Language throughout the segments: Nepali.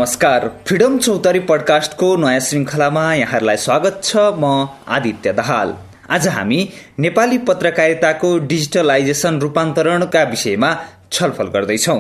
नमस्कार, फ्रिडम चौतारी पडकास्टको नयाँ श्रृङ्खलामा यहाँहरूलाई स्वागत छ। म आदित्य दाहाल। आज हामी नेपाली पत्रकारिताको डिजिटलाइजेसन रूपान्तरणका विषयमा छलफल गर्दैछौँ।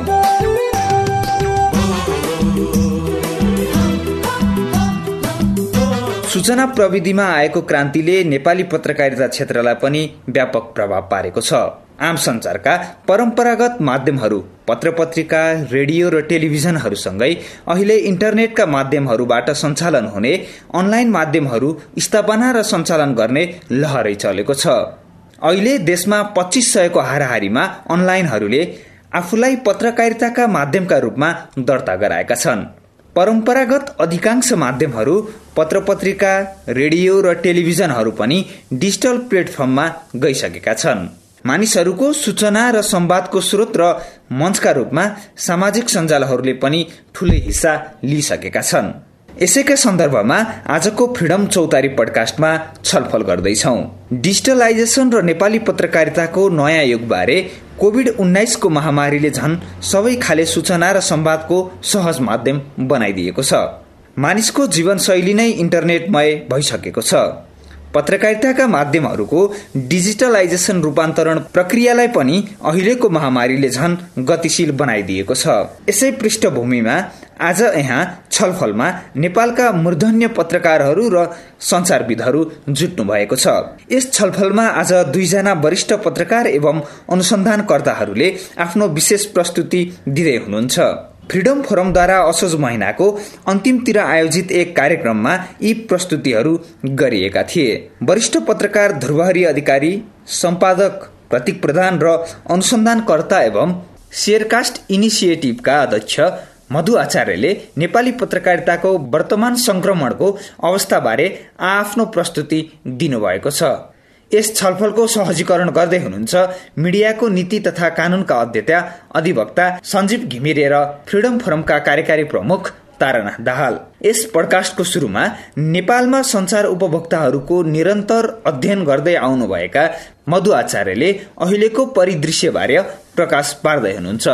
सूचना प्रविधिमा आएको क्रान्तिले नेपाली पत्रकारिता क्षेत्रलाई पनि व्यापक प्रभाव पारेको छ। आम सञ्चारका परम्परागत माध्यमहरू, पत्रपत्रिका, रेडियो र टेलिभिजनहरूसँगै अहिले इन्टरनेटका माध्यमहरूबाट सञ्चालन हुने अनलाइन माध्यमहरू स्थापना र सञ्चालन गर्ने लहरै चलेको छ। अहिले देशमा 2500 को हाराहारीमा अनलाइनहरूले आफूलाई पत्रकारिताका माध्यमका रूपमा दर्ता गराएका छन्। परम्परागत अधिकांश माध्यमहरू, पत्रपत्रिका, रेडियो र टेलिभिजनहरू पनि डिजिटल प्लेटफर्ममा गइसकेका छन्। मानिसहरूको सूचना र संवादको स्रोत र मञ्चका रूपमा सामाजिक सञ्जालहरूले पनि ठूलै हिस्सा लिइसकेका छन्। यसैका सन्दर्भमा आजको फ्रिडम चौतारी पडकास्टमा छलफल गर्दैछौँ। डिजिटलाइजेसन र नेपाली पत्रकारिताको नयाँ युगबारे कोभिड-19 को महामारीले झन् सबै खाले सूचना र संवादको सहज माध्यम बनाइदिएको छ। मानिसको जीवनशैली नै इन्टरनेटमय भइसकेको छ। पत्रकारिताका माध्यमहरूको डिजिटलाइजेसन रूपान्तरण प्रक्रियालाई पनि अहिलेको महामारीले झन् गतिशील बनाइदिएको छ। यसै पृष्ठभूमिमा आज यहाँ छलफलमा नेपालका मूर्धन्य पत्रकारहरू र सञ्चारविदहरू जुट्नु भएको छ। यस छलफलमा आज 2 जना वरिष्ठ पत्रकार एवं अनुसन्धानकर्ताहरूले आफ्नो विशेष प्रस्तुति दिँदै हुनुहुन्छ। फ्रिडम फोरमद्वारा असोज महिनाको अन्तिमतिर आयोजित एक कार्यक्रममा यी प्रस्तुतिहरू गरिएका थिए। वरिष्ठ पत्रकार ध्रुवहरी अधिकारी, सम्पादक प्रतीक प्रधान र अनुसन्धानकर्ता एवं शेयरकास्ट इनिसिएटिभका अध्यक्ष मधु आचार्यले नेपाली पत्रकारिताको वर्तमान संक्रमणको अवस्थाबारे आफ्नो प्रस्तुति दिनुभएको छ। यस छलफलको सहजीकरण गर्दै हुनुहुन्छ मिडियाको नीति तथा कानूनका अध्येता अधिवक्ता सञ्जीव घिमिरे र फ्रिडम फोरमका कार्यकारी प्रमुख तारानाथ दाहाल। यस पडकास्टको सुरुमा नेपालमा सञ्चार उपभोक्ताहरूको निरन्तर अध्ययन गर्दै आउनुभएका मधु आचार्यले अहिलेको परिदृश्यबारे प्रकाश पार्दै हुनुहुन्छ।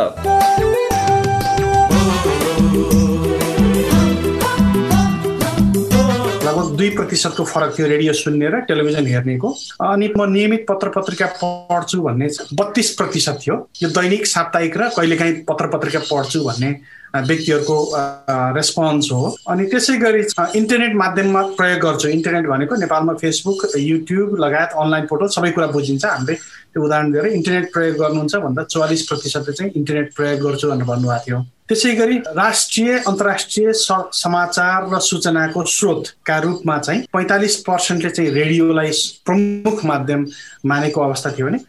लगभग 2% को फरक थियो रेडियो सुन्ने र टेलिभिजन हेर्नेको। अनि म नियमित पत्रपत्रिका पढ्छु भन्ने 32% थियो। यो दैनिक, साप्ताहिक र कहिलेकाहीँ पत्रपत्रिका पढ्छु भन्ने व्यक्तिहरूको रेस्पोन्स हो। अनि त्यसै गरी इन्टरनेट माध्यममा प्रयोग गर्छु। इन्टरनेट भनेको नेपालमा फेसबुक, युट्युब लगायत अनलाइन पोर्टल सबै कुरा बुझिन्छ। हामीले त्यो उदाहरण दिएर इन्टरनेट प्रयोग गर्नुहुन्छ भन्दा 44% चाहिँ इन्टरनेट प्रयोग गर्छु भनेर भन्नुभएको थियो। त्यसै गरी राष्ट्रिय अन्तर्राष्ट्रिय समाचार र सूचनाको स्रोतका रूपमा चाहिँ 45% चाहिँ रेडियोलाई प्रमुख माध्यम मानेको अवस्था थियो भने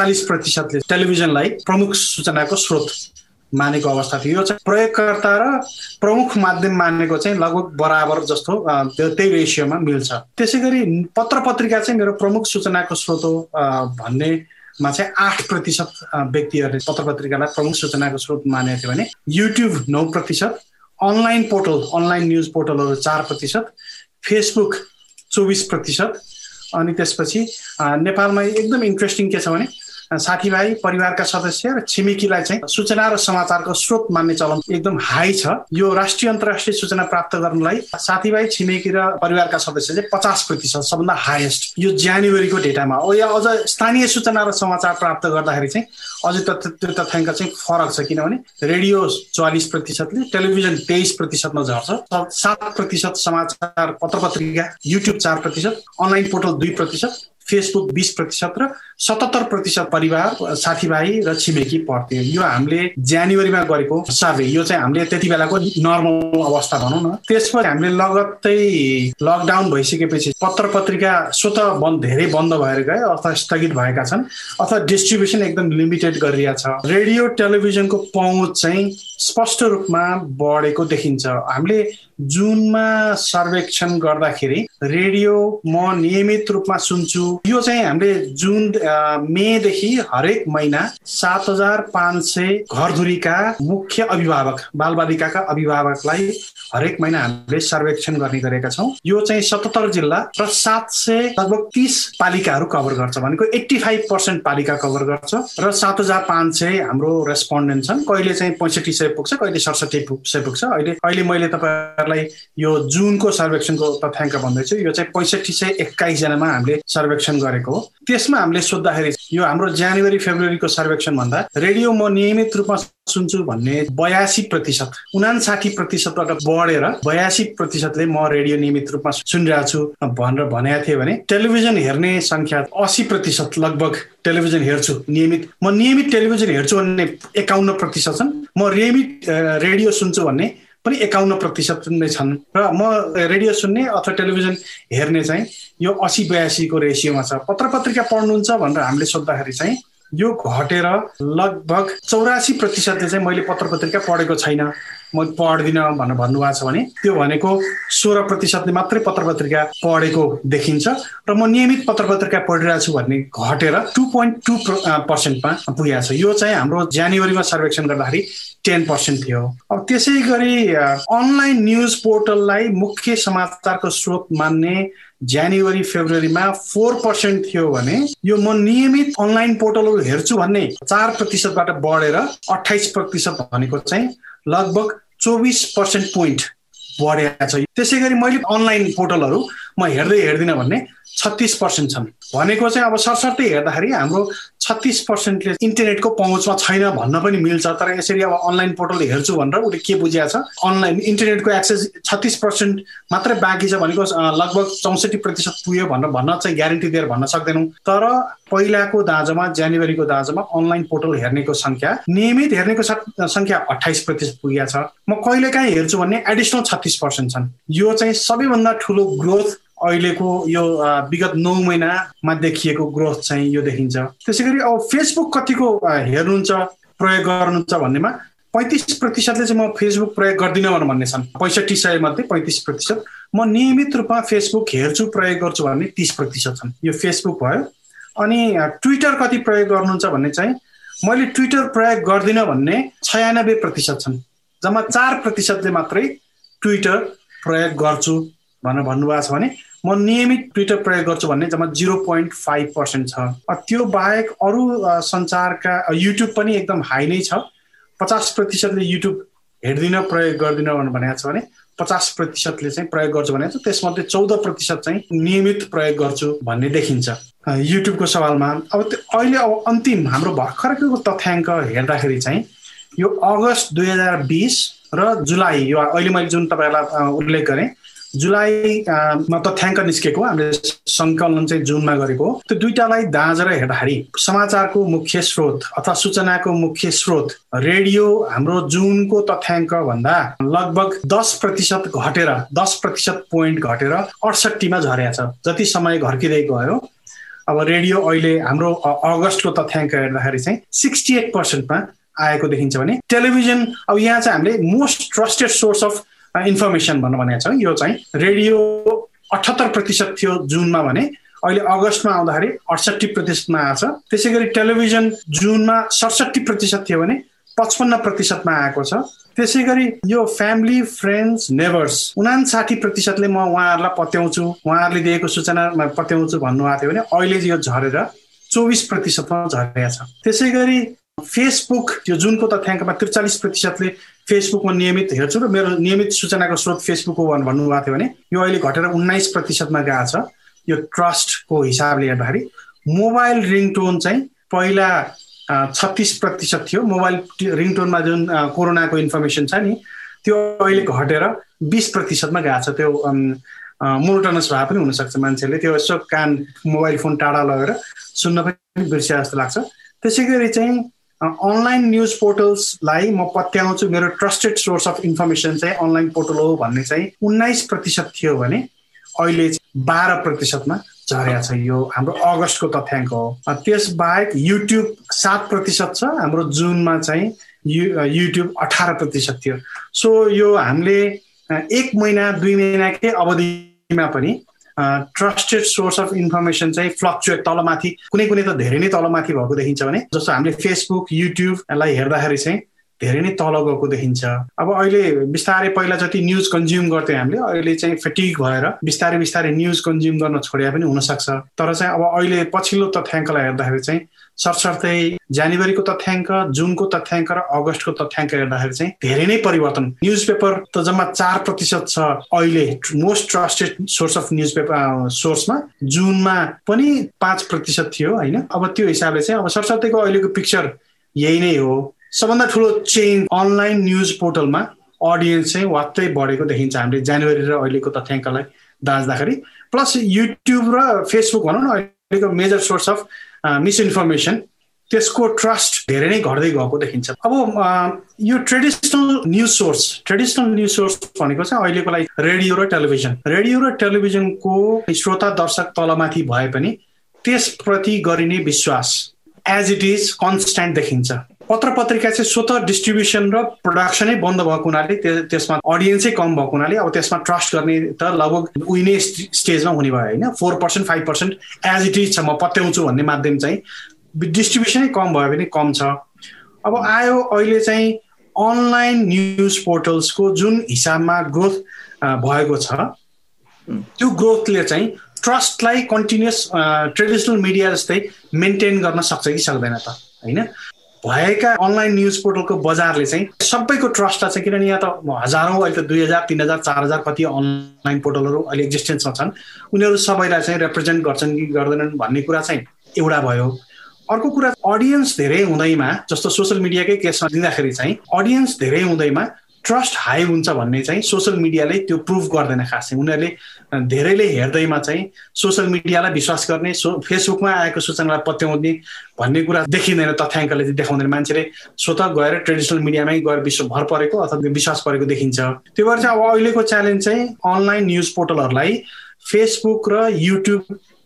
47% टेलिभिजनलाई प्रमुख सूचनाको स्रोत मानेको अवस्था थियो। यो चाहिँ प्रयोगकर्ता र प्रमुख माध्यम मानेको चाहिँ लगभग बराबर जस्तो त्यही रेसियोमा मिल्छ। त्यसै गरी पत्रपत्रिका चाहिँ मेरो प्रमुख सूचनाको स्रोत हो भन्ने मा चाहिँ 8% व्यक्तिहरूले पत्रपत्रिकालाई प्रमुख सूचनाको स्रोत मानेको थियो भने YouTube 9%, online portal, online news पोर्टलहरू 4%, फेसबुक 24%। अनि त्यसपछि नेपालमा एकदम इन्ट्रेस्टिङ के छ भने साथीभाइ, परिवारका सदस्य र छिमेकीलाई चाहिँ सूचना र समाचारको स्रोत मान्ने चलन एकदम हाई छ। यो राष्ट्रिय अन्तर्राष्ट्रिय सूचना प्राप्त गर्नलाई साथीभाइ, छिमेकी र परिवारका सदस्य चाहिँ 50% सबभन्दा हाइएस्ट यो जनवरीको डेटामा हो। या अझ स्थानीय सूचना र समाचार प्राप्त गर्दाखेरि चाहिँ अझै त्यो तथ्याङ्क चाहिँ फरक छ। किनभने रेडियो 44%ले, टेलिभिजन 23%मा झर्छ, 7% समाचार पत्रपत्रिका, युट्युब 4%, अनलाइन पोर्टल 2%, फेसबुक 20% र 77% परिवार, साथीभाइ र छिमेकी पढ्थ्यो। यो हामीले जनवरीमा गरेको सर्वे। यो चाहिँ हामीले त्यति बेलाको नर्मल अवस्था भनौँ न। त्यसपछि हामीले लगत्तै लकडाउन भइसकेपछि पत्रपत्रिका स्वत धेरै बन्द भएर गए अथवा स्थगित भएका छन् अथवा डिस्ट्रिब्युसन एकदम लिमिटेड गरिरहेछ। रेडियो टेलिभिजनको पहुँच चाहिँ स्पष्ट रूपमा बढेको देखिन्छ। हामीले जुनमा सर्वेक्षण गर्दाखेरि रेडियो म नियमित रूपमा सुन्छु यो चाहिँ हामीले मेदेखि हरेक महिना 7,500 घरधुरीका मुख्य अभिभावक बालबालिकाका अभिभावकलाई हरेक महिना हामीले सर्वेक्षण गर्ने गरेका छौँ। यो चाहिँ 77 जिल्ला र 700 लगभग 30 पालिकाहरू कभर गर्छ, भनेको 85% पालिका कभर गर्छ र 7,500 हाम्रो रेस्पोन्डेन्ट छन्। कहिले चाहिँ 6500 पुग्छ, कहिले 6700 पुग्छ। अहिले मैले तपाईँहरूलाई यो जुनको सर्वेक्षणको तथ्याङ्क भन्दैछु। यो चाहिँ 6521 जनामा हामीले सर्वेक्षण गरेको हो। त्यसमा हामीले सोद्धाखेरि यो हाम्रो जनवरी फेब्रुअरीको सर्वेक्षण भन्दा रेडियो म नियमित रूपमा सुन्छु भन्ने 82%, 59%बाट बढेर 82%ले म रेडियो नियमित रूपमा सुनिरहेको छु भनेर भनेको थिएँ भने टेलिभिजन हेर्ने संख्या 80% लगभग टेलिभिजन हेर्छु नियमित, म नियमित टेलिभिजन हेर्छु भन्ने 51% छन्। म नियमित रेडियो सुन्छु भन्ने पनि 51% नै छन् र म रेडियो सुन्ने अथवा टेलिभिजन हेर्ने चाहिँ यो 80-82 को रेसियोमा छ। पत्र पत्रिका पढ्नुहुन्छ भनेर हामीले सोद्धाखेरि चाहिँ यो घटेर लगभग 84%ले चाहिँ मैले पत्र पत्रिका पढेको छैन, म पढ्दिनँ भनेर भन्नुभएको छ भने त्यो भनेको 16%ले मात्रै पत्र पत्रिका पढेको देखिन्छ र म नियमित पत्र पत्रिका पढिरहेको छु भन्ने घटेर 2.2%मा पुगेको छ। यो चाहिँ हाम्रो जनवरीमा सर्वेक्षण गर्दाखेरि 10% थियो। अब त्यसै गरी अनलाइन न्युज पोर्टललाई मुख्य समाचारको स्रोत मान्ने जनवरी फेब्रुअरीमा 4% थियो भने यो म नियमित अनलाइन पोर्टलहरू हेर्छु भन्ने 4%बाट बढेर 28% भनेको चाहिँ लगभग 24% पोइन्ट बढेको छ। त्यसै गरी मैले अनलाइन पोर्टलहरू म हेर्दिनँ भन्ने 36% छन्। भनेको चाहिँ अब सरसर्ती हेर्दाखेरि हाम्रो 36%ले इन्टरनेटको पहुँचमा छैन भन्न पनि मिल्छ। तर यसरी अब अनलाइन पोर्टल हेर्छु भनेर उसले के बुझिएको छ, अनलाइन इन्टरनेटको एक्सेस 36% मात्रै बाँकी छ भनेको लगभग 64% पुग्यो भनेर भन्न चाहिँ ग्यारेन्टी दिएर भन्न सक्दैनौँ। तर पहिलाको दाँजोमा जनवरीको दाँजोमा अनलाइन पोर्टल हेर्नेको संख्या, नियमित हेर्नेको संख्या 28% पुगेको छ। म कहिलेकाहीँ हेर्छु भन्ने एडिसनल 36% छन्। यो चाहिँ सबैभन्दा ठुलो ग्रोथ अहिलेको यो विगत 9 महिनामा देखिएको ग्रोथ चाहिँ यो देखिन्छ। त्यसै गरी अब फेसबुक कतिको हेर्नुहुन्छ प्रयोग गर्नुहुन्छ भन्नेमा 35%ले चाहिँ म फेसबुक प्रयोग गर्दिनँ भनेर भन्ने छन्। 6500 मध्ये 35%। म नियमित रूपमा फेसबुक हेर्छु प्रयोग गर्छु भन्ने 30% छन्। यो फेसबुक भयो। अनि ट्विटर कति प्रयोग गर्नुहुन्छ भन्ने चाहिँ मैले ट्विटर प्रयोग गर्दिनँ भन्ने 96% छन्। जम्मा 4%ले मात्रै ट्विटर प्रयोग गर्छु भनेर भन्नुभएको छ भने म नियमित ट्विटर प्रयोग गर्छु भन्ने जम्मा 0.5% छ। त्यो बाहेक अरू सञ्चारका युट्युब पनि एकदम हाई नै छ। 50%ले युट्युब हेर्दिनँ प्रयोग गर्दिनँ भनेर भनेको छ भने 50%ले चाहिँ प्रयोग गर्छु भनेको छ। त्यसमध्ये 14% चाहिँ नियमित प्रयोग गर्छु भन्ने देखिन्छ युट्युबको सवालमा। अब अहिले अब अन्तिम हाम्रो भर्खरको तथ्याङ्क हेर्दाखेरि चाहिँ यो अगस्त 2020 र जुलाई, यो अहिले मैले जुन तपाईँहरूलाई उल्लेख गरेँ जुलाईमा तथ्याङ्क निस्केको, हामीले सङ्कलन चाहिँ जुनमा गरेको, त्यो दुईटालाई दाँजेर हेर्दाखेरि समाचारको मुख्य स्रोत अथवा सूचनाको मुख्य स्रोत रेडियो हाम्रो जुनको तथ्याङ्क भन्दा लगभग 10% घटेर 10% पोइन्ट घटेर 68 मा झरेको छ। जति समय घर्किँदै गयो अब रेडियो अहिले हाम्रो अगस्तको तथ्याङ्क हेर्दाखेरि चाहिँ 68% मा आएको देखिन्छ भने टेलिभिजन अब यहाँ चाहिँ हामीले most trusted source of information भनेको छ। यो चाहिँ रेडियो 78% थियो जुनमा भने अहिले अगस्तमा आउँदाखेरि 68% मा आछ। त्यसै गरी टेलिभिजन जुनमा 67% थियो भने 55% मा आएको छ। त्यसै गरी यो फ्यामिली फ्रेन्ड्स नेबर्स 59%ले म उहाँहरूलाई पत्याउँछु, उहाँहरूले दिएको सूचनामा पत्याउँछु भन्नुभएको थियो भने अहिले यो झरेर 24% मा झरेको छ। त्यसै गरी फेसबुक यो जुनको तथ्याङ्कमा 43%ले फेसबुकमा नियमित हेर्छु र मेरो नियमित सूचनाको स्रोत फेसबुक हो भन्नुभएको थियो भने यो अहिले घटेर 19% मा गएको छ। यो ट्रस्टको हिसाबले हेर्दाखेरि मोबाइल रिङटोन चाहिँ पहिला 36% थियो। मोबाइल रिङटोनमा जुन कोरोनाको इन्फर्मेसन छ नि त्यो अहिले घटेर 20% मा गएको छ। त्यो मोनोटोनस भए पनि हुनसक्छ, मान्छेले त्यो यसो कान मोबाइल फोन टाढा लगेर सुन्न पनि बिर्सिया जस्तो लाग्छ। त्यसै गरी चाहिँ अनलाइन न्युज पोर्टल्सलाई म पत्याउँछु, मेरो ट्रस्टेड सोर्स अफ इन्फर्मेसन चाहिँ अनलाइन पोर्टल हो भन्ने चाहिँ 19% थियो भने अहिले 12% मा झरेको छ। यो हाम्रो अगस्तको तथ्याङ्क हो। त्यसबाहेक युट्युब 7% छ, हाम्रो जुनमा चाहिँ युट्युब 18% थियो। सो यो हामीले 1 महिना 2 महिनाकै अवधिमा पनि ट्रस्टेड सोर्स अफ इन्फर्मेसन चाहिँ फ्लक्चुएट तलमाथि कुनै त धेरै नै तलमाथि भएको देखिन्छ भने जस्तो हामीले फेसबुक युट्युबलाई हेर्दाखेरि चाहिँ धेरै नै तल गएको देखिन्छ। अब अहिले बिस्तारै पहिला जति न्युज कन्ज्युम गर्थ्यौँ हामीले अहिले चाहिँ फेटिग भएर बिस्तारै न्युज कन्ज्युम गर्न छोडे पनि हुनसक्छ। तर चाहिँ अब अहिले पछिल्लो तथ्याङ्कलाई हेर्दाखेरि चाहिँ सरसर्तै जनवरीको तथ्याङ्क, जुनको तथ्याङ्क र अगस्तको तथ्याङ्क हेर्दाखेरि चाहिँ धेरै नै परिवर्तन। न्युज पेपर त जम्मा 4% छ अहिले most trusted source of newspaper सोर्समा, जुनमा पनि 5% थियो होइन। अब त्यो हिसाबले चाहिँ अब सरसर्तैको अहिलेको पिक्चर यही नै हो। सबभन्दा ठुलो चेन्ज अनलाइन न्युज पोर्टलमा अडियन्स चाहिँ वात्तै बढेको देखिन्छ हामीले जनवरी र अहिलेको तथ्याङ्कलाई दाँच्दाखेरि। प्लस युट्युब र फेसबुक भनौँ न अहिलेको मेजर सोर्स अफ मिसइन्फर्मेसन, त्यसको ट्रस्ट धेरै नै घट्दै गएको देखिन्छ। अब यो ट्रेडिसनल न्युज सोर्स भनेको चाहिँ अहिलेको लागि रेडियो र टेलिभिजनको श्रोता दर्शक तलमाथि भए पनि त्यसप्रति गरिने विश्वास एज इट इज कन्स्ट्यान्ट देखिन्छ। पत्र पत्रिका चाहिँ स्वतः डिस्ट्रिब्युसन र प्रोडक्सनै बन्द भएको हुनाले त्यसमा अडियन्सै कम भएको हुनाले अब त्यसमा ट्रस्ट गर्ने त लगभग उइने स्टेजमा हुने भयो होइन। 4% 5% एज इट इज छ, म पत्याउँछु भन्ने माध्यम चाहिँ डिस्ट्रिब्युसनै कम भयो भने कम छ। अब आयो अहिले चाहिँ अनलाइन न्युज पोर्टल्सको जुन हिसाबमा ग्रोथ भएको छ त्यो ग्रोथले चाहिँ ट्रस्टलाई कन्टिन्युस ट्रेडिसनल मिडिया जस्तै मेन्टेन गर्न सक्छ कि सक्दैन त होइन। भएका अनलाइन न्युज पोर्टलको बजारले चाहिँ सबैको ट्रस्टलाई चाहिँ, किनभने यहाँ त हजारौँ अहिले त 2000 3000 4000 कति अनलाइन पोर्टलहरू अहिले एक्जिस्टेन्समा छन्, उनीहरू सबैलाई चाहिँ रिप्रेजेन्ट गर्छन् कि गर्दैनन् भन्ने कुरा चाहिँ एउटा भयो। अर्को कुरा अडियन्स धेरै हुँदैमा, जस्तो सोसियल मिडियाकै केसमा दिँदाखेरि चाहिँ अडियन्स धेरै हुँदैमा ट्रस्ट हाई हुन्छ भन्ने चाहिँ सोसियल मिडियाले त्यो प्रुभ गर्दैन खासै। उनीहरूले धेरैले हेर्दैमा चाहिँ सोसियल मिडियालाई विश्वास गर्ने, फेसबुकमा आएको सूचनालाई पत्याउने भन्ने कुरा देखिँदैन, तथ्याङ्कले चाहिँ देखाउँदैन। मान्छेले स्वतः गएर ट्रेडिसनल मिडियामै गएर भर परेको अथवा विश्वास परेको देखिन्छ। त्यो भएर चाहिँ अब अहिलेको च्यालेन्ज चाहिँ अनलाइन न्युज पोर्टलहरूलाई फेसबुक र युट्युब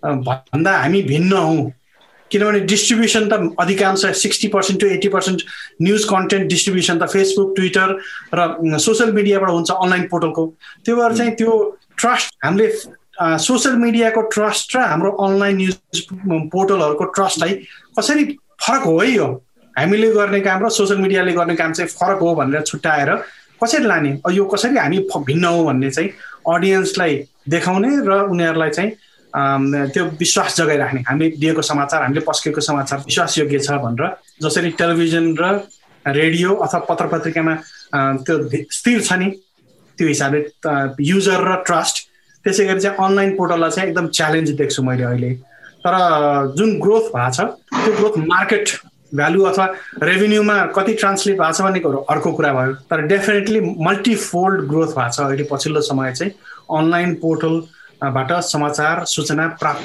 भन्दा हामी भिन्न हौँ, किनभने डिस्ट्रिब्युसन त अधिकांश 60% to 80% न्युज कन्टेन्ट डिस्ट्रिब्युसन त फेसबुक, ट्विटर र सोसियल मिडियाबाट हुन्छ अनलाइन पोर्टलको। त्यो भएर चाहिँ त्यो ट्रस्ट हामीले सोसियल मिडियाको ट्रस्ट र हाम्रो अनलाइन न्युज पोर्टलहरूको ट्रस्टलाई कसरी फरक हो है, यो हामीले गर्ने काम र सोसियल मिडियाले गर्ने काम चाहिँ फरक हो भनेर छुट्याएर कसरी लाने, यो कसरी हामी भिन्न हौँ भन्ने चाहिँ अडियन्सलाई देखाउने र उनीहरूलाई चाहिँ त्यो विश्वास जगाइराख्ने। हामीले दिएको समाचार, हामीले पस्केको समाचार विश्वासयोग्य छ भनेर, जसरी टेलिभिजन र रेडियो अथवा पत्र पत्रिकामा त्यो स्थिर छ नि, त्यो हिसाबले युजर र ट्रस्ट, त्यसै गरी चाहिँ अनलाइन पोर्टललाई चाहिँ एकदम च्यालेन्ज देख्छु मैले अहिले। तर जुन ग्रोथ भएको छ त्यो ग्रोथ मार्केट भ्यालु अथवा रेभिन्यूमा कति ट्रान्सलेट भएको छ भन्ने अर्को कुरा भयो। तर डेफिनेटली मल्टिफोल्ड ग्रोथ भएको छ अहिले पछिल्लो समय चाहिँ अनलाइन पोर्टलबाट समाचार सूचना प्राप्त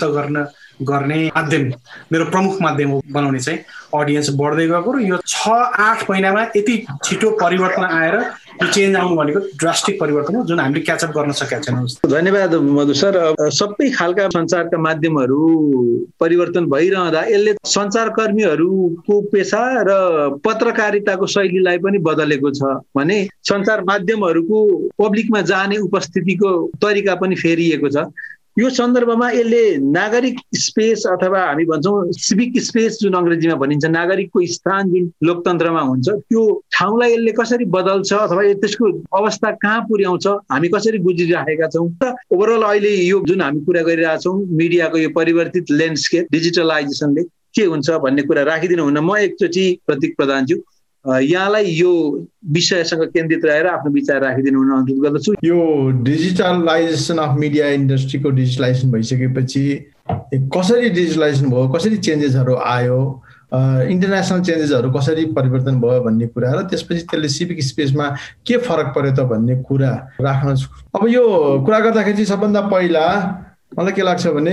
गर्ने माध्यम, मेरो प्रमुख माध्यम बनाउने चाहिँ अडियन्स बढ्दै गएको र यो 6-8 महिनामा यति छिटो परिवर्तन आएर यो चेन्ज आउनु भनेको ड्रास्टिक परिवर्तन हो जुन हामीले क्याचअप गर्न सकेका छैनौँ। धन्यवाद मधु सर। सबै खालका सञ्चारका माध्यमहरू परिवर्तन भइरहँदा यसले सञ्चारकर्मीहरूको पेसा र पत्रकारिताको शैलीलाई पनि बदलेको छ भने सञ्चार माध्यमहरूको पब्लिकमा जाने उपस्थितिको तरिका पनि फेरिएको छ। यो सन्दर्भमा यसले नागरिक स्पेस अथवा हामी भन्छौँ सिभिक स्पेस जुन अङ्ग्रेजीमा भनिन्छ, नागरिकको स्थान जुन लोकतन्त्रमा हुन्छ, त्यो ठाउँलाई यसले कसरी बदल्छ अथवा त्यसको अवस्था कहाँ पुर्याउँछ, हामी कसरी गुज्रिराखेका छौँ र ओभरअल अहिले यो जुन हामी कुरा गरिरहेछौँ मिडियाको यो परिवर्तित ल्यान्डस्केप डिजिटलाइजेसनले के हुन्छ भन्ने कुरा राखिदिनु हुन म एकचोटि प्रतीक प्रधानज्यू यहाँलाई यो विषयसँग केन्द्रित रहेर आफ्नो विचार राखिदिनु हुन अनुरोध गर्दछु। यो डिजिटलाइजेसन अफ मिडिया इन्डस्ट्रीको डिजिटलाइजेसन भइसकेपछि कसरी डिजिटलाइजेसन भयो, कसरी चेन्जेसहरू आयो, इन्टरनेसनल चेन्जेसहरू कसरी परिवर्तन भयो भन्ने कुरा र त्यसपछि त्यसले सिभिक स्पेसमा के फरक पर्यो त भन्ने कुरा राख्न। अब यो कुरा गर्दाखेरि सबभन्दा पहिला मलाई के लाग्छ भने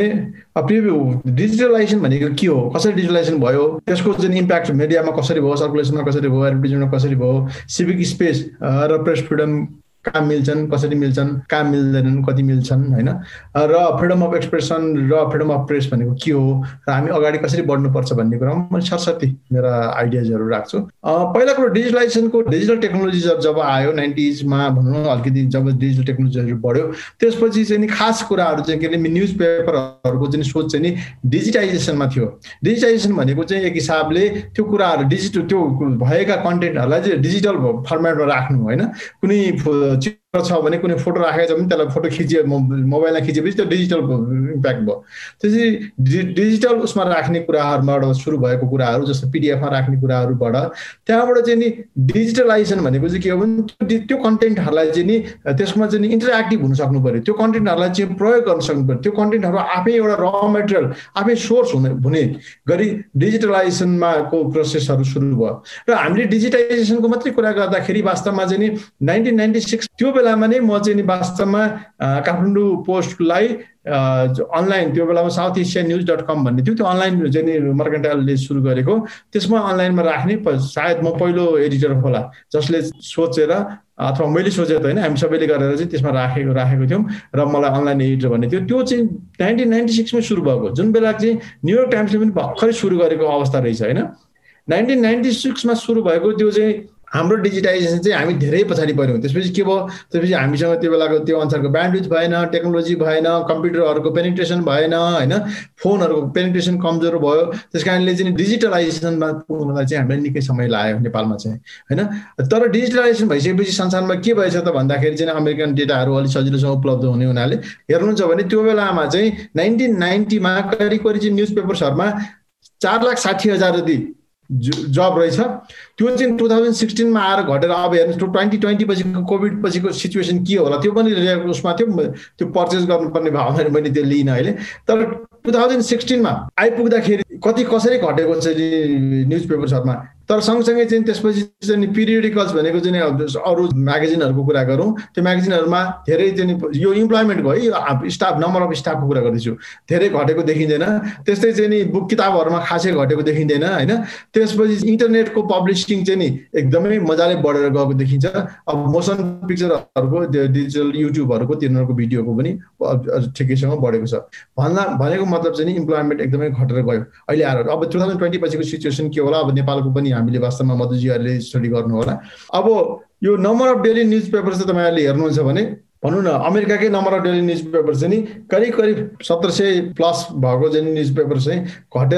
डिजिटलाइजेसन भनेको के हो, कसरी डिजिटलाइजेसन भयो, त्यसको जुन इम्प्याक्ट मिडियामा कसरी भयो, सर्कुलेसनमा कसरी भयो, एडभर्टिजमेन्टमा कसरी भयो, सिभिक स्पेस र प्रेस फ्रिडम कहाँ मिल्छन्, कसरी मिल्छन्, कहाँ मिल्दैनन्, कति मिल्छन् होइन, र फ्रिडम अफ एक्सप्रेसन र फ्रिडम अफ प्रेस भनेको के हो र हामी अगाडि कसरी बढ्नुपर्छ भन्ने कुरामा मैले सरस्वती मेरा आइडियाजहरू राख्छु। पहिला कुरो डिजिटलाइजेसनको डिजिटल टेक्नोलोजीहरू जब आयो 90s भनौँ न, अलिकति जब डिजिटल टेक्नोलोजीहरू बढ्यो त्यसपछि चाहिँ नि खास कुराहरू चाहिँ के अरे न्युज पेपरहरूको चाहिँ सोच चाहिँ नि डिजिटाइजेसनमा थियो। डिजिटाइजेसन भनेको चाहिँ एक हिसाबले त्यो कुराहरू डिजिटल त्यो भएका कन्टेन्टहरूलाई चाहिँ डिजिटल फर्मेटमा राख्नु होइन। कुनै चित्र छ भने कुनै फोटो राखेको छ भने त्यसलाई फोटो मोबाइलमा खिचेपछि त्यो डिजिटल इम्प्याक्ट भयो। त्यसरी डिजिटल उसमा राख्ने कुराहरूबाट सुरु भएको कुराहरू जस्तो पिडिएफमा राख्ने कुराहरूबाट त्यहाँबाट चाहिँ नि डिजिटलाइजेसन भनेको चाहिँ के हो भने त्यो कन्टेन्टहरूलाई चाहिँ नि त्यसमा चाहिँ नि इन्टरेक्टिभ हुन सक्नु पऱ्यो, त्यो कन्टेन्टहरूलाई चाहिँ प्रयोग गर्न सक्नु पऱ्यो, त्यो कन्टेन्टहरू आफै एउटा र मेटेरियल आफै सोर्स हुने गरी डिजिटलाइजेसनमा को प्रोसेसहरू सुरु भयो। र हामीले डिजिटाइजेसनको मात्रै कुरा गर्दाखेरि वास्तवमा चाहिँ नि 1996 त्यो बेलामा नै म चाहिँ नि वास्तवमा काठमाडौँ पोस्टलाई अनलाइन त्यो बेलामा साउथ एसिया न्युज.com भन्ने थियो, त्यो अनलाइन चाहिँ नि मर्केन्टाइलले सुरु गरेको, त्यसमा अनलाइनमा राख्ने सायद म पहिलो एडिटर होला जसले सोचेर अथवा मैले सोचेर त होइन, हामी सबैले गरेर चाहिँ त्यसमा राखेको थियौँ र मलाई अनलाइन एडिटर भन्ने थियो। त्यो चाहिँ 1996 सुरु भएको, जुन बेला चाहिँ न्युयोर्क टाइम्सले पनि भर्खरै सुरु गरेको अवस्था रहेछ होइन। 1996 सुरु भएको त्यो चाहिँ हाम्रो डिजिटाइजेसन चाहिँ हामी धेरै पछाडि पऱ्यौँ। त्यसपछि के भयो, त्यसपछि हामीसँग त्यो बेलाको त्यो अनुसारको ब्यान्डविड्थ भएन, टेक्नोलोजी भएन, कम्प्युटरहरूको पेनिट्रेसन भएन होइन, फोनहरूको पेनिट्रेसन कमजोर भयो। त्यस कारणले चाहिँ डिजिटलाइजेसनमा पुग्नलाई चाहिँ हामीलाई निकै समय लाग्यो नेपालमा चाहिँ होइन। तर डिजिटलाइजेसन भइसकेपछि संसारमा के भएछ त भन्दाखेरि चाहिँ अमेरिकन डेटाहरू अलिक सजिलोसँग उपलब्ध हुने हुनाले हेर्नुहुन्छ भने त्यो बेलामा चाहिँ 1990 करिब चाहिँ न्युज पेपर्सहरूमा 4,60,000 जति जब रहेछ। त्यो चाहिँ 2016 आएर घटेर अब हेर्नुहोस् 2020 पछिको कोभिड पछिको सिचुएसन के होला त्यो पनि उसमा थियो, त्यो पर्चेस गर्नुपर्ने भावना मैले त्यो लिइनँ अहिले। तर 2016 आइपुग्दाखेरि कसरी घटेको छ न्युज पेपर्सहरूमा। तर सँगसँगै चाहिँ त्यसपछि चाहिँ पिरियडिकल्स भनेको चाहिँ अरू म्यागजिनहरूको कुरा गरौँ, त्यो म्यागजिनहरूमा धेरै चाहिँ यो इम्प्लोइमेन्ट भयो, स्टाफ नम्बर अफ स्टाफको कुरा गर्दैछु, धेरै घटेको देखिँदैन। त्यस्तै चाहिँ नि बुक किताबहरूमा खासै घटेको देखिँदैन होइन। त्यसपछि इन्टरनेटको पब्लिसिङ चाहिँ नि एकदमै मजाले बढेर गएको देखिन्छ। अब मोसन पिक्चरहरूको डिजिटल युट्युबहरूको तिनीहरूको भिडियोको पनि ठिकैसँग बढेको छ। भनेको मतलब चाहिँ नि इम्प्लोइमेन्ट एकदमै घटेर गयो अहिले आएर। अब 2020 पछिको सिचुएसन के होला, अब नेपालको पनि हामीले वास्तवमा मधुजीहरूले स्टडी गर्नु होला। अब यो number of daily newspaper चाहिँ तपाईँहरूले हेर्नुहुन्छ भने भनौँ न अमेरिकाकै number of daily newspaper चाहिँ नि करिब 1700 प्लस भएको चाहिँ न्युज पेपर चाहिँ घटेर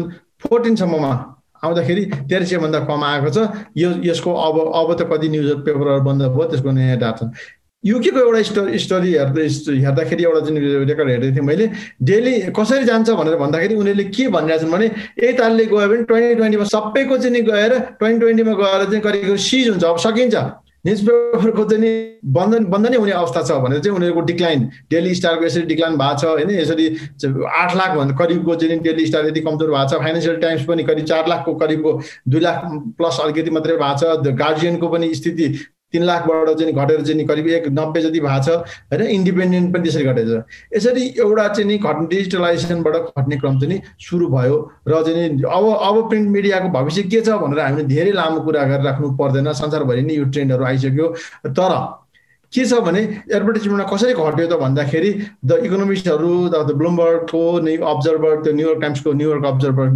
2014 आउँदाखेरि 1300 भन्दा कम आएको छ। यसको अब त कति न्युज पेपरहरू बन्द भयो त्यसको नयाँ डाटा। युकेको एउटा स्टोरी हेर्दाखेरि एउटा जुन रेकर्ड हेर्दै थिएँ मैले, डेली कसरी जान्छ भनेर भन्दाखेरि उनीहरूले के भनिरहेछन् भने यही तालले गयो भने 2020 सबैको चाहिँ नि गएर 2020 गएर चाहिँ करिब सिज हुन्छ, अब सकिन्छ न्युज पेपरको चाहिँ नि बन्द नै हुने अवस्था छ भनेर चाहिँ उनीहरूको डिक्लाइन, डेली स्टारको यसरी डिक्लाइन भएको छ होइन। यसरी 8 लाख भन्दा करिबको चाहिँ डेली स्टार यति कमजोर भएको छ। फाइनेन्सियल टाइम्स पनि करिब 4 लाखको करिबको 2 लाख प्लस अलिकति मात्रै भएको छ। द गार्जियनको पनि स्थिति 3 लाखबाट चाहिँ घटेर चाहिँ करिब 190 जति भएको छ होइन। इन्डिपेन्डेन्ट पनि त्यसरी घटेछ। यसरी एउटा चाहिँ नि डिजिटलाइजेसनबाट घट्ने क्रम चाहिँ नि सुरु भयो र चाहिँ अब प्रिन्ट मिडियाको भविष्य के छ भनेर हामीले धेरै लामो कुरा गरेर राख्नु पर्दैन, संसारभरि नै यो ट्रेन्डहरू आइसक्यो। तर के छ भने एडभर्टिजमेन्टमा कसरी घट्यो त भन्दाखेरि द इकोनोमिस्टहरू द ब्लुमबर्गको अब्जर्भर, त्यो न्युयोर्क टाइम्सको न्युयोर्क अब्जर्भर,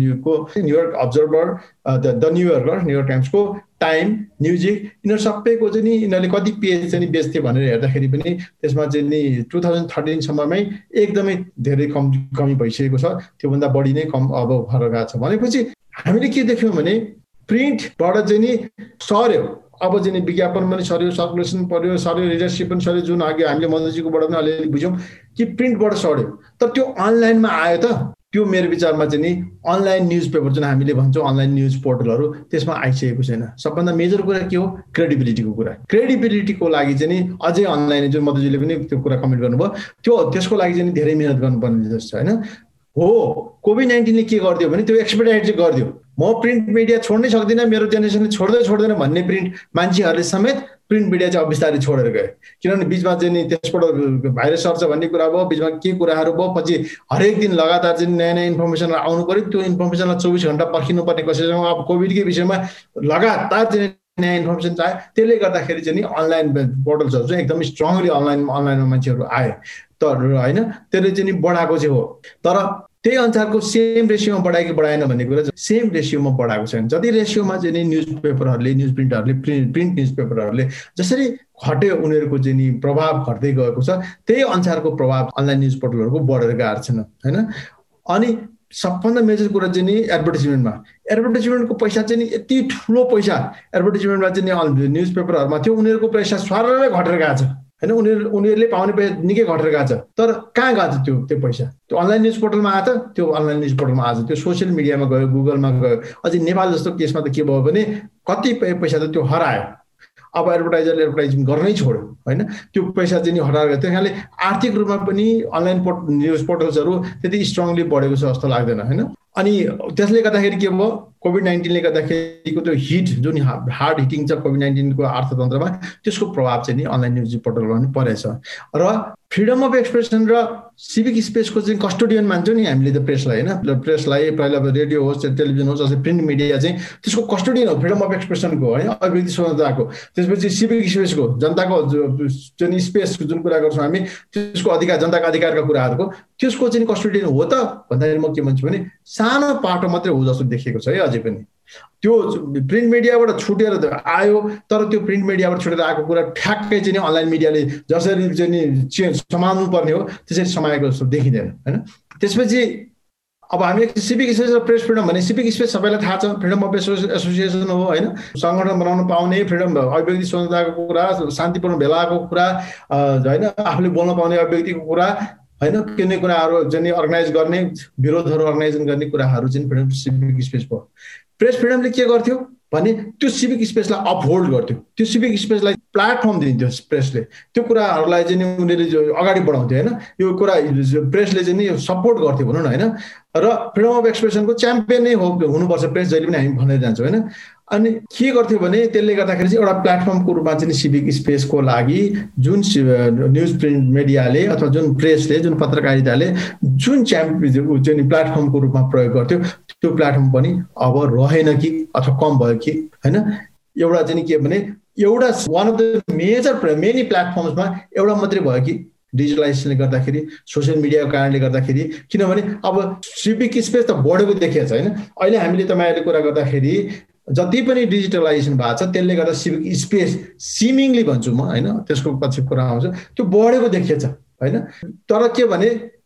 द न्युयोर्क टाइम्सको, टाइम, न्युजिक, यिनीहरू सबैको चाहिँ नि यिनीहरूले कति पेज चाहिँ बेच्थे भनेर हेर्दाखेरि पनि त्यसमा चाहिँ नि 2013 एकदमै धेरै कमी भइसकेको छ। त्योभन्दा बढी नै कम अब भएर गएको छ। भनेपछि हामीले के देख्यौँ भने प्रिन्टबाट चाहिँ नि सर्यो, अब चाहिँ विज्ञापन पनि सर्यो, सर्कुलेसन पर्यो, सर्यो, रिडरसिप पनि सर्यो, जुन अघि हामीले मधुजीकोबाट पनि अलिअलि बुझ्यौँ कि प्रिन्टबाट सर्यो। तर त्यो अनलाइनमा आयो त, त्यो मेरो विचारमा चाहिँ नि अनलाइन न्युज पेपर जुन हामीले भन्छौँ अनलाइन न्युज पोर्टलहरू त्यसमा आइसकेको छैन। सबभन्दा मेजर कुरा के हो? क्रेडिबिलिटीको कुरा। क्रेडिबिलिटीको लागि चाहिँ नि अझै अनलाइन जुन मधुजीले पनि त्यो कुरा कमेन्ट गर्नुभयो त्यसको लागि चाहिँ धेरै मिहिनेत गर्नुपर्ने जस्तो छ होइन। हो, कोभिड-19ले के गरिदियो भने त्यो एक्सपेडाइट चाहिँ गरिदियो। म प्रिन्ट मिडिया छोड्नै सक्दिनँ, मेरो जेनेरेसनले छोड्दैन भन्ने मान्छेहरूले समेत प्रिन्ट मिडिया चाहिँ अब बिस्तारै छोडेर गयो। किनभने बिचमा चाहिँ नि त्यसबाट भाइरस सर्छ भन्ने कुरा भयो, बिचमा के कुराहरू भयो, पछि हरेक दिन लगातार चाहिँ नयाँ इन्फर्मेसन आउनु पर्यो। त्यो इन्फर्मेसनलाई 24 घण्टा पर्खिनु पर्ने कसैसँग। अब कोभिडकै विषयमा लगातार चाहिँ नयाँ इन्फर्मेसन चाह्यो। त्यसले गर्दाखेरि चाहिँ नि अनलाइन पोर्टल्सहरू चाहिँ एकदमै स्ट्रङली अनलाइनमा मान्छेहरू आए तर होइन, त्यसले चाहिँ नि बढाएको चाहिँ हो। तर त्यही अनुसारको सेम रेसियोमा बढायो कि बढाएन भन्ने कुरा सेम रेसियोमा बढाएको छैन। जति रेसियोमा चाहिँ नि न्युज प्रिन्टहरूले प्रिन्ट न्युज पेपरहरूले जसरी घट्यो उनीहरूको चाहिँ नि प्रभाव घट्दै गएको छ, त्यही अनुसारको प्रभाव अनलाइन न्युज पोर्टलहरूको बढेर गएको छैन होइन। अनि सबभन्दा मेजर कुरा चाहिँ नि एडभर्टिजमेन्टको पैसा चाहिँ नि यति ठुलो पैसा एडभर्टिजमेन्टमा चाहिँ नि न्युज पेपरहरूमा थियो, उनीहरूको पैसा स्वारले घटेर गएको छ होइन। उनीहरूले पाउने पैसा निकै घटेर गएको छ। तर कहाँ गएको छ त्यो पैसा? त्यो अनलाइन न्युज पोर्टलमा आयो त, त्यो अनलाइन न्युज पोर्टलमा आयो, त्यो सोसियल मिडियामा गयो, गुगलमा गयो। अझै नेपाल जस्तो केसमा त के भयो भने कतिपय पैसा त त्यो हरायो। अब एडभर्टाइजरले एडभर्टाइजिङ गर्नै छोड्यो होइन, त्यो पैसा चाहिँ नि हराएर गयो। त्यही कारणले आर्थिक रूपमा पनि अनलाइन न्युज पोर्टल्सहरू त्यति स्ट्रङली बढेको छ जस्तो लाग्दैन होइन। अनि त्यसले गर्दाखेरि के भयो, कोभिड-19ले गर्दाखेरिको त्यो हिट जुन हार्ड हिटिङ छ कोभिड-19को अर्थतन्त्रमा, त्यसको प्रभाव चाहिँ नि अनलाइन न्युज पोर्टलमा पनि परेछ। र फ्रिडम अफ एक्सप्रेसन र सिभिक स्पेसको चाहिँ कस्टोडियन मान्छौँ नि हामीले त प्रेसलाई होइन। प्रेसलाई पहिला रेडियो होस्, टेलिभिजन होस्, अझै प्रिन्ट मिडिया चाहिँ त्यसको कस्टोडियन हो फ्रिडम अफ एक्सप्रेसनको होइन, अभिव्यक्ति स्वतन्त्रताको। त्यसपछि सिभिक स्पेसको जनताको जुन स्पेस जुन कुरा गर्छौँ हामी, त्यसको अधिकार, जनताको अधिकारका कुराहरूको त्यसको चाहिँ कस्टोडियन हो त भन्दाखेरि म के भन्छु भने सानो पाटो मात्रै हो जस्तो देखिएको छ है अझै पनि। त्यो प्रिन्ट मिडियाबाट छुटेर आयो, तर त्यो प्रिन्ट मिडियाबाट छुटेर आएको कुरा ठ्याक्कै चाहिँ अनलाइन मिडियाले जसरी चाहिँ समाउनु पर्ने हो त्यसरी समाएको जस्तो देखिँदैन होइन। त्यसपछि अब हामी सिभिक स्पेस र प्रेस फ्रिडम भने सिभिक स्पेस सबैलाई थाहा छ, फ्रिडम अफ एसोसिएसन हो होइन, सङ्गठन बनाउन पाउने, फ्रिडम अभिव्यक्ति स्वतन्त्रताको कुरा, शान्तिपूर्ण भेलाको कुरा होइन, आफूले बोल्न पाउने अभिव्यक्तिको कुरा होइन, कुनै कुराहरू चाहिँ अर्गनाइज गर्ने, विरोधहरू अर्गनाइज गर्ने कुराहरू चाहिँ फ्रिडम सिभिक स्पेस भयो। प्रेस फ्रिडमले के गर्थ्यो भने त्यो सिभिक स्पेसलाई अपहोल्ड गर्थ्यो, त्यो सिभिक स्पेसलाई प्लेटफर्म दिन्थ्यो प्रेसले, त्यो कुराहरूलाई चाहिँ उनीहरूले अगाडि बढाउँथ्यो होइन। यो कुरा प्रेसले चाहिँ नि सपोर्ट गर्थ्यो भनौँ न होइन। र फ्रिडम अफ एक्सप्रेसनको च्याम्पियन नै हुनुपर्छ प्रेस, जहिले पनि हामी भनेर जान्छौँ होइन। अनि के गर्थ्यो भने त्यसले गर्दाखेरि चाहिँ एउटा प्लेटफर्मको रूपमा चाहिँ सिभिक स्पेसको लागि जुन न्युज प्रिन्ट मिडियाले अथवा जुन प्रेसले, जुन पत्रकारिताले जुन चाहिँ प्लेटफर्मको रूपमा प्रयोग गर्थ्यो, त्यो प्लेटफर्म पनि अब रहेन कि अथवा कम भयो कि होइन। एउटा चाहिँ के भने एउटा वान अफ द मेनी प्लेटफर्म्समा एउटा मात्रै भयो कि डिजिटलाइजेसनले गर्दाखेरि, सोसियल मिडियाको कारणले गर्दाखेरि। किनभने अब सिभिक स्पेस त बढेको देखिएको छ होइन। अहिले हामीले तपाईँहरूले कुरा गर्दाखेरि जति पनि डिजिटलाइजेसन भएको छ त्यसले गर्दा सिभिक स्पेस सिमिङली भन्छु म होइन, त्यसको पछि कुरा आउँछ, त्यो बढेको देखिएछ होइन। तर के भने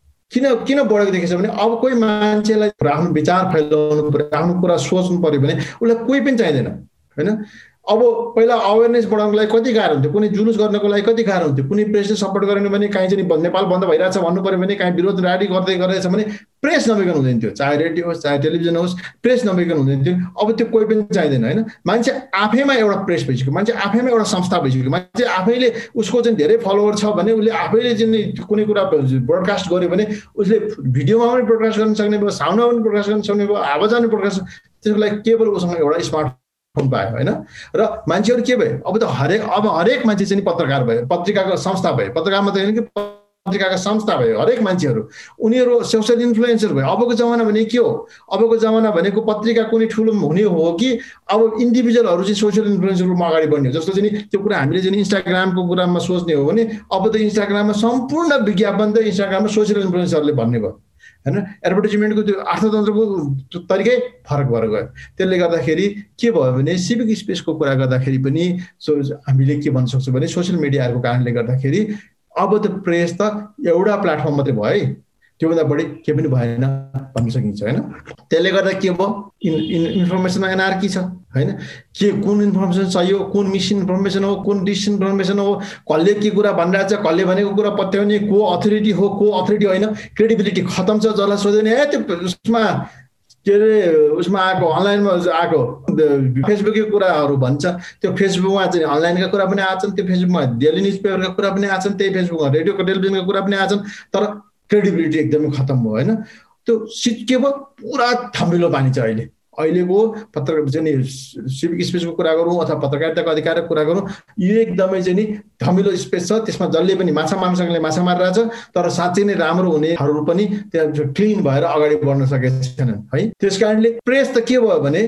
किन बढेको देखिएछ भने अब कोही मान्छेलाई आफ्नो विचार फैलाउनु पर्यो, आफ्नो कुरा सोच्नु पर्यो भने उसलाई कोही पनि चाहिँदैन होइन। अब पहिला अवेरनेस बढाउनको लागि कति गाह्रो हुन्थ्यो, कुनै जुलुस गर्नको लागि कति गाह्रो हुन्थ्यो, कुनै प्रेसले सपोर्ट गरेन भने, काहीँ चाहिँ नेपाल बन्द भइरहेछ भन्नु पर्यो भने, काहीँ विरोध र्याली गरिरहेछ भने प्रेस नभइकन हुँदैन थियो, चाहे रेडियो होस् चाहे टेलिभिजन होस्, प्रेस नभइकन हुँदैन थियो। अब त्यो कोही पनि चाहिँदैन होइन। मान्छे आफैमा एउटा प्रेस भइसक्यो, मान्छे आफैमा एउटा संस्था भइसक्यो, मान्छे आफैले उसको चाहिँ धेरै फलोवर छ भने उसले आफैले चाहिँ कुनै कुरा ब्रोडकास्ट गर्यो भने उसले भिडियोमा पनि ब्रोडकास्ट गर्न सक्ने भयो, साउन्डमा पनि ब्रोडकास्ट गर्न सक्ने भयो, आवाजमा पनि ब्रोडकास्ट, त्यसको लागि केवल उसँग एउटा स्मार्टफोन पायो होइन। र मान्छेहरू के भयो अब त हरेक मान्छे चाहिँ पत्रकार भयो, पत्रिकाको संस्था भयो, पत्रकार मात्रै होइन कि पत्रिकाका संस्था भयो, हरेक मान्छेहरू उनीहरू सोसियल इन्फ्लुएन्सर भयो। अबको जमाना भने के हो, अबको जमाना भनेको पत्रिका कुनै ठुलो हुने हो कि अब इन्डिभिजुअलहरू चाहिँ सोसियल इन्फ्लुएन्सर रूपमा अगाडि बढ्ने हो। जस्तो चाहिँ त्यो कुरा हामीले चाहिँ इन्स्टाग्रामको कुरामा सोच्ने हो भने अब त इन्स्टाग्राममा सम्पूर्ण विज्ञापन त इन्स्टाग्राममा सोसियल इन्फ्लुएन्सरले भन्ने भयो होइन। एडभर्टिजमेन्टको त्यो अर्थतन्त्रको तरिकै फरक भएर गयो। त्यसले गर्दाखेरि के भयो भने सिभिक स्पेसको कुरा गर्दाखेरि पनि हामीले के भन्न सक्छौँ भने सोसियल मिडियाहरूको कारणले गर्दाखेरि अब त प्रेस त एउटा प्लेटफर्म मात्रै भयो है, त्योभन्दा बढी के पनि भएन भन्न सकिन्छ होइन। त्यसले गर्दा के भयो, इन्फर्मेसनमा एनआरकी छ होइन। के कुन इन्फर्मेसन सही हो, कुन मिस इन्फर्मेसन हो, कुन डिसइन्फर्मेसन हो, कसले के कुरा भनिरहेछ, कसले भनेको कुरा पत्याउने, को अथोरिटी हो को अथोरिटी होइन, क्रेडिबिलिटी खतम छ। जसलाई सोध्यो भने त्यो उसमा के अरे उसमा आएको अनलाइनमा आएको फेसबुकको कुराहरू भन्छ, त्यो फेसबुकमा चाहिँ अनलाइनका कुरा पनि आछन्, त्यो फेसबुकमा डेली न्युज पेपरका कुरा पनि आछन्, त्यही फेसबुकमा रेडियोको टेलिभिजनका कुरा पनि आछन्, तर क्रेडिबिलिटी एकदमै खतम भयो होइन। त्यो के भयो, पुरा थमिलो पानी छ अहिलेको पत्रकार चाहिँ सिभिक स्पेसको कुरा गरौँ अथवा पत्रकारिताको अधिकारको कुरा गरौँ, यो एकदमै चाहिँ नि थमिलो स्पेस छ। त्यसमा जसले पनि माछा मार्न सक्ने माछा मारिरहेछ, तर साँच्चै नै राम्रो हुनेहरू पनि त्यहाँ क्लिन भएर अगाडि बढ्न सकेका छैनन् है। त्यस कारणले प्रेस त के भयो भने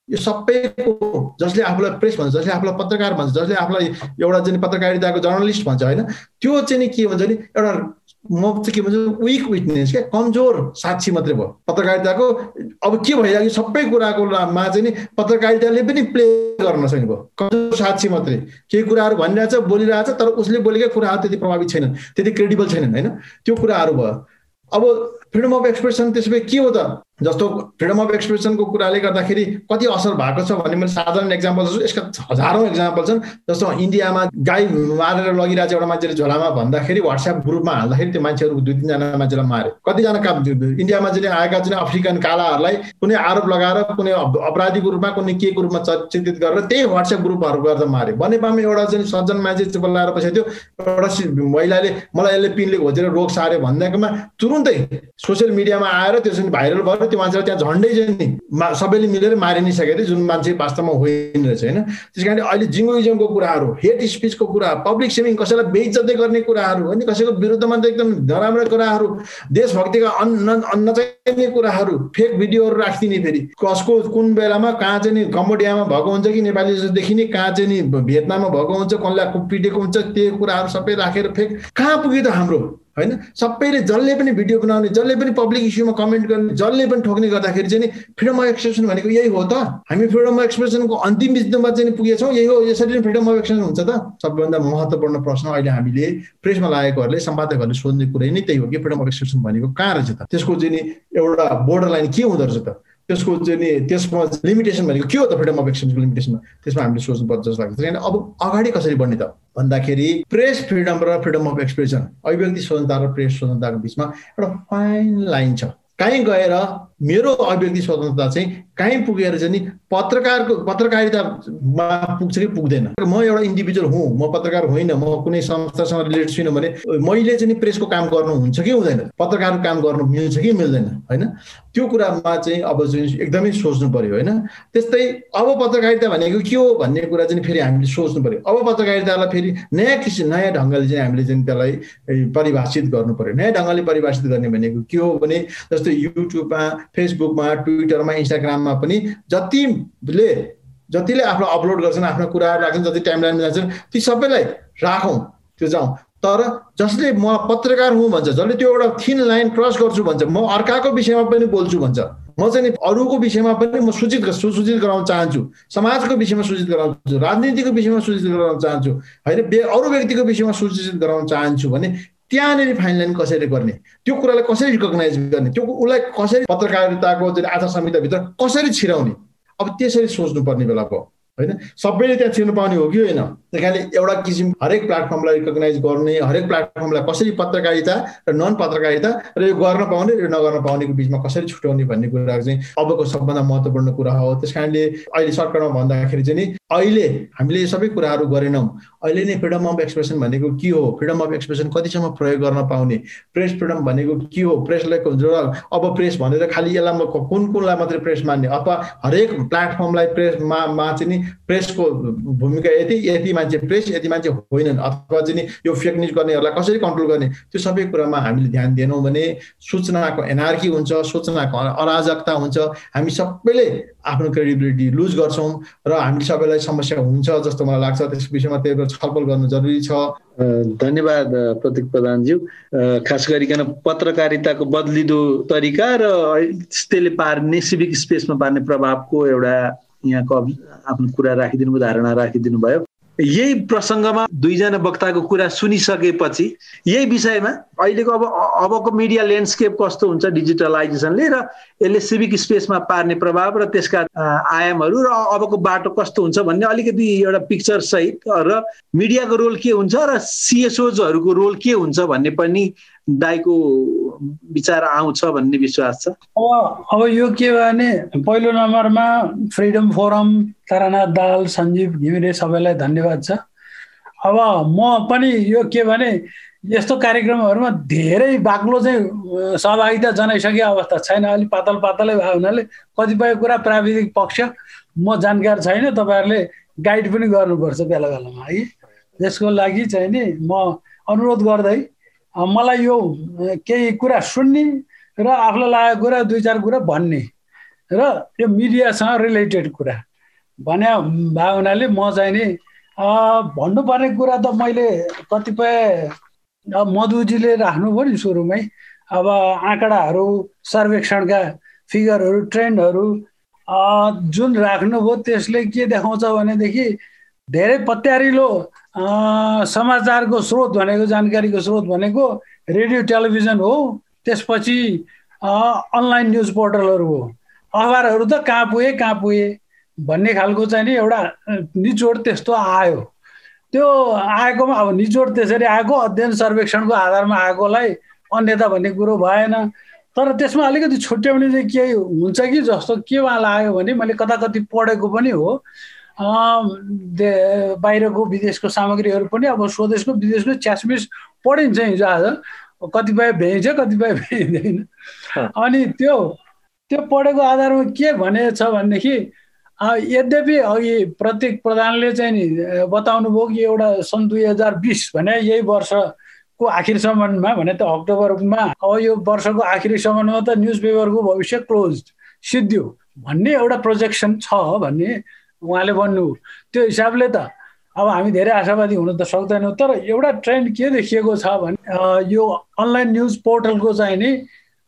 यो सबैको जसले आफूलाई प्रेस भन्छ, जसले आफूलाई पत्रकार भन्छ, जसले आफूलाई एउटा चाहिँ पत्रकारिताको जर्नलिस्ट भन्छ होइन, त्यो चाहिँ नि के भन्छ नि एउटा म चाहिँ के भन्छ विक विटनेस क्या, कमजोर साक्षी मात्रै भयो पत्रकारिताको। अब के भइरहेको सबै कुराको मा चाहिँ नि पत्रकारिताले पनि प्ले गर्न सक्ने भयो, कमजोर साक्षी मात्रै। केही कुराहरू भनिरहेछ बोलिरहेछ तर उसले बोलेकै कुराहरू त्यति प्रभावित छैनन्, त्यति क्रेडिबल छैनन् होइन, त्यो कुराहरू भयो। अब फ्रिडम अफ एक्सप्रेसन त्यसो भए के हो त? जस्तो फ्रिडम अफ एक्सप्रेसनको कुराले गर्दाखेरि कति असर भएको छ भन्ने मैले साधारण एक्जाम्पल जस्तो यसका हजारौँ एक्जाम्पल छन्। जस्तो इन्डियामा गाई मारेर लगिरहेको एउटा मान्छेले झोलामा भन्दाखेरि व्हाट्सएप ग्रुपमा हाल्दाखेरि त्यो मान्छेहरू 2-3 जना मान्छेलाई मारे। कतिजना इन्डियामा चाहिँ आएका चाहिँ अफ्रिकन कालाहरूलाई कुनै आरोप लगाएर कुनै अपराधीको रूपमा कुनै के को रूपमा चिन्तित गरेर त्यही व्हाट्सएप ग्रुपहरू गर्दा मारे। बनेपामा एउटा चाहिँ सज्जन मान्छे बोलाएर बसेको थियो, एउटा महिलाले मलाई यसले पिनले खोजेर रोग सार्यो भन्दाकोमा तुरुन्तै सोसियल मिडियामा आएर त्यो चाहिँ भाइरल भयो। त्यो मान्छेलाई त्यहाँ झन्डै चाहिँ नि सबैले मिलेर मारि नै सकेको थियो, जुन मान्छे वास्तवमा होइन रहेछ होइन। त्यस कारण अहिले जिङ्गोइजमको कुराहरू, हेट स्पिचको कुरा, पब्लिक सेभिङ, कसैलाई बेइज्जत गर्ने कुराहरू होइन, कसैको विरुद्धमा त एकदम नराम्रो कुराहरू, देशभक्तिका नचाहिने कुराहरू, फेक भिडियोहरू राखिदिने, फेरि कसको कुन बेलामा कहाँ चाहिँ नि कम्बोडियामा भएको हुन्छ कि नेपाली जस्तो देखिने, कहाँ चाहिँ नि भियतनाममा भएको हुन्छ, कसलाई पिटेको हुन्छ, त्यो कुराहरू सबै राखेर फेक कहाँ पुग्यो त हाम्रो होइन। सबैले जसले पनि भिडियो बनाउने, जसले पनि पब्लिक इस्युमा कमेन्ट गर्ने, जसले पनि ठोक्ने गर्दाखेरि चाहिँ नि फ्रिडम अफ एक्सप्रेसन भनेको यही हो त। हामी फ्रिडम अफ एक्सप्रेसनको अन्तिम बिन्दुमा चाहिँ पुगेछौँ, यही हो। यसरी नै फ्रिडम अफ एक्सप्रेसन हुन्छ त? सबैभन्दा महत्त्वपूर्ण प्रश्न अहिले हामीले प्रेसमा लागेकोहरूले, सम्पादकहरूले सोध्ने कुरै नै त्यही हो कि फ्रिडम अफ एक्सप्रेसन भनेको कहाँ रहेछ त? त्यसको चाहिँ नि एउटा बोर्डर लाइन के हुँदो रहेछ त? त्यसको चाहिँ नि त्यसमा लिमिटेसन भनेको के हो त? फ्रिडम अफ एक्सप्रेसनको लिमिटेसनमा त्यसमा हामीले सोच्नुपर्छ जस्तो लाग्छ। किन अब अगाडि कसरी बढ्ने त भन्दाखेरि प्रेस फ्रिडम र फ्रिडम अफ एक्सप्रेसन, अभिव्यक्ति स्वतन्त्रता र प्रेस स्वतन्त्रताको बिचमा एउटा फाइन लाइन छ। कहीँ गएर मेरो अभिव्यक्ति स्वतन्त्रता चाहिँ कहीँ पुगेर चाहिँ नि पत्रकारितामा पुग्छ कि पुग्दैन। म एउटा इन्डिभिजुअल हुँ, म पत्रकार होइन, म कुनै संस्थासँग रिलेटेड छुइनँ भने मैले चाहिँ नि प्रेसको काम गर्नु हुन्छ कि हुँदैन, पत्रकारको काम गर्नु मिल्छ कि मिल्दैन होइन। त्यो कुरामा चाहिँ अब चाहिँ एकदमै सोच्नु पर्यो होइन। त्यस्तै अब पत्रकारिता भनेको के हो भन्ने कुरा चाहिँ फेरि हामीले सोच्नु पर्यो। अब पत्रकारितालाई फेरि नयाँ ढङ्गले चाहिँ हामीले चाहिँ त्यसलाई परिभाषित गर्नु पर्यो। नयाँ ढङ्गले परिभाषित गर्ने भनेको के हो भने जस्तो युट्युबमा, फेसबुकमा, ट्विटरमा, इन्स्टाग्राममा पनि जतिले आफ्नो अपलोड गर्छन्, आफ्नो कुराहरू राख्छन्, जति टाइमलाइनमा जान्छन्, ती सबैलाई राखौँ, त्यो जाउँ। तर जसले म पत्रकार हुँ भन्छ, जसले त्यो एउटा थिन लाइन क्रस गर्छु भन्छ, म अर्काको विषयमा पनि बोल्छु भन्छ, म चाहिँ अरूको विषयमा पनि म सुसूचित गराउन चाहन्छु, समाजको विषयमा सूचित गराउन चाहन्छु, राजनीतिको विषयमा सूचित गराउन चाहन्छु होइन, अरू व्यक्तिको विषयमा सूचित गराउन चाहन्छु भने त्यहाँनिर फाइन लाइन कसरी गर्ने, त्यो कुरालाई कसरी रिकगनाइज गर्ने, त्यो उसलाई कसरी पत्रकारिताको चाहिँ आचार संहिताभित्र कसरी छिराउने, अब त्यसरी सोच्नुपर्ने बेला भयो होइन। सबैले त्यहाँ छिर्नु पाउने हो कि होइन? त्यही कारणले एउटा किसिम हरेक प्लेटफर्मलाई रिकगनाइज गर्ने, हरेक प्लेटफर्मलाई कसरी पत्रकारिता र नन पत्रकारिता र यो गर्न पाउने र नगर्न पाउनेको बिचमा कसरी छुट्याउने भन्ने कुरा चाहिँ अबको सबभन्दा महत्त्वपूर्ण कुरा हो। त्यस कारणले अहिले सर्टकटमा भन्दाखेरि चाहिँ नि अहिले हामीले यो सबै कुराहरू गरेनौँ। अहिले नै फ्रिडम अफ एक्सप्रेसन भनेको के हो, फ्रिडम अफ एक्सप्रेसन कतिसम्म प्रयोग गर्न पाउने, प्रेस फ्रिडम भनेको के हो, प्रेसलाई अब प्रेस भनेर खालि यसलाई कुनलाई मात्रै प्रेस मान्ने, अथवा हरेक प्लेटफर्मलाई प्रेसमा चाहिँ नि प्रेसको भूमिका यति मान्छे प्रेस, यति मान्छे होइनन्, अथवा चाहिँ नि यो फेक न्युज गर्नेहरूलाई कसरी कन्ट्रोल गर्ने, त्यो सबै कुरामा हामीले ध्यान दिएनौँ भने सूचनाको एनार्की हुन्छ, सूचनाको अराजकता हुन्छ, हामी सबैले आफ्नो क्रेडिबिलिटी लुज गर्छौँ र हामीले सबैलाई समस्या हुन्छ जस्तो मलाई लाग्छ। त्यस विषयमा त्यही छलफल गर्नु जरुरी छ। धन्यवाद प्रतीक प्रधानज्यू। खास गरिकन पत्रकारिताको बदलिदो तरिका र त्यसले पार्ने सिभिक स्पेसमा पार्ने प्रभावको एउटा यहाँको आफ्नो कुरा राखिदिनु भयो, धारणा राखिदिनु भयो। यही प्रसङ्गमा दुईजना वक्ताको कुरा सुनिसकेपछि यही विषयमा अहिलेको अबको मिडिया ल्यान्डस्केप कस्तो हुन्छ डिजिटलाइजेसनले र यसले सिभिक स्पेसमा पार्ने प्रभाव र त्यसका आयामहरू र अबको बाटो कस्तो हुन्छ भन्ने अलिकति एउटा पिक्चर सहित र मिडियाको रोल के हुन्छ र सिएसओजहरूको रोल के हुन्छ भन्ने पनि दाइको विचार आउँछ भन्ने विश्वास छ। अब यो के भने पहिलो नम्बरमा फ्रिडम फोरम, तारानाथ दाहाल, सञ्जीव घिमिरे सबैलाई धन्यवाद छ। अब म पनि यो के भने यस्तो कार्यक्रमहरूमा धेरै बाक्लो चाहिँ सहभागिता जनाइसके अवस्था छैन, अलिक पातलै भयो हुनाले कतिपय कुरा प्राविधिक पक्ष म जानकार छैन, तपाईँहरूले गाइड पनि गर्नुपर्छ बेला बेलामा है। त्यसको लागि चाहिँ नि म अनुरोध गर्दै मलाई यो केही कुरा सुन्ने र आफूलाई लागेको कुरा 2-4 कुरा भन्ने र यो मिडियासँग रिलेटेड कुरा भने भए हुनाले म चाहिँ नि भन्नुपर्ने कुरा त मैले कतिपय मधुजीले राख्नुभयो नि सुरुमै अब आँकडाहरू सर्वेक्षणका फिगरहरू ट्रेन्डहरू जुन राख्नुभयो त्यसले के देखाउँछ भनेदेखि धेरै पत्यारिलो समाचारको स्रोत भनेको जानकारीको स्रोत भनेको रेडियो टेलिभिजन हो त्यसपछि अनलाइन न्युज पोर्टलहरू हो अखबारहरू त कहाँ पुगे भन्ने खालको चाहिँ नि एउटा निचोड त्यस्तो आयो त्यो आएकोमा अब निचोड त्यसरी आएको अध्ययन सर्वेक्षणको आधारमा आएकोलाई अन्यथा भन्ने कुरो भएन तर त्यसमा अलिकति छुट्याउने चाहिँ के हुन्छ कि जस्तो के वाला आयो भने मैले कति पढेको पनि हो बाहिरको विदेशको सामग्रीहरू पनि अब स्वदेशको विदेशको च्यासमिस पढिन्छ हिजो आज कतिपय भ्याइन्छ कतिपय भ्याइँदैन अनि त्यो पढेको आधारमा के भनेछ भनेदेखि यद्यपि अघि प्रतीक प्रधानले चाहिँ नि बताउनु भयो कि एउटा सन् 2020 भने यही वर्षको आखिरसम्ममा भने त अक्टोबरमा अब यो वर्षको आखिरीसम्ममा त न्युज पेपरको भविष्य क्लोज सिद्धियो भन्ने एउटा प्रोजेक्सन छ भन्ने उहाँले भन्नुभयो त्यो हिसाबले त अब हामी धेरै आशावादी हुन त सक्दैनौँ तर एउटा ट्रेन्ड के देखिएको छ भने यो अनलाइन न्युज पोर्टलको चाहिँ नि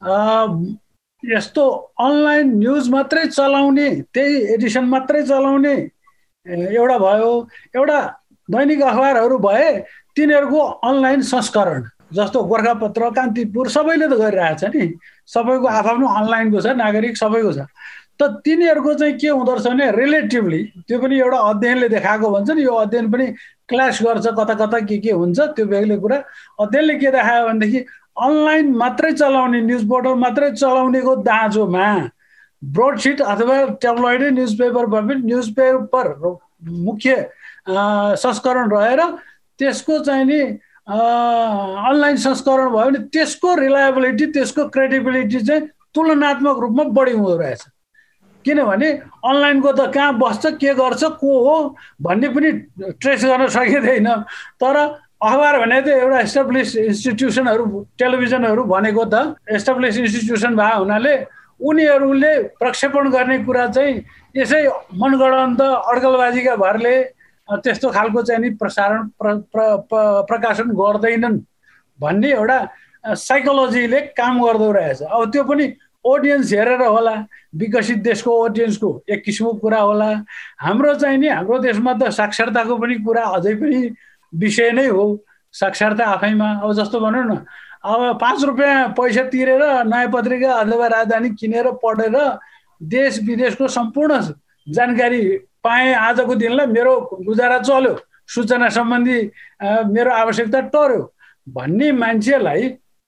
यस्तो अनलाइन न्युज मात्रै चलाउने त्यही एडिसन मात्रै चलाउने एउटा भयो एउटा दैनिक अखबारहरू भए तिनीहरूको अनलाइन संस्करण जस्तो गोर्खापत्र कान्तिपुर सबैले त गरिरहेछ नि सबैको आफ्नो अनलाइनको छ नागरिक सबैको छ त तिनीहरूको चाहिँ के हुँदो रहेछ भने रिलेटिभली त्यो पनि एउटा अध्ययनले देखाएको भन्छ नि यो अध्ययन पनि क्लास गर्छ कता के हुन्छ त्यो बेग्लै कुरा अध्ययनले के देखायो भनेदेखि अनलाइन मात्रै चलाउने न्युज पोर्टल मात्रै चलाउनेको दाँजोमा ब्रोडसिट अथवा ट्याब्लोइड न्युज पेपर मुख्य संस्करण रहेर त्यसको चाहिँ नि अनलाइन संस्करण भयो भने त्यसको रिलायबिलिटी त्यसको क्रेडिबिलिटी चाहिँ तुलनात्मक रूपमा बढी हुँदो रहेछ किनभने अनलाइनको त कहाँ बस्छ के गर्छ को हो भन्ने पनि ट्रेस गर्न सकिँदैन तर अखबार भने त एउटा एस्टाब्लिस इन्स्टिट्युसनहरू टेलिभिजनहरू भनेको त एस्टाब्लिस इन्स्टिट्युसन भए हुनाले उनीहरूले प्रक्षेपण गर्ने कुरा चाहिँ यसै मनगढन्त अड्कलबाजीका भरले त्यस्तो खालको चाहिँ नि प्रसारण प्रकाशन गर्दैनन् भन्ने एउटा साइकोलोजीले काम गर्दो रहेछ अब त्यो पनि ऑडियन्स हेरेर होला विकसित देशको ऑडियन्सको एक किसिमको कुरा होला हाम्रो चाहिँ नि हाम्रो देशमा त साक्षरताको पनि कुरा अझै पनि विषय नै हो साक्षरता आफैमा अब जस्तो भनौँ न अब 5 रुपैयाँ पैसा तिरेर नयाँ पत्रिका अथवा राजधानी किनेर पढेर देश विदेशको सम्पूर्ण जानकारी पाएँ आजको दिनलाई मेरो गुजारा चल्यो सूचना सम्बन्धी मेरो आवश्यकता टर्यो भन्ने मान्छेलाई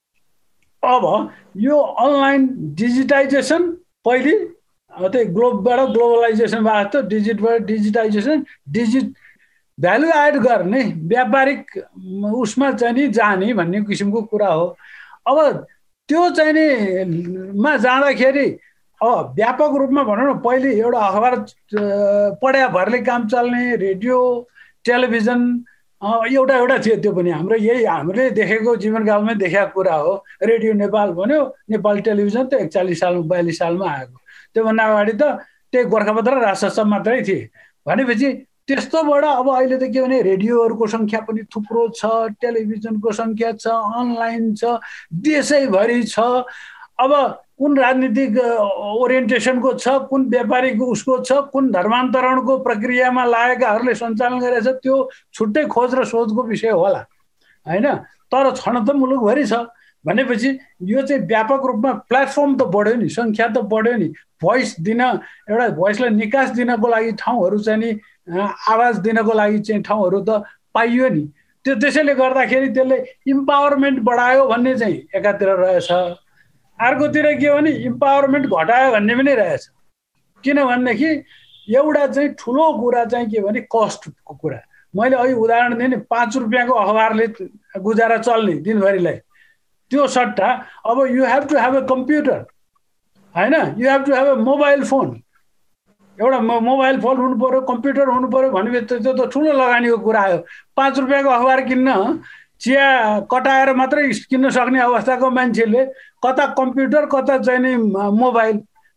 अब यो अनलाइन डिजिटाइजेसन पहिले त्यही ग्लोबबाट ग्लोबलाइजेसन भएको त डिजिटाइजेसन भ्यालु एड गर्ने व्यापारिक उसमा चाहिँ नि जाने भन्ने किसिमको कुरा हो अब त्यो चाहिँ नि मा जाँदाखेरि अब व्यापक रूपमा भनौँ न पहिले एउटा अखबार पढ्या भरले काम चल्ने रेडियो टेलिभिजन एउटा थियो त्यो पनि हाम्रो यही हामीले देखेको जीवनकालमै देखेको कुरा हो रेडियो नेपाल भन्यो नेपाल टेलिभिजन त 41 सालमा 42 सालमा आएको त्योभन्दा अगाडि त त्यही गोर्खापत्र र राजशासन मात्रै थिए भनेपछि त्यस्तोबाट अब अहिले त के भने रेडियोहरूको सङ्ख्या पनि थुप्रो छ टेलिभिजनको सङ्ख्या छ अनलाइन छ देशैभरि छ अब कुन राजनीतिक ओरिएन्टेसनको छ कुन व्यापारिक उसको छ कुन धर्मान्तरणको प्रक्रियामा लागेकाहरूले सञ्चालन गरेछ त्यो छुट्टै खोज र सोचको विषय होला हैन तर छन त मुलुकभरि छ भनेपछि यो चाहिँ व्यापक रूपमा प्लेटफर्म त बढ्यो नि सङ्ख्या त बढ्यो नि भोइस दिन एउटा भोइसलाई निकास दिनको लागि ठाउँहरू चाहिँ नि आवाज दिनको लागि चाहिँ ठाउँहरू त पाइयो नि त्यसैले गर्दाखेरि त्यसले इम्पावरमेन्ट बढायो भन्ने चाहिँ एकातिर रहेछ अर्कोतिर के भने इम्पावरमेन्ट घटायो भन्ने पनि रहेछ किनभनेदेखि एउटा चाहिँ ठुलो कुरा चाहिँ के भने कस्टको कुरा मैले अघि उदाहरण दिएँ नि 5 रुपियाँको अखबारले गुजारा चल्ने दिनभरिलाई त्यो सट्टा अब you have to have a computer हैन you have to have a mobile phone एउटा मोबाइल फोन हुनु पर्यो कम्प्युटर हुनु पर्यो भनेपछि त्यो त ठुलो लगानीको कुरा आयो 5 रुपियाँको अखबार किन्न चिया कटाएर मात्रै किन्न सक्ने अवस्थाको मान्छेले कता कम्प्युटर कता चाहिँ नि मोबाइल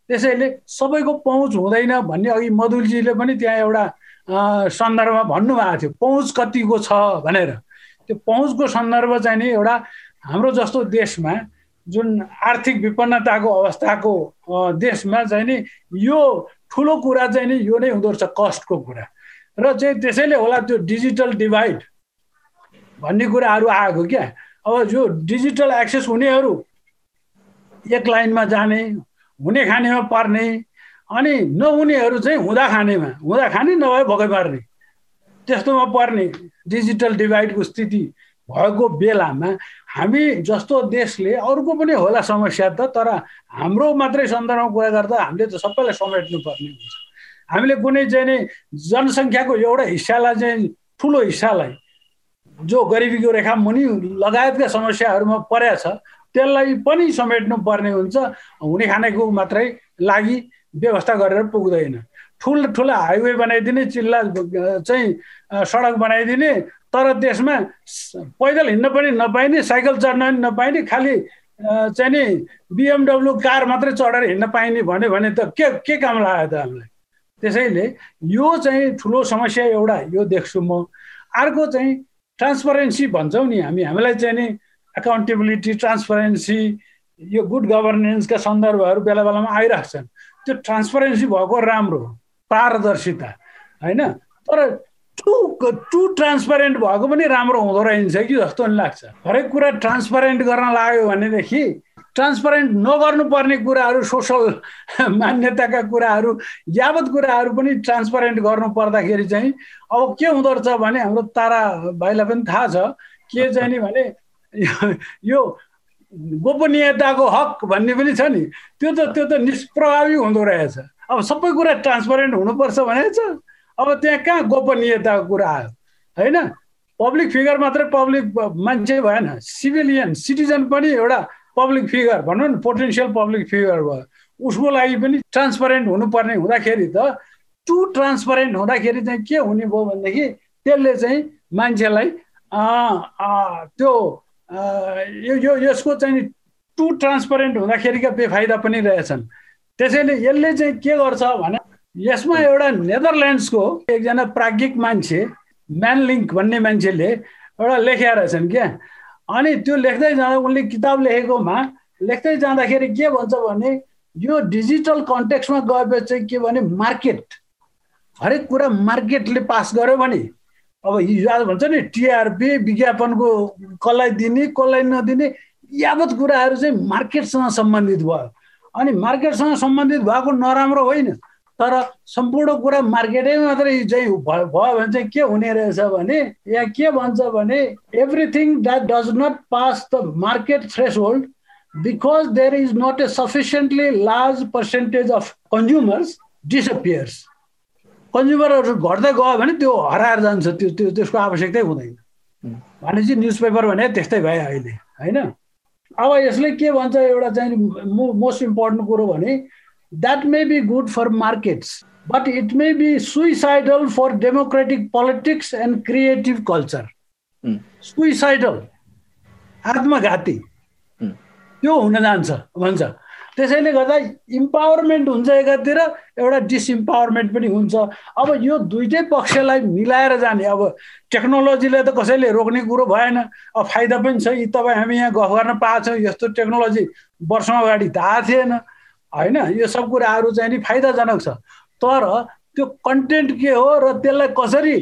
त्यसैले सबैको पहुँच हुँदैन भन्ने अघि मधुलजीले पनि त्यहाँ एउटा सन्दर्भमा भन्नुभएको थियो, पहुँच कतिको छ भनेर। त्यो पहुँचको सन्दर्भ चाहिँ नि एउटा हाम्रो जस्तो देशमा जुन आर्थिक विपन्नताको अवस्थाको देशमा चाहिँ नि यो ठुलो कुरा चाहिँ नि यो नै हुँदो रहेछ, कस्टको कुरा। र चाहिँ त्यसैले होला त्यो डिजिटल डिभाइड भन्ने कुराहरू आएको क्या। अब जो डिजिटल एक्सेस हुनेहरू एक लाइनमा जाने, हुने खानेमा पर्ने, अनि नहुनेहरू चाहिँ हुँदा खाने नभए भोकै पार्ने, त्यस्तोमा पर्ने डिजिटल डिभाइडको स्थिति भएको बेलामा हामी जस्तो देशले, अरूको पनि होला समस्या त, तर हाम्रो मात्रै सन्दर्भमा कुरा गर्दा हामीले त सबैलाई समेट्नु पर्ने हुन्छ। हामीले कुनै चाहिँ नि जनसङ्ख्याको एउटा हिस्सालाई चाहिँ, ठुलो हिस्सालाई जो गरिबीको रेखा मुनि लगायतका समस्याहरूमा परेको छ त्यसलाई पनि समेट्नु पर्ने हुन्छ। हुने खानेको मात्रै लागि व्यवस्था गरेर पुग्दैन। ठुला हाइवे बनाइदिने, चिल्ला चाहिँ सडक बनाइदिने, तर त्यसमा पैदल हिँड्न पनि नपाइने, साइकल चढ्न पनि नपाइने, खालि चाहिँ नि BMW कार मात्रै चढेर हिँड्न पाइने भने त के काम लाग्यो त हामीलाई। त्यसैले यो चाहिँ ठुलो समस्या एउटा यो देख्छु म। अर्को चाहिँ ट्रान्सपरेन्सी भन्छौँ नि हामीलाई चाहिँ नि एकाउन्टेबिलिटी, ट्रान्सपरेन्सी, यो गुड गभर्नेन्सका सन्दर्भहरू बेला बेलामा आइरहेछन्। त्यो ट्रान्सपरेन्सी भएको राम्रो, पारदर्शिता होइन, तर टु ट्रान्सपरेन्ट भएको पनि राम्रो हुँदो रहेछ कि जस्तो नि लाग्छ। हरेक कुरा ट्रान्सपरेन्ट गर्न लाग्यो भनेदेखि ट्रान्सपरेन्ट नगर्नुपर्ने कुराहरू, सोसल मान्यताका कुराहरू, यावत कुराहरू पनि ट्रान्सपरेन्ट गर्नु पर्दाखेरि चाहिँ अब के हुँदो रहेछ भने, हाम्रो तारा भाइलाई पनि थाहा छ के चाहिँ नि भने, यो गोपनीयताको हक भन्ने पनि छ नि, त्यो त निष्प्रभावी हुँदो रहेछ। अब सबै कुरा ट्रान्सपरेन्ट हुनुपर्छ भनेको छ, अब त्यहाँ कहाँ गोपनीयताको कुरा आयो होइन। पब्लिक फिगर मात्रै पब्लिक मान्छे भएन, सिभिलियन सिटिजन पनि एउटा पब्लिक फिगर भनौँ न, पोटेन्सियल पब्लिक फिगर भयो, उसको लागि पनि ट्रान्सपरेन्ट हुनुपर्ने हुँदाखेरि त टु ट्रान्सपरेन्ट हुँदाखेरि चाहिँ के हुने भयो भनेदेखि त्यसले चाहिँ मान्छेलाई त्यो यसको चाहिँ टु ट्रान्सपरेन्ट हुँदाखेरिका बेफाइदा पनि रहेछन्। त्यसैले यसले चाहिँ के गर्छ भने, यसमा एउटा नेदरल्यान्ड्सको एकजना प्राज्ञिक मान्छे म्यानलिङ्क भन्ने मान्छेले एउटा लेखेका रहेछन् क्या। अनि त्यो लेख्दै जाँदा, उनले किताब लेखेकोमा लेख्दै जाँदाखेरि के भन्छ भने, यो डिजिटल कन्टेक्स्टमा गएपछि चाहिँ के भने, मार्केट, हरेक कुरा मार्केटले पास गर्यो भने, अब हिजो भन्छ नि टिआरपी, विज्ञापनको कसलाई दिने कसलाई नदिने, यावत कुराहरू चाहिँ मार्केटसँग सम्बन्धित भयो। अनि मार्केटसँग सम्बन्धित भएको नराम्रो होइन, तर सम्पूर्ण कुरा मार्केटै मात्रै चाहिँ भयो भने चाहिँ के हुने रहेछ भने, यहाँ के भन्छ भने, everything that does not pass the market threshold because there is not a sufficiently large percentage of consumers disappears. कन्ज्युमरहरू घट्दै गयो भने त्यो हराएर जान्छ, त्यसको आवश्यकतै हुँदैन भनेपछि न्युज पेपर भने त्यस्तै भयो अहिले होइन। अब यसले के भन्छ, एउटा चाहिँ मोस्ट इम्पोर्टेन्ट कुरो भने, that may be good for markets, but it may be suicidal for democratic politics and creative culture. Suicidal, आत्मघाती त्यो हुन जान्छ भन्छ। त्यसैले गर्दा इम्पावरमेन्ट हुन्छ एकातिर, एउटा डिसइम्पावरमेन्ट पनि हुन्छ। अब यो दुईटै पक्षलाई मिलाएर जाने, अब टेक्नोलोजीले त कसैले रोक्ने कुरो भएन, अब फाइदा पनि छ। यी तपाईँ हामी यहाँ गफ गर्न पाएको छौँ, यस्तो टेक्नोलोजी वर्षौँ अगाडि त आएको थिएन होइन। यो सब कुराहरू चाहिँ नि फाइदाजनक छ, तर त्यो कन्टेन्ट के हो र त्यसलाई कसरी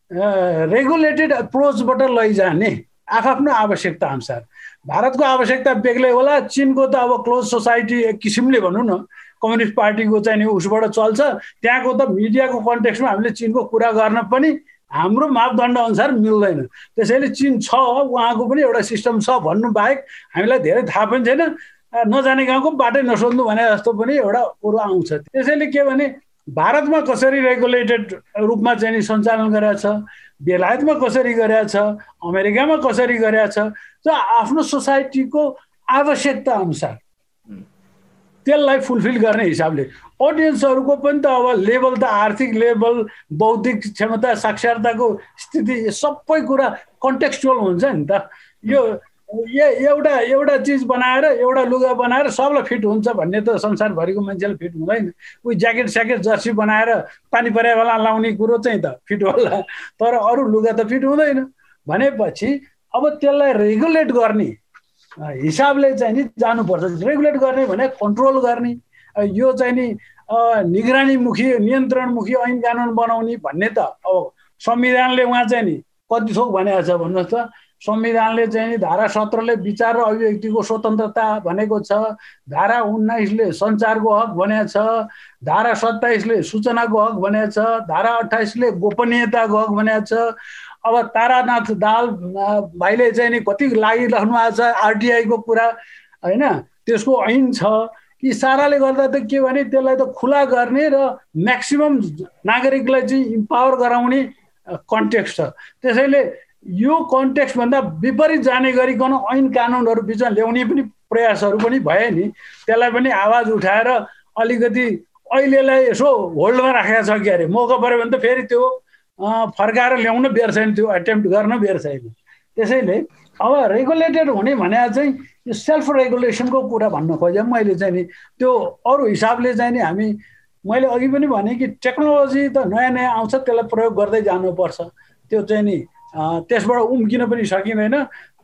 रेगुलेटेड एप्रोचबाट लैजाने आफ्नो आवश्यकता अनुसार। भारतको आवश्यकता बेग्लै होला, चीनको त अब क्लोज सोसाइटी एक किसिमले भनौँ न, कम्युनिस्ट पार्टीको चाहिँ नि उसबाट चल्छ। त्यहाँको त मिडियाको कन्टेक्स्टमा हामीले चीनको कुरा गर्न पनि हाम्रो मापदण्ड अनुसार मिल्दैन। त्यसैले चीन छ, उहाँको पनि एउटा सिस्टम छ भन्नु बाहेक हामीलाई धेरै थाहा पनि छैन। नजाने गाउँको बाटै नसोध्नु भने जस्तो पनि एउटा कुरो आउँछ। त्यसैले के भने, भारतमा कसरी रेगुलेटेड रूपमा चाहिँ नि सञ्चालन गरेको छ, बेलायतमा कसरी गरेको छ, अमेरिकामा कसरी गरेको छ, त्यो आफ्नो सोसाइटीको आवश्यकता अनुसार त्यसलाई फुलफिल गर्ने हिसाबले अडियन्सहरूको पनि त अब लेभल त, आर्थिक लेभल, बौद्धिक क्षमता, साक्षरताको स्थिति, सबै कुरा कन्टेक्स्चुअल हुन्छ नि त। यो एउटा चिज बनाएर एउटा लुगा बनाएर सबलाई फिट हुन्छ भन्ने त संसारभरिको मान्छेलाई फिट हुँदैन। उही ज्याकेट स्याकेट जर्सी बनाएर पानी परे बेला लाउने कुरो चाहिँ त फिट होला, तर अरू लुगा त फिट हुँदैन भनेपछि अब त्यसलाई रेगुलेट गर्ने हिसाबले चाहिँ नि जानुपर्छ। रेगुलेट गर्ने भने कन्ट्रोल गर्ने, यो चाहिँ नि निगरानीमुखी नियन्त्रणमुखी ऐन कानुन बनाउने भन्ने त अब संविधानले उहाँ चाहिँ नि कति थोक भनेको छ भन्नुहोस् त। संविधानले चाहिँ नि धारा 17ले विचार र अभिव्यक्तिको स्वतन्त्रता भनेको छ, धारा 19ले सञ्चारको हक भनेको छ, धारा 27ले सूचनाको हक भनेको छ, धारा 28ले गोपनीयताको हक भनेको छ। अब तारानाथ दाहाल भाइले चाहिँ नि कति लागिराख्नु भएको छ आरटिआईको कुरा होइन, त्यसको ऐन छ। यी साराले गर्दा त के भने त्यसलाई त खुला गर्ने र म्याक्सिमम नागरिकलाई चाहिँ इम्पावर गराउने कन्टेक्स्ट छ। त्यसैले यो कन्टेक्स्टभन्दा विपरीत जाने गरिकन ऐन कानुनहरू बिचमा ल्याउने पनि प्रयासहरू पनि भए नि, त्यसलाई पनि आवाज उठाएर अलिकति अहिलेलाई यसो होल्डमा राखेको छ। के अरे मौका पऱ्यो भने त फेरि त्यो फर्काएर ल्याउन बेर छैन, त्यो एटेम्प्ट गर्न बेर छैन। त्यसैले अब रेगुलेटेड हुने भने चाहिँ यो सेल्फ रेगुलेसनको कुरा भन्न खोजेँ मैले चाहिँ नि। त्यो अरू हिसाबले चाहिँ नि हामी, मैले अघि पनि भने कि टेक्नोलोजी त नयाँ नयाँ आउँछ, त्यसलाई प्रयोग गर्दै जानुपर्छ। त्यो चाहिँ नि त्यसबाट उम्किन पनि सकिँदैन।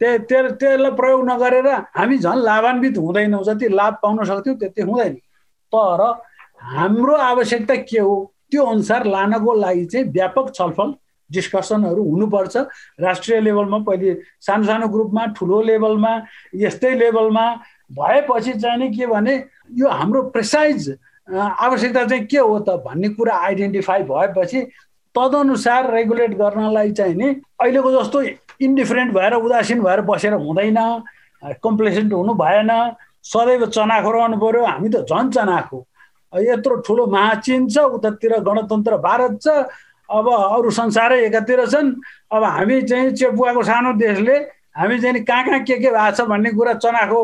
त्यसलाई प्रयोग नगरेर हामी झन् लाभान्वित हुँदैनौँ, जति लाभ पाउन सक्थ्यौँ त्यति हुँदैन। तर हाम्रो आवश्यकता के हो त्यो अनुसार लानको लागि चाहिँ व्यापक छलफल डिस्कसनहरू हुनुपर्छ। राष्ट्रिय लेभलमा पहिले सानो सानो ग्रुपमा, ठुलो लेभलमा, यस्तै लेभलमा भएपछि चाहिँ नि के भने यो हाम्रो प्रिसाइज आवश्यकता चाहिँ के हो त भन्ने कुरा आइडेन्टिफाई भएपछि तदनुसार रेगुलेट गर्नलाई चाहिँ नि अहिलेको जस्तो इन्डिफरेन्ट भएर उदासीन भएर बसेर हुँदैन, कम्प्लेसेन्ट हुनु भएन, सदैव चनाखो रहनु पर्यो। हामी त झन् चनाखो, यत्रो ठुलो महाचीन छ, उतातिर गणतन्त्र भारत छ, अब अरू संसारै एकातिर छन्। अब हामी चाहिँ चेपुवाको सानो देशले हामी चाहिँ कहाँ के भएको छ भन्ने कुरा चनाखो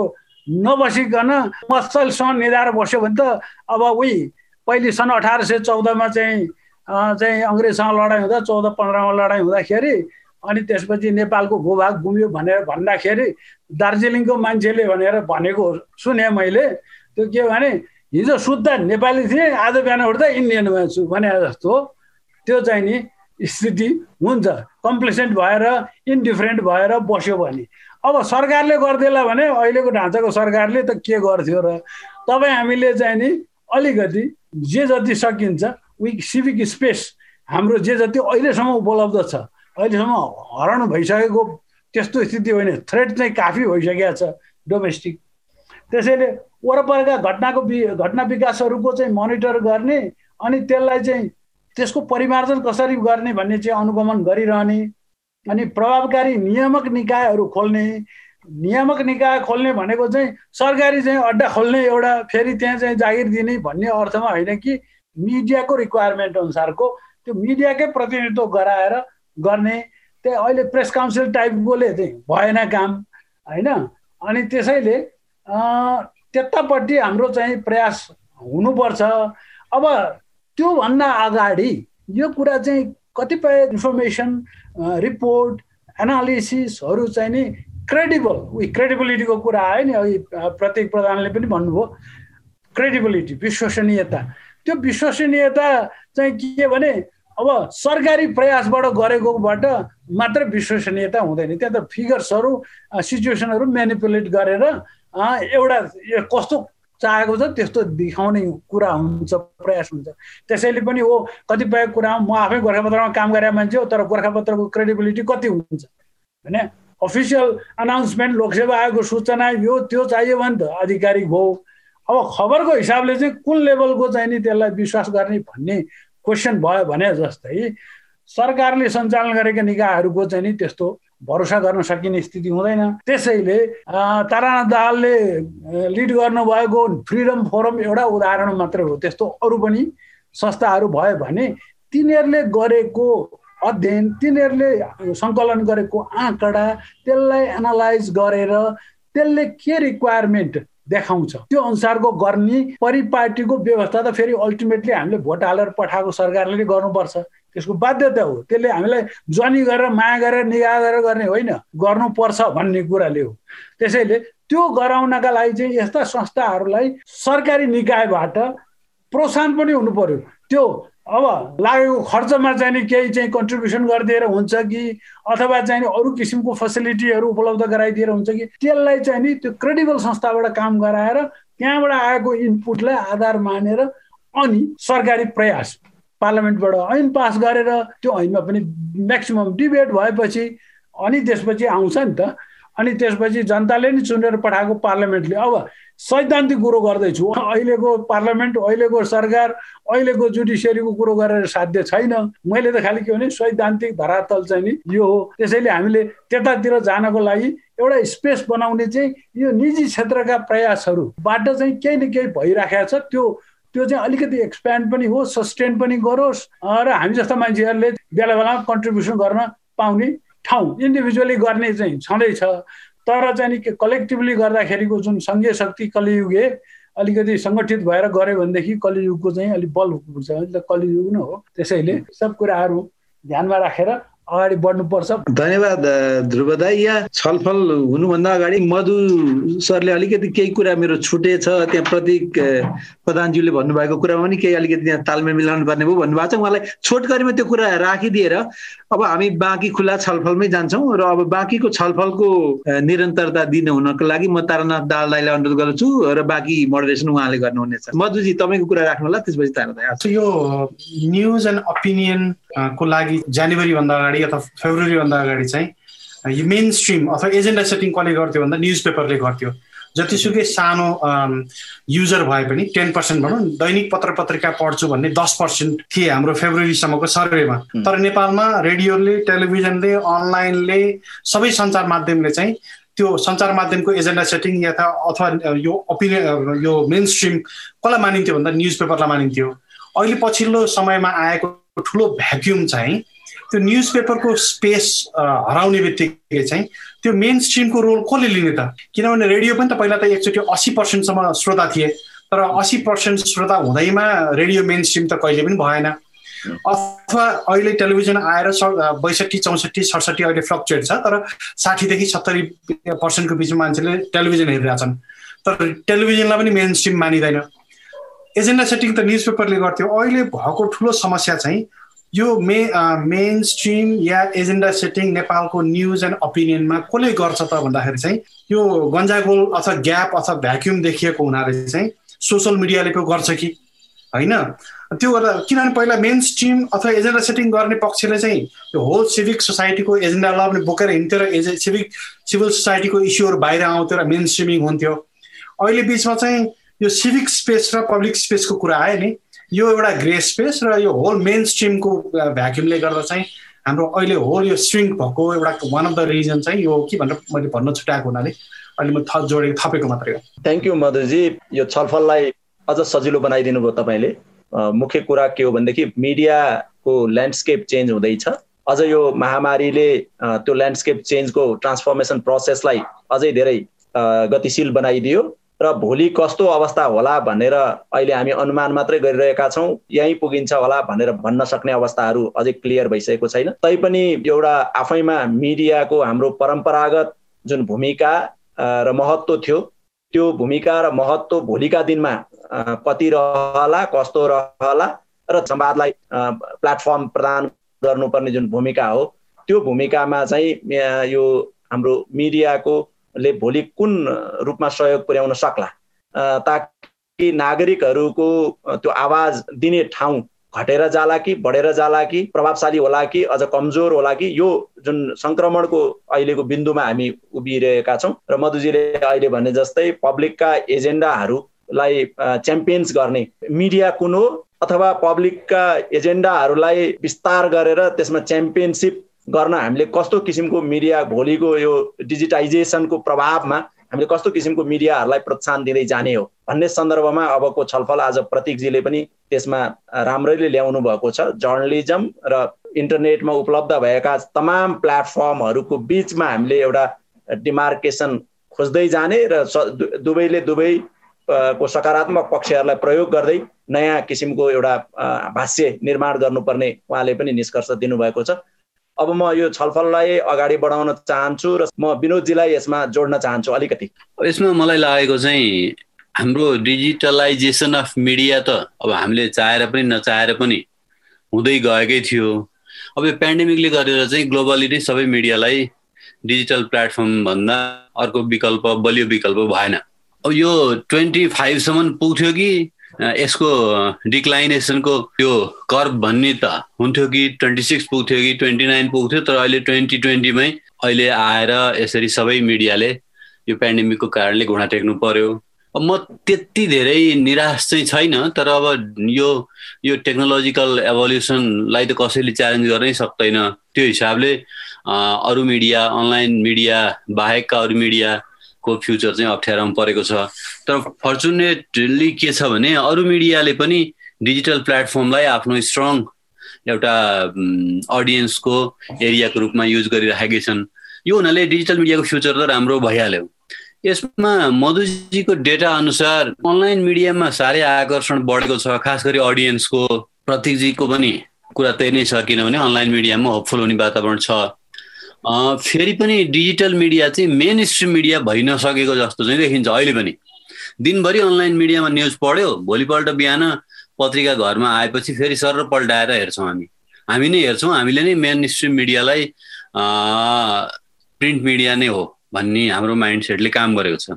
नबसिकन मसलसँग निधाएर बस्यो भने त अब उही पहिले सन् 1814मा चाहिँ अङ्ग्रेजसँग लडाइँ हुँदा 14-15मा लडाइँ हुँदाखेरि अनि त्यसपछि नेपालको भूभाग गुम्यो भनेर भन्दाखेरि दार्जिलिङको मान्छेले भनेको सुने मैले। त्यो के भने हिजो सुत्दा नेपाली थिएँ, आज बिहान उठ्दा इन्डियनमा छु भने जस्तो त्यो चाहिँ नि स्थिति हुन्छ। कम्प्लेसेन्ट भएर इन्डिफरेन्ट भएर बस्यो भने अब सरकारले गर्देला भने अहिलेको ढाँचाको सरकारले त के गर्थ्यो र। तपाईँ हामीले चाहिँ नि अलिकति जे जति सकिन्छ सिभिक स्पेस हाम्रो जे जति अहिलेसम्म उपलब्ध छ, अहिलेसम्म हरण भइसकेको त्यस्तो स्थिति होइन, थ्रेट चाहिँ काफी भइसकेको छ डोमेस्टिक। त्यसैले वरपरका घटना विकासहरूको चाहिँ मोनिटर गर्ने अनि त्यसलाई चाहिँ त्यसको परिमार्जन कसरी गर्ने भन्ने चाहिँ अनुगमन गरिरहने, अनि प्रभावकारी नियामक निकायहरू खोल्ने। नियामक निकाय खोल्ने भनेको चाहिँ सरकारी चाहिँ अड्डा खोल्ने एउटा फेरि त्यहाँ चाहिँ जागिर दिने भन्ने अर्थमा होइन कि मिडियाको रिक्वायरमेन्ट अनुसारको त्यो मिडियाकै प्रतिनिधित्व गराएर गर्ने। त्यही अहिले प्रेस काउन्सिल टाइपकोले चाहिँ भएन काम होइन। अनि त्यसैले त्यतापट्टि हाम्रो चाहिँ प्रयास हुनुपर्छ। अब त्योभन्दा अगाडि यो कुरा चाहिँ कतिपय इन्फर्मेसन रिपोर्ट एनालिसिसहरू चाहिँ नि क्रेडिबिलिटीको कुरा आयो नि अघि प्रत्येक प्रधानले पनि भन्नुभयो। क्रेडिबिलिटी विश्वसनीयता, त्यो विश्वसनीयता चाहिँ के भने अब सरकारी प्रयासबाट गरेकोबाट मात्र विश्वसनीयता हुँदैन। त्यहाँ त फिगर्सहरू सिचुएसनहरू म्यानिपुलेट गरेर एउटा कस्तो चाहेको छ त्यस्तो देखाउने कुरा हुन्छ, प्रयास हुन्छ। त्यसैले पनि हो कतिपय कुरा म आफै गोर्खापत्रमा काम गरेर मान्छे हो, तर गोर्खापत्रको क्रेडिबिलिटी कति हुन्छ भने अफिसियल अनाउन्समेन्ट लोकसेवा आयोगको सूचना यो त्यो चाहियो भने त आधिकारिक हो। अब खबरको हिसाबले चाहिँ कुन लेभलको चाहिँ नि त्यसलाई विश्वास गर्ने भन्ने क्वेसन भयो भने जस्तै सरकारले सञ्चालन गरेका निकायहरूको चाहिँ नि त्यस्तो भरोसा गर्न सकिने स्थिति हुँदैन। त्यसैले तारानाथ दाहालले लिड गर्नुभएको फ्रिडम फोरम एउटा उदाहरण मात्रै हो। त्यस्तो अरू पनि संस्थाहरू भयो भने तिनीहरूले गरेको अध्ययन, तिनीहरूले सङ्कलन गरेको आँकडा, त्यसलाई एनालाइज गरेर त्यसले के रिक्वायरमेन्ट देखाउँछ त्यो अनुसारको गर्ने परिपाटीको व्यवस्था त फेरि अल्टिमेटली हामीले भोट हालेर पठाएको सरकारले गर्नुपर्छ त्यसको बाध्यता हो त्यसले हामीलाई जनी गरेर माया गरेर निगाह गरेर गर्ने होइन गर्नुपर्छ भन्ने कुराले हो त्यसैले त्यो गराउनका लागि चाहिँ यस्ता संस्थाहरूलाई सरकारी निकायबाट प्रोत्साहन पनि हुनु पर्यो त्यो अब लागेको खर्चमा चाहिँ केही चाहिँ कन्ट्रिब्युसन गरिदिएर हुन्छ कि अथवा चाहिँ अरू किसिमको फेसिलिटीहरू उपलब्ध गराइदिएर हुन्छ कि त्यसलाई चाहिँ नि त्यो क्रेडिबल संस्थाबाट काम गराएर त्यहाँबाट आएको इनपुटलाई आधार मानेर अनि सरकारी प्रयास पार्लियामेन्टबाट ऐन पास गरेर त्यो ऐनमा पनि म्याक्सिमम डिबेट भएपछि अनि त्यसपछि आउँछ नि त अनि त्यसपछि जनताले नि चुनेर पठाएको पार्लियामेन्टले अब सैद्धान्तिक कुरो गर्दैछु अहिलेको पार्लियामेन्ट अहिलेको सरकार अहिलेको जुडिसियरीको कुरो गरेर साध्य छैन मैले त खालि के भने सैद्धान्तिक धरातल चाहिँ नि यो हो त्यसैले हामीले त्यतातिर जानको लागि एउटा स्पेस बनाउने चाहिँ यो निजी क्षेत्रका प्रयासहरूबाट चाहिँ केही न केही भइराखेको छ त्यो चाहिँ अलिकति एक्सप्यान्ड पनि हो सस्टेन पनि गरोस् र हामी जस्ता मान्छेहरूले बेला बेलामा कन्ट्रिब्युसन गर्न पाउने ठाउँ इन्डिभिजुअली गर्ने चाहिँ छँदैछ तर चाहिँ कलेक्टिभली गर्दाखेरिको जुन सङ्घीय शक्ति कलियुगे अलिकति सङ्गठित भएर गऱ्यो भनेदेखि कलियुगको चाहिँ अलिक बल हुन्छ कलियुग नै हो त्यसैले सब कुराहरू ध्यानमा राखेर अगाडि बढ्नुपर्छ। धन्यवाद ध्रुव दाइ। यहाँ छलफल हुनुभन्दा अगाडि मधु सरले अलिकति केही कुरा मेरो छुटेछ त्यहाँ प्रतीक प्रधानज्यूले भन्नुभएको कुरामा पनि केही अलिकति त्यहाँ तालमेल मिलाउनु पर्ने भयो भन्नुभएको छ। उहाँलाई छोटकरीमा त्यो कुरा राखिदिएर अब हामी बाँकी खुला छलफलमै जान्छौँ र अब बाँकीको छलफलको निरन्तरता दिने हुनको लागि म तारानाथ दाहाल दाइलाई अनुरोध गर्छु र बाँकी मोडरेसन उहाँले गर्नुहुनेछ। मधुजी तपाईँको कुरा राख्नु होला त्यसपछि तारानाथ दाइ। यो न्युज एन्ड ओपिनियन को लागि जनवरी भन्दा अगाडि अथवा फेब्रुअरी भन्दा अगाडि चाहिँ यो मेन स्ट्रिम अथवा एजेन्डा सेटिङ कसले गर्थ्यो भन्दा न्युज पेपरले गर्थ्यो। जतिसुकै सानो युजर भए पनि 10% भनौँ दैनिक पत्र पत्रिका पढ्छु भन्ने 10% थिए हाम्रो फेब्रुअरीसम्मको सर्वेमा। तर नेपालमा रेडियोले टेलिभिजनले अनलाइनले सबै सञ्चार माध्यमले चाहिँ त्यो सञ्चार माध्यमको एजेन्डा सेटिङ अथवा यो ओपिनियन यो मेन स्ट्रिम कसलाई मानिन्थ्यो भन्दा न्युज पेपरलाई मानिन्थ्यो। अहिले पछिल्लो समयमा आएको ठुलो भ्याक्युम चाहिँ त्यो न्युज पेपरको स्पेस हराउने बित्तिकै चाहिँ त्यो मेन स्ट्रिमको रोल कसले लिने त? किनभने रेडियो पनि त पहिला त एकचोटि 80%सम्म श्रोता थिए तर 80% श्रोता हुँदैमा रेडियो मेन स्ट्रिम त कहिले पनि भएन। अथवा अहिले टेलिभिजन आएर 62, 64, 67 अहिले फ्लक्चुएट छ तर 60 देखि 70% को बिचमा मान्छेले टेलिभिजन हेरिरहेछन् तर टेलिभिजनलाई पनि मेन स्ट्रिम मानिँदैन। एजेन्डा सेटिङ त न्युज पेपरले गर्थ्यो। अहिले भएको ठुलो समस्या चाहिँ यो मेन स्ट्रिम या एजेन्डा सेटिङ नेपालको न्युज एन्ड ओपिनियनमा कसले गर्छ त भन्दाखेरि चाहिँ यो गन्जागोल अथवा ग्याप अथवा भ्याक्युम देखिएको हुनाले चाहिँ सोसल मिडियाले पो गर्छ कि होइन त्यो गर्दा किनभने पहिला मेन स्ट्रिम अथवा एजेन्डा सेटिङ गर्ने पक्षले चाहिँ यो होल सिभिक सोसाइटीको एजेन्डालाई पनि बोकेर हिँड्थ्यो र सिभिल सोसाइटीको इस्युहरू बाहिर आउँथ्यो र मेन स्ट्रिमिङ हुन्थ्यो। अहिले बिचमा चाहिँ यो सिभिक स्पेस र पब्लिक स्पेसको कुरा आयो नि यो एउटा ग्रे स्पेस र यो होल मेन स्ट्रिमको भ्याक्युमले गर्दा चाहिँ हाम्रो अहिले होल यो स्ट्रिङ भएको एउटा वान अफ द रिजन चाहिँ यो के भनेर मैले भन्न छुट्याएको हुनाले अहिले म थपेको मात्रै हो। Thank you Madhuji. यो छलफललाई अझ सजिलो बनाइदिनु भयो तपाईँले। मुख्य कुरा के हो भनेदेखि मिडियाको ल्यान्डस्केप चेन्ज हुँदैछ। अझ यो महामारीले त्यो ल्यान्डस्केप चेन्जको ट्रान्सफर्मेसन प्रोसेसलाई अझै धेरै गतिशील बनाइदियो र भोलि कस्तो अवस्था होला भनेर अहिले हामी अनुमान मात्रै गरिरहेका छौँ। यहीँ पुगिन्छ होला भनेर भन्न सक्ने अवस्थाहरू अझै क्लियर भइसकेको छैन। तैपनि एउटा आफैमा मिडियाको हाम्रो परम्परागत जुन भूमिका र महत्त्व थियो त्यो भूमिका र महत्त्व भोलिका दिनमा कति रहला कस्तो रहला र संवादलाई प्लेटफर्म प्रदान गर्नुपर्ने जुन भूमिका हो त्यो भूमिकामा चाहिँ यो हाम्रो मिडियाको ले भोलि कुन रूपमा सहयोग पुर्याउन सक्ला ताकि नागरिकहरूको त्यो आवाज दिने ठाउँ घटेर जाला कि बढेर जाला कि प्रभावशाली होला कि अझ कमजोर होला कि यो जुन संक्रमणको अहिलेको बिन्दुमा हामी उभिरहेका छौँ। र मधुजीले अहिले भने जस्तै पब्लिकका एजेन्डाहरूलाई च्याम्पियन्स गर्ने मिडिया कुन हो अथवा पब्लिकका एजेन्डाहरूलाई विस्तार गरेर त्यसमा च्याम्पियनसिप गर्न हामीले कस्तो किसिमको मिडिया भोलिको यो डिजिटाइजेसनको प्रभावमा हामीले कस्तो किसिमको मिडियाहरूलाई प्रोत्साहन दिँदै जाने हो भन्ने सन्दर्भमा अबको छलफल आज प्रतीकजीले पनि त्यसमा राम्रैले ल्याउनु भएको छ। जर्नलिजम र इन्टरनेटमा उपलब्ध भएका तमाम प्लेटफर्महरूको बिचमा हामीले एउटा डिमार्केसन खोज्दै जाने र दुवैले दुवैको सकारात्मक पक्षहरूलाई प्रयोग गर्दै नयाँ किसिमको एउटा भाष्य निर्माण गर्नुपर्ने उहाँले पनि निष्कर्ष दिनुभएको छ। अब म यो छलफललाई अगाडि बढाउन चाहन्छु र म विनोदजीलाई यसमा जोड्न चाहन्छु अलिकति। यसमा मलाई लागेको चाहिँ हाम्रो डिजिटलाइजेसन अफ मिडिया त अब हामीले चाहेर पनि नचाहेर पनि हुँदै गएकै थियो। अब यो पेन्डेमिकले गरेर चाहिँ ग्लोबली नै सबै मिडियालाई डिजिटल प्लेटफर्म भन्दा अर्को विकल्प बलियो विकल्प भएन। अब यो 25 सम्म पुग्थ्यो कि यसको डिक्लाइनेसनको त्यो कर्भ भन्ने त हुन्थ्यो कि 26 पुग्थ्यो कि 29 पुग्थ्यो, तर अहिले 2020 मै अहिले आएर यसरी सबै मिडियाले यो पेन्डेमिकको कारणले घुँडा टेक्नु पर्यो। अब म त्यति धेरै निराश चाहिँ छैन, तर अब यो टेक्नोलोजिकल एभोल्युसनलाई त कसैले च्यालेन्ज गर्नै सक्दैन। त्यो हिसाबले अरू मिडिया अनलाइन मिडिया बाहेकका अरू मिडियाको फ्युचर चाहिँ अप्ठ्यारोमा परेको छ। तर फर्चुनेटली के छ भने अरू मिडियाले पनि डिजिटल प्लेटफर्मलाई आफ्नो स्ट्रङ एउटा अडियन्सको एरियाको रूपमा युज गरिराखेकै छन्। यो हुनाले डिजिटल मिडियाको फ्युचर त राम्रो भइहाल्यो। यसमा मधुजीको डेटा अनुसार अनलाइन मिडियामा साह्रै आकर्षण बढेको छ, खास गरी अडियन्सको। प्रतीकजीको पनि कुरा त्यही नै छ, किनभने अनलाइन मिडियामा होपफुल हुने वातावरण छ। फेरि पनि डिजिटल मिडिया चाहिँ मेन स्ट्रिम मिडिया भइ नसकेको जस्तो चाहिँ देखिन्छ अहिले पनि। दिनभरि अनलाइन मिडियामा न्युज पढ्यो, भोलिपल्ट बिहान पत्रिका घरमा आएपछि फेरि सर पल्टाएर हेर्छौँ। हामी नै हेर्छौँ, हामीले नै मेन स्ट्रिम मिडियालाई प्रिन्ट मिडिया नै हो भन्ने हाम्रो माइन्डसेटले काम गरेको छ।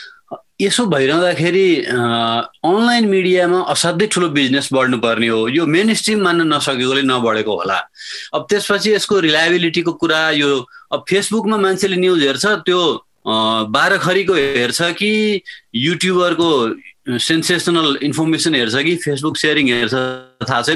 यसो भइरहँदाखेरि अनलाइन मिडियामा असाध्यै ठुलो बिजनेस बढ्नुपर्ने हो। यो मेन स्ट्रिम मान्न नसकेकोले नबढेको होला। अब त्यसपछि यसको रिलायबिलिटीको कुरा, यो अब फेसबुकमा मान्छेले न्युज हेर्छ, त्यो 12 खरीको हेर्छ कि युट्युबरको सेन्सेसनल इन्फर्मेसन हेर्छ कि फेसबुक सेयरिङ हेर्छ थाहा छैन,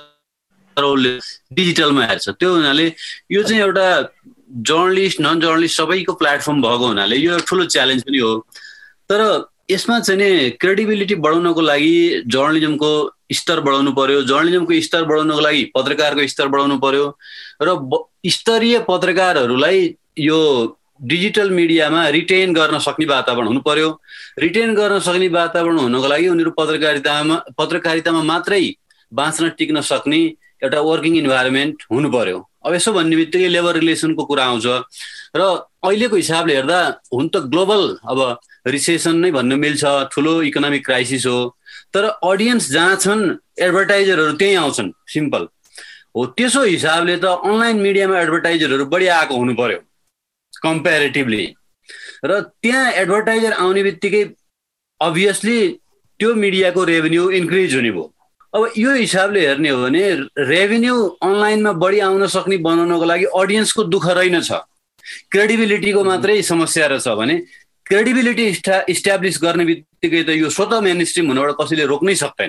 तर उसले डिजिटलमा हेर्छ। त्यो हुनाले यो चाहिँ एउटा जर्नलिस्ट नन जर्नलिस्ट सबैको प्लेटफर्म भएको हुनाले यो ठुलो च्यालेन्ज पनि हो। तर यसमा चाहिँ नि क्रेडिबिलिटी बढाउनको लागि जर्नलिजमको स्तर बढाउनु पर्यो। जर्नलिजमको स्तर बढाउनको लागि पत्रकारको स्तर बढाउनु पर्यो र स्तरीय पत्रकारहरूलाई यो डिजिटल मिडियामा रिटेन गर्न सक्ने वातावरण हुनु पर्यो। रिटेन गर्न सक्ने वातावरण हुनको लागि उनीहरू पत्रकारितामा मात्रै बाँच्न टिक्न सक्ने एउटा वर्किङ इन्भाइरोमेन्ट हुनु पर्यो। अब यसो भन्ने बित्तिकै लेबर रिलेसनको कुरा आउँछ र अहिलेको हिसाबले हेर्दा हुन त ग्लोबल अब रिसेसन नै भन्नु मिल्छ, ठुलो इकोनोमिक क्राइसिस हो, तर अडियन्स जहाँ छन् एडभर्टाइजरहरू त्यहीँ आउँछन्, सिम्पल हो। त्यसो हिसाबले त अनलाइन मिडियामा एडभर्टाइजरहरू बढी आएको हुनु पर्यो कम्पेरिटिभली, र त्यहाँ एडभर्टाइजर आउने बित्तिकै अभियसली त्यो मिडियाको रेभेन्यू इन्क्रिज हुने भयो। अब यो हिसाबले हेर्ने हो भने रेभेन्यू अनलाइनमा बढी आउन सक्ने बनाउनको लागि अडियन्सको दुःख रहेनछ, क्रेडिबिलिटीको मात्रै समस्या रहेछ भने क्रेडिबिलिटी इस्टाब्लिस गर्ने बित्तिकै त यो स्वतः मेन स्ट्रिम हुनबाट कसैले रोक्नै सक्दैन।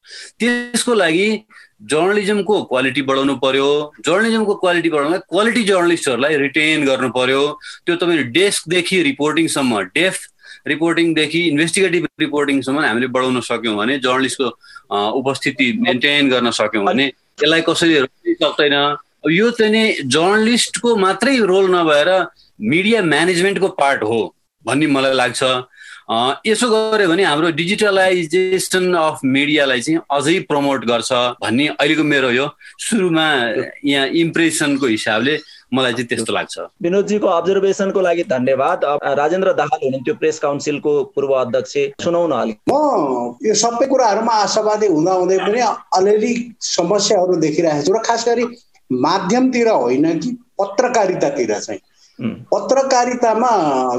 त्यसको लागि जर्नलिजमको क्वालिटी बढाउनु पर्यो। जर्नलिजमको क्वालिटी बढाउनलाई क्वालिटी जर्नलिस्टहरूलाई रिटेन गर्नु पर्यो। त्यो तपाईँ डेस्कदेखि रिपोर्टिङसम्म, डेप्थ रिपोर्टिङदेखि इन्भेस्टिगेटिभ रिपोर्टिङसम्म हामीले बढाउन सक्यौँ भने, जर्नलिस्टको उपस्थिति मेन्टेन गर्न सक्यौँ भने यसलाई कसैले रोक्नै सक्दैन। यो चाहिँ नि जर्नलिस्टको मात्रै रोल नभएर मिडिया म्यानेजमेन्टको पार्ट हो भन्ने मलाई लाग्छ। यसो गर्यो भने हाम्रो डिजिटलाइजेसन अफ मिडियालाई चाहिँ अझै प्रमोट गर्छ भन्ने अहिलेको मेरो यो सुरुमा यहाँ इम्प्रेसनको हिसाबले मलाई चाहिँ त्यस्तो लाग्छ। विनोदजीको अब्जर्भेसनको लागि धन्यवाद। राजेन्द्र दाहाल हुनुहुन्थ्यो प्रेस काउन्सिलको पूर्व अध्यक्ष, सुनौ न अलिक। म यो सबै कुराहरूमा आशावादी हुँदाहुँदै पनि अलिअलि समस्याहरू देखिरहेको छु, र खास गरी माध्यमतिर होइन कि पत्रकारितातिर चाहिँ। पत्रकारितामा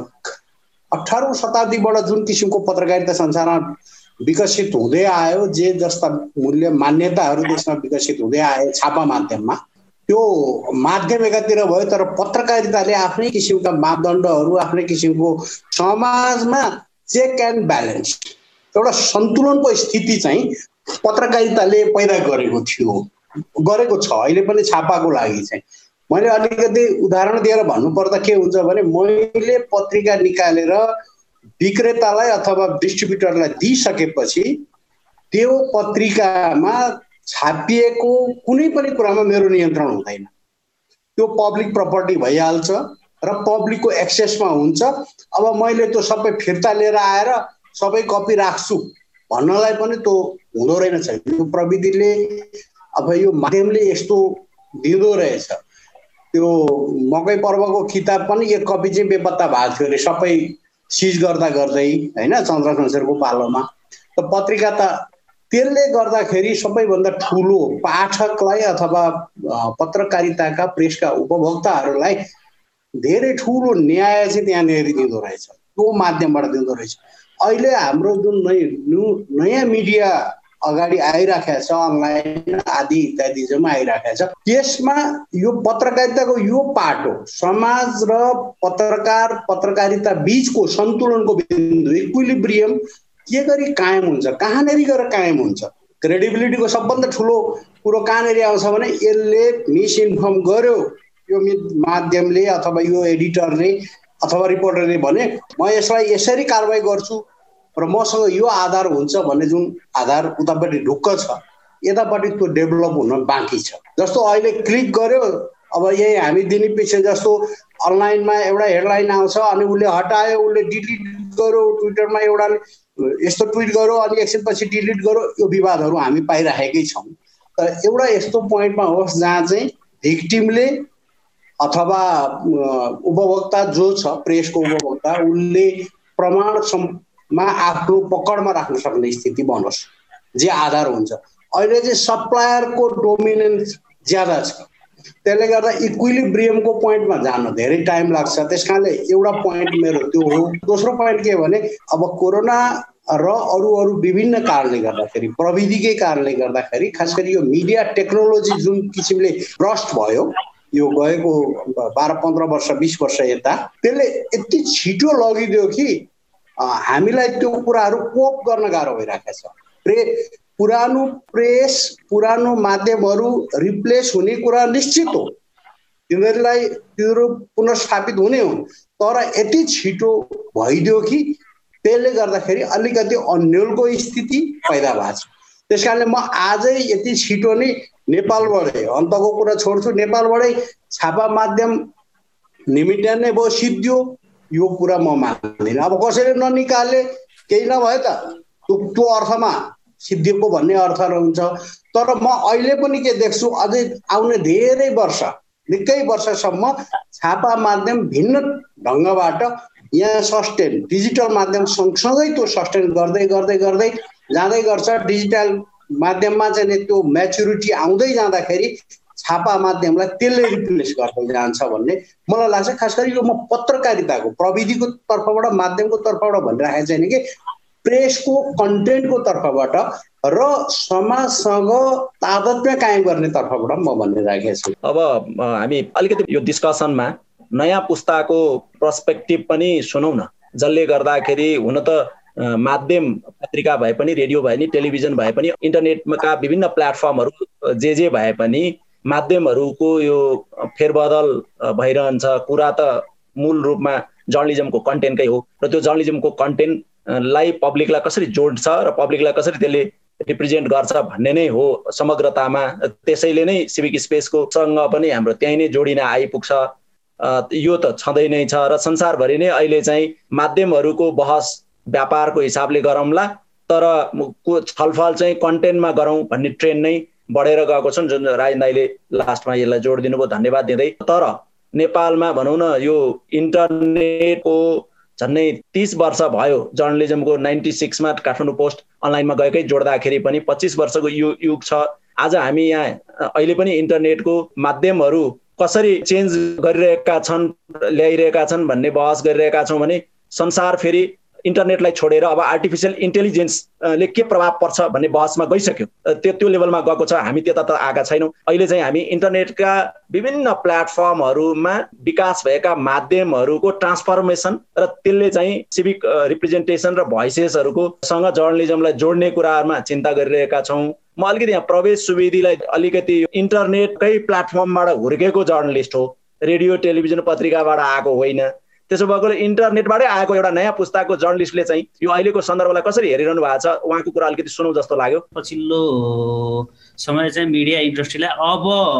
18औं शताब्दीबाट जुन किसिमको पत्रकारिता संसारमा विकसित हुँदै आयो, जे जस्ता मूल्य मान्यताहरू देशमा विकसित हुँदै आए छापा माध्यममा, त्यो माध्यम एकातिर भयो, तर पत्रकारिताले आफ्नै किसिमका मापदण्डहरू, आफ्नै किसिमको समाजमा चेक एन्ड ब्यालेन्स, एउटा सन्तुलनको स्थिति चाहिँ पत्रकारिताले पैदा गरेको छ। अहिले पनि छापाको लागि चाहिँ मैले अलिकति उदाहरण दिएर भन्नुपर्दा के हुन्छ भने, मैले पत्रिका निकालेर विक्रेतालाई अथवा डिस्ट्रिब्युटरलाई दिइसकेपछि त्यो पत्रिकामा छापिएको कुनै पनि कुरामा मेरो नियन्त्रण हुँदैन। त्यो पब्लिक प्रपर्टी भइहाल्छ, र पब्लिकको एक्सेसमा हुन्छ। अब मैले त्यो सबै फिर्ता लिएर आएर सबै कपी राख्छु भन्नलाई पनि त्यो हुँदो रहेछ। यो प्रविधिले अब यो माध्यमले यस्तो दिँदो रहेछ। त्यो मकै पर्वको किताब पनि एक कपी चाहिँ बेपत्ता भएको थियो अरे, सबै सिज गर्दा गर्दै होइन, चन्द्रशमशेरको पालोमा। त पत्रिका त त्यसले गर्दाखेरि सबैभन्दा ठुलो पाठकलाई अथवा पत्रकारिताका प्रेसका उपभोक्ताहरूलाई धेरै ठुलो न्याय चाहिँ त्यहाँनिर दिँदो रहेछ, त्यो माध्यमबाट दिँदो रहेछ। अहिले हाम्रो जुन नयाँ मिडिया अगाडि आइराखेको छ, अनलाइन आदि इत्यादि जम्मा आइराखेको छ, त्यसमा यो पत्रकारिताको यो पाटो समाज र पत्रकारिता बीचको सन्तुलनको बिन्दु इक्विलिब्रियम के गरी कायम हुन्छ, कहाँनिर गएर कायम हुन्छ। क्रेडिबिलिटीको सबभन्दा ठुलो कुरो कहाँनिर आउँछ भने यसले मिसइन्फर्म गर्यो यो माध्यमले अथवा यो एडिटरले अथवा रिपोर्टरले भने म यसलाई यसरी कारबाही गर्छु र मसँग यो आधार हुन्छ भन्ने जुन आधार उतापट्टि ढुक्क छ, यतापट्टि त्यो डेभलप हुन बाँकी छ। जस्तो अहिले क्लिक गर्यो, अब यही हामी दिने पछि जस्तो अनलाइनमा एउटा हेडलाइन आउँछ अनि उसले हटायो, उसले डिलिट गर्यो, ट्विटरमा एउटा यस्तो ट्विट गर्यो अनि एकछिनपछि डिलिट गर्यो, यो विवादहरू हामी पाइराखेकै छौँ। तर एउटा यस्तो पोइन्टमा होस् जहाँ चाहिँ भिक्टिमले अथवा उपभोक्ता जो छ प्रेसको उपभोक्ता उसले प्रमाणमा आफ्नो पकडमा राख्न सक्ने स्थिति बनोस् जे आधार हुन्छ। अहिले चाहिँ सप्लायरको डोमिनेन्स ज्यादा छ, त्यसले गर्दा इक्विलिब्रियमको पोइन्टमा जान धेरै टाइम लाग्छ। त्यस कारणले एउटा पोइन्ट मेरो त्यो हो। दोस्रो पोइन्ट के भने अब कोरोना र अरू विभिन्न कारणले गर्दाखेरि, प्रविधिकै कारणले गर्दाखेरि, खास गरी यो मिडिया टेक्नोलोजी जुन किसिमले ब्रस्ट भयो यो गएको 12-15 वर्ष 20 वर्ष यता, त्यसले यति छिटो लगिदियो कि हामीलाई त्यो कुराहरू कोप गर्न गाह्रो भइरहेको छ। पुरानो प्रेस पुरानो माध्यमहरू रिप्लेस हुने कुरा निश्चित हो, तिनीहरू पुनर्स्थापित हुने हुन्, तर यति छिटो भइदियो कि त्यसले गर्दाखेरि अलिकति अन्यलको स्थिति पैदा भएको छ। त्यस कारणले म आजै यति छिटो नै नेपालबाटै अन्तको कुरा छोड्छु, नेपालबाटै छापा माध्यम निमित्त नै भयो सिद्धियो, यो कुरा म मान्दिनँ। अब कसैले ननिकाले केही नभए त त्यो अर्थमा सिद्धिएको भन्ने अर्थ हुन्छ। तर म अहिले पनि के देख्छु, अझै आउने धेरै वर्ष निकै वर्षसम्म छापा माध्यम भिन्न ढङ्गबाट यहाँ सस्टेन, डिजिटल माध्यम सँगसँगै त्यो सस्टेन गर्दै गर्दै गर्दै जाँदै गर्छ। डिजिटल माध्यममा चाहिँ त्यो म्याच्युरिटी आउँदै जाँदाखेरि छापा माध्यमलाई त्यसले रिप्लेस गर्दै जान्छ भन्ने मलाई लाग्छ। खास गरी यो म पत्रकारिताको प्रविधिको तर्फबाट माध्यमको तर्फबाट भनिरहेको छैन कि प्रेसको कन्टेन्टको तर्फबाट र समाजसँग तादात्म्य कायम गर्ने तर्फबाट म भनिरहेको छु। अब हामी अलिकति यो डिस्कसनमा नयाँ पुस्ताको पर्सपेक्टिभ पनि सुनौ न, जसले गर्दाखेरि हुन त माध्यम पत्रिका भए पनि, रेडियो भए पनि, टेलिभिजन भए पनि, इन्टरनेटका विभिन्न प्लेटफर्महरू जे भए पनि माध्यमहरूको यो फेरबदल भइरहन्छ। कुरा त मूल रूपमा जर्नलिजमको कन्टेन्टकै हो र त्यो जर्नलिजमको कन्टेन्टलाई पब्लिकलाई कसरी जोड्छ र पब्लिकलाई कसरी त्यसले रिप्रेजेन्ट गर्छ भन्ने नै हो समग्रतामा। त्यसैले नै सिभिक स्पेसको सँग पनि हाम्रो त्यही नै जोडिन आइपुग्छ। यो त छँदै नै छ र संसारभरि नै अहिले चाहिँ माध्यमहरूको बहस व्यापारको हिसाबले गरौँला तर छलफल चाहिँ कन्टेन्टमा गरौँ भन्ने ट्रेन्ड नै बढेर गएको छ, जुन राजेन दाइले लास्टमा यसलाई जोड दिनुभयो, धन्यवाद दिँदै। तर नेपालमा भनौँ न यो इन्टरनेटको झन्डै 30 वर्ष भयो, जर्नलिजमको 96मा काठमाडौँ पोस्ट अनलाइनमा गएकै जोड्दाखेरि पनि 25 वर्षको यो युग छ। आज हामी यहाँ अहिले पनि इन्टरनेटको माध्यमहरू कसरी चेन्ज गरिरहेका छन्, ल्याइरहेका छन् भन्ने बहस गरिरहेका छौँ भने संसार फेरि इन्टरनेटलाई छोडेर अब आर्टिफिसियल इन्टेलिजेन्सले के प्रभाव पर्छ भन्ने बहसमा गइसक्यो, त्यो लेभलमा गएको छ। हामी त्यता त आएका छैनौँ। अहिले चाहिँ हामी इन्टरनेटका विभिन्न प्लेटफर्महरूमा विकास भएका माध्यमहरूको ट्रान्सफर्मेसन र त्यसले चाहिँ सिभिक रिप्रेजेन्टेसन र भोइसेसहरूको सँग जर्नलिजमलाई जोड्ने कुराहरूमा चिन्ता गरिरहेका छौँ। म अलिकति यहाँ प्रवेश सुवेदीलाई अलिकति इन्टरनेटकै प्लेटफर्मबाट हुर्केको जर्नलिस्ट हो, रेडियो टेलिभिजन पत्रिकाबाट आएको होइन। त्यसो भएकोले इन्टरनेटबाटै आएको एउटा नयाँ पुस्ताको जर्नलिस्टले चाहिँ यो अहिलेको सन्दर्भलाई कसरी हेरिरहनु भएको छ, उहाँको कुरा अलिकति सुनौँ जस्तो लाग्यो। पछिल्लो समय चाहिँ मिडिया इन्डस्ट्रीलाई अब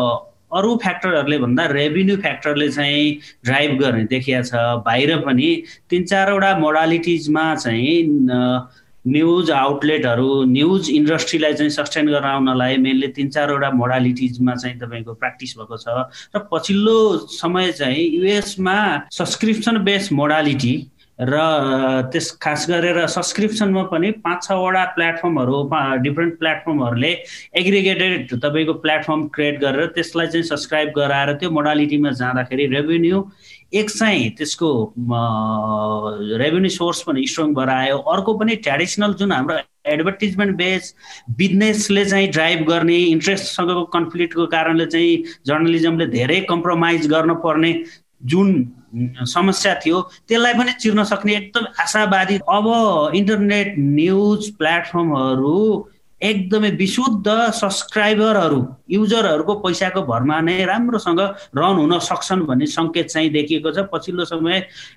अरू फ्याक्टरहरूले भन्दा रेभिन्यू फ्याक्टरले चाहिँ ड्राइभ गर्ने देखिया छ। बाहिर पनि 3-4वटा मोडालिटिजमा चाहिँ न्युज आउटलेटहरू न्युज इन्डस्ट्रीलाई चाहिँ सस्टेन गराउनलाई मेनली 3-4वटा मोडालिटिजमा चाहिँ तपाईँको प्र्याक्टिस भएको छ। र पछिल्लो समय चाहिँ युएसमा सब्सक्रिप्सन बेस्ड मोडालिटी र त्यस खास गरेर सब्सक्रिप्सनमा पनि 5-6वटा प्लेटफर्महरू डिफ्रेन्ट प्लेटफर्महरूले एग्रिगेटेड तपाईँको प्लेटफर्म क्रिएट गरेर त्यसलाई चाहिँ सब्सक्राइब गराएर त्यो मोडालिटीमा जाँदाखेरि रेभेन्यू एक चाहिँ त्यसको रेभेन्यू सोर्स पनि स्ट्रङ बढायो। अर्को पनि ट्रेडिसनल जुन हाम्रो एडभर्टिजमेन्ट बेस बिजनेसले चाहिँ ड्राइभ गर्ने इन्ट्रेस्टसँगको कन्फ्लिक्टको कारणले चाहिँ जर्नलिजमले धेरै कम्प्रोमाइज गर्न पर्ने जुन समस्या थियो त्यसलाई पनि चिर्न सक्ने एकदम आशावादी। अब इन्टरनेट न्युज प्लेटफर्महरू एकदमै विशुद्ध सब्सक्राइबरहरू युजरहरूको पैसाको भरमा नै राम्रोसँग रन हुन सक्छन् भन्ने सङ्केत चाहिँ देखिएको छ। पछिल्लो समय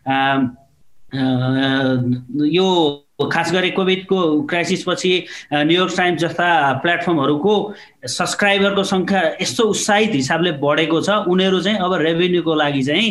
यो खास गरी कोभिडको क्राइसिसपछि न्युयोर्क टाइम्स जस्ता प्लेटफर्महरूको सब्सक्राइबरको सङ्ख्या यस्तो उत्साहित हिसाबले बढेको छ। उनीहरू चाहिँ अब रेभेन्यूको लागि चाहिँ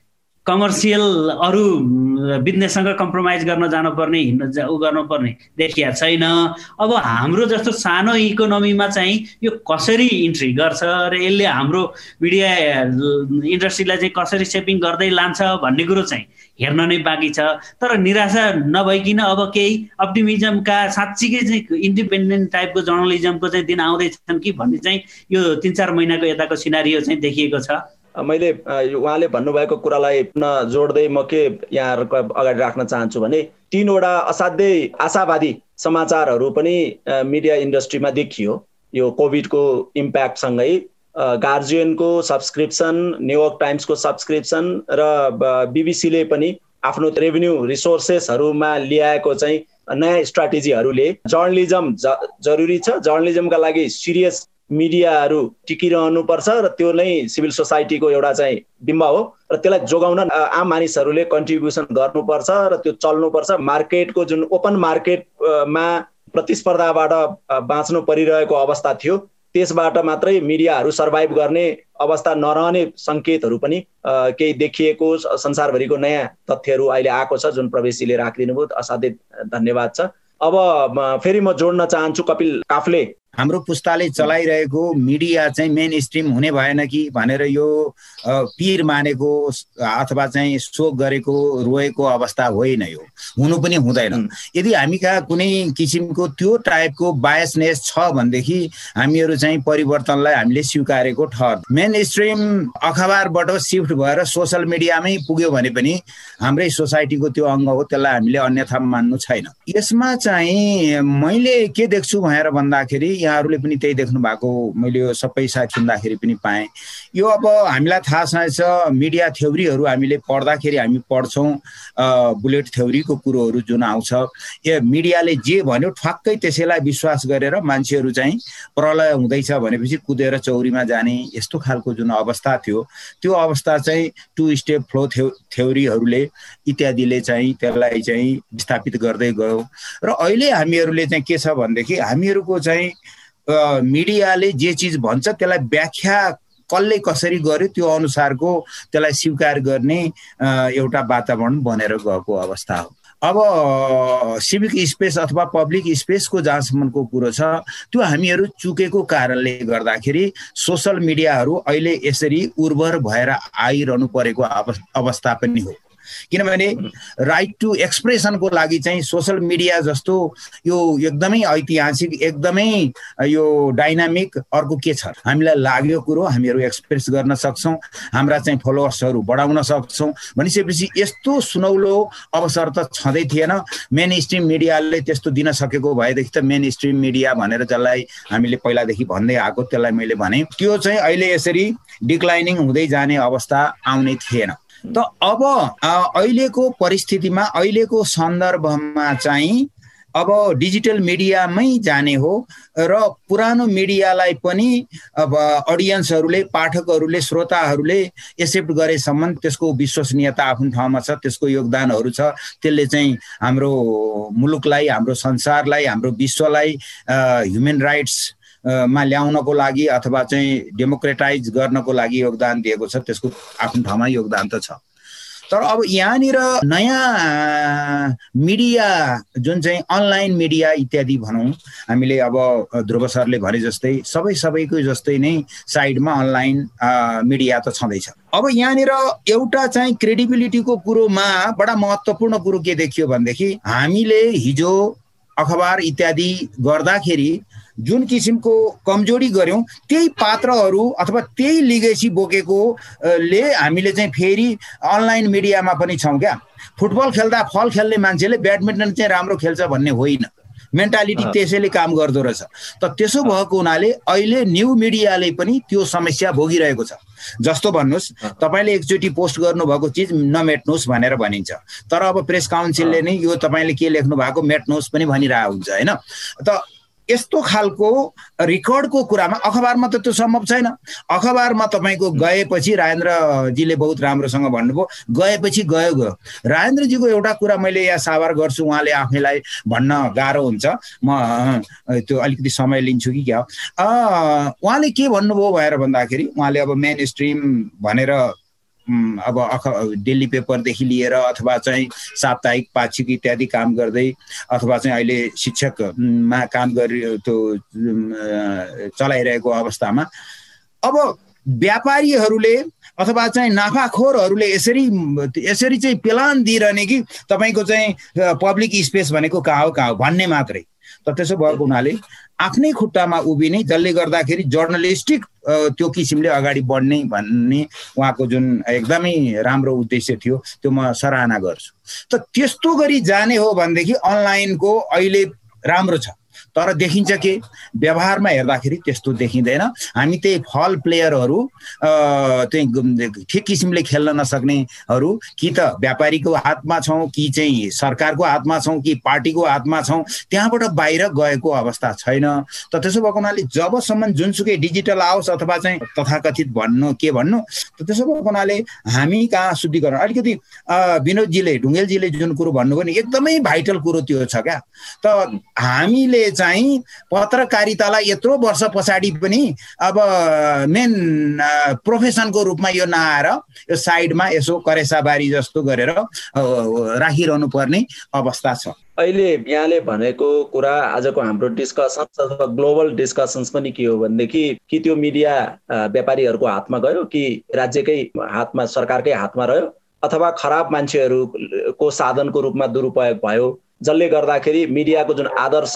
कमर्सियल अरू बिजनेससँग कम्प्रोमाइज गर्न जानुपर्ने ऊ गर्नुपर्ने देखिया छैन। अब हाम्रो जस्तो सानो इकोनोमीमा चाहिँ यो कसरी इन्ट्री गर्छ र यसले हाम्रो मिडिया इन्डस्ट्रीलाई चाहिँ कसरी सेपिङ गर्दै लान्छ भन्ने कुरो चाहिँ हेर्न नै बाँकी छ। तर निराशा नभइकन अब केही अप्टिमिजमका साँच्चीकै चाहिँ इन्डिपेन्डेन्ट टाइपको जर्नलिजमको चाहिँ दिन आउँदैछन् कि भन्ने चाहिँ यो 3-4 महिनाको यताको सिनारियो चाहिँ देखिएको छ। मैले उहाँले भन्नुभएको कुरालाई पुनः जोड्दै म के यहाँहरूको अगाडि राख्न चाहन्छु भने 3वटा असाध्यै आशावादी समाचारहरू पनि मिडिया इन्डस्ट्रीमा देखियो। यो कोभिडको इम्प्याक्टसँगै गार्जियनको सब्सक्रिप्सन, न्युयोर्क टाइम्सको सब्सक्रिप्सन र बीबीसीले पनि आफ्नो रेभेन्यू रिसोर्सेसहरूमा ल्याएको चाहिँ नयाँ स्ट्राटेजीहरूले जर्नलिजम जरुरी छ। जर्नलिजमका लागि सिरियस मिडियाहरू टिकिरहनुपर्छ र त्यो नै सिभिल सोसाइटीको एउटा चाहिँ बिम्ब हो र त्यसलाई जोगाउन आम मानिसहरूले कन्ट्रिब्युसन गर्नुपर्छ र त्यो चल्नुपर्छ। मार्केटको जुन ओपन मार्केटमा प्रतिस्पर्धाबाट बाँच्नु परिरहेको अवस्था थियो त्यसबाट मात्रै मिडियाहरू सर्भाइभ गर्ने अवस्था नरहने सङ्केतहरू पनि केही देखिएको संसारभरिको नयाँ तथ्यहरू अहिले आएको छ जुन प्रवेशीले राखिदिनु भयो। असाध्यै धन्यवाद छ। अब फेरि म जोड्न चाहन्छु कपिल काफले। हाम्रो पुस्ताले चलाइरहेको मिडिया चाहिँ मेन स्ट्रिम हुने भएन कि भनेर यो पीर मानेको अथवा चाहिँ शोक गरेको रोएको अवस्था होइन, यो हुनु पनि हुँदैन। यदि हामी कहाँ कुनै किसिमको त्यो टाइपको बायसनेस छ भनेदेखि हामीहरू चाहिँ परिवर्तनलाई हामीले स्वीकारेको ठहर। मेन स्ट्रिम अखबारबाट सिफ्ट भएर सोसल मिडियामै पुग्यो भने पनि हाम्रै सोसाइटीको त्यो अङ्ग हो, त्यसलाई हामीले अन्यथा मान्नु छैन। यसमा चाहिँ मैले के देख्छु भनेर भन्दाखेरि यहाँहरूले पनि त्यही देख्नु भएको मैले यो सबै साथ सुन्दाखेरि पनि पाएँ। यो अब हामीलाई थाहा छ मिडिया थ्योरीहरू हामीले पढ्दाखेरि हामी पढ्छौँ बुलेट थ्योरीको कुरोहरू जुन आउँछ, यो मिडियाले जे भन्यो ठ्वाक्कै त्यसैलाई विश्वास गरेर मान्छेहरू चाहिँ प्रलय हुँदैछ भनेपछि कुदेर चौरीमा जाने यस्तो खालको जुन अवस्था थियो त्यो अवस्था चाहिँ 2 स्टेप फ्लो थ्योरीहरूले इत्यादिले चाहिँ त्यसलाई चाहिँ विस्थापित गर्दै गयो। र अहिले हामीहरूले चाहिँ के छ भनेदेखि हामीहरूको चाहिँ मिडियाले जे चिज भन्छ त्यसलाई व्याख्या कसले कसरी गर्यो त्यो अनुसारको त्यसलाई स्वीकार गर्ने एउटा वातावरण बनेर गएको अवस्था हो। अब सिभिक स्पेस अथवा पब्लिक स्पेसको जहाँसम्मको कुरो छ त्यो हामीहरू चुकेको कारणले गर्दाखेरि सोसल मिडियाहरू अहिले यसरी उर्वर भएर आइरहनु परेको अवस्था पनि हो। किनभने राइट टु एक्सप्रेसनको लागि चाहिँ सोसल मिडिया जस्तो यो एकदमै ऐतिहासिक एकदमै यो डाइनामिक अर्को के छ हामीलाई लाग्यो कुरो हामीहरू एक्सप्रेस गर्न सक्छौँ, हाम्रा चाहिँ फलोवर्सहरू बढाउन सक्छौँ भनिसकेपछि यस्तो सुनौलो अवसर त छँदै थिएन। मेन स्ट्रिम मिडियाले त्यस्तो दिन सकेको भएदेखि त मेन स्ट्रिम मिडिया भनेर जसलाई हामीले पहिलादेखि भन्दै आएको त्यसलाई मैले भने त्यो चाहिँ अहिले यसरी डिक्लाइनिङ हुँदै जाने अवस्था आउने थिएन। त अब अहिलेको परिस्थितिमा अहिलेको सन्दर्भमा चाहिँ अब डिजिटल मिडियामै जाने हो र पुरानो मिडियालाई पनि अब अडियन्सहरूले पाठकहरूले श्रोताहरूले एक्सेप्ट गरेसम्म त्यसको विश्वसनीयता आफ्नो ठाउँमा छ, त्यसको योगदानहरू छ, त्यसले चाहिँ हाम्रो मुलुकलाई हाम्रो संसारलाई हाम्रो विश्वलाई ह्युमन राइट्स मा ल्याउनको लागि अथवा चाहिँ डेमोक्रेटाइज गर्नको लागि योगदान दिएको छ, त्यसको आफ्नो ठाउँमा योगदान त छ। तर अब यहाँनिर नयाँ मिडिया जुन चाहिँ अनलाइन मिडिया इत्यादि भनौँ, हामीले अब ध्रुव सरले भने जस्तै सबैको जस्तै नै साइडमा अनलाइन मिडिया त छँदैछ। अब यहाँनिर एउटा चाहिँ क्रेडिबिलिटीको कुरोमा बडा महत्त्वपूर्ण कुरो के देखियो भनेदेखि हामीले हिजो अखबार इत्यादि गर्दाखेरि जुन किसिमको कमजोरी गर्यौं त्यही पात्रहरू अथवा त्यही लिगेसी बोकेको ले हामीले चाहिँ फेरि अनलाइन मिडियामा पनि छौं क्या। फुटबल खेल्दा फल खेल्ने मान्छेले ब्याडमिन्टन चाहिँ राम्रो खेल्छ भन्ने होइन, मेन्टालिटी त्यसैले काम गर्दो रहेछ। त त्यसो भएको हुनाले अहिले न्यू मिडियाले पनि त्यो समस्या भोगिरहेको छ। जस्तो भन्नुहोस्, तपाईले एकचोटि पोस्ट गर्नुभएको चिज नमेट्नुहोस् भनेर भनिन्छ, तर अब प्रेस काउन्सिलले नै यो तपाईले के लेख्नु भएको मेट्नुहोस् पनि भनिरहेको हुन्छ हैन। त यस्तो खालको रेकर्डको कुरामा अखबारमा त त्यो सम्भव छैन। अखबारमा तपाईको गएपछि राजेन्द्रजीले बहुत राम्रोसँग भन्नुभयो, गएपछि गयो। राजेन्द्रजीको एउटा कुरा मैले यहाँ साभार गर्छु, उहाँले आफैलाई भन्न गाह्रो हुन्छ, म त्यो अलिकति समय लिन्छु कि क्या। उहाँले के भन्नुभयो भनेर भन्दाखेरि उहाँले अब मेन स्ट्रिम भनेर अब डेली पेपरदेखि लिएर अथवा चाहिँ साप्ताहिक पाक्षिक इत्यादि काम गर्दै अथवा चाहिँ अहिले शिक्षकमा काम गरि त्यो चलाइरहेको अवस्थामा अब व्यापारीहरूले अथवा चाहिँ नाफाखोरहरूले यसरी चाहिँ प्लान दिइरहने कि तपाईको चाहिँ पब्लिक स्पेस भनेको कहाँ हो भन्ने मात्रै। त त्यसो भएको हुनाले आफ्नै खुट्टामा उभिने, जसले गर्दाखेरि जर्नलिस्टिक त्यो किसिमले अगाडि बढ्ने भन्ने उहाँको जुन एकदमै राम्रो उद्देश्य थियो, त्यो म सराहना गर्छु। त त्यस्तो गरी जाने हो भनेदेखि अनलाइनको अहिले राम्रो छ, तर देखिन्छ के व्यवहारमा हेर्दाखेरि त्यस्तो देखिँदैन। हामी त्यही फल प्लेयरहरू त्यही ठिक किसिमले खेल्न नसक्नेहरू कि त व्यापारीको हातमा छौँ कि चाहिँ सरकारको हातमा छौँ कि पार्टीको हातमा छौँ, त्यहाँबाट बाहिर गएको अवस्था छैन। त त्यसो भएको हुनाले जबसम्म जुनसुकै डिजिटल आओस् अथवा चाहिँ तथाकथित त त्यसो भएको हुनाले हामी कहाँ शुद्धिकरण अलिकति विनोदजीले ढुङ्गेलजीले जुन कुरो भन्नुभयो नि एकदमै भाइटल कुरो त्यो छ क्या। त हामीले चाहिँ पत्रकारितालाई यत्रो वर्ष पछाडि पनि अब मेन प्रोफेसनको रूपमा यो नआएर यो साइडमा यसो करेसाबारी जस्तो गरेर राखिरहनु पर्ने अवस्था छ। अहिले यहाँले भनेको कुरा आजको हाम्रो डिस्कसन अथवा ग्लोबल डिस्कसन्स पनि के हो भनेदेखि कि त्यो मिडिया व्यापारीहरूको हातमा गयो कि राज्यकै हातमा सरकारकै हातमा रह्यो अथवा खराब मान्छेहरूको साधनको रूपमा दुरुपयोग भयो, जसले गर्दाखेरि मिडियाको जुन आदर्श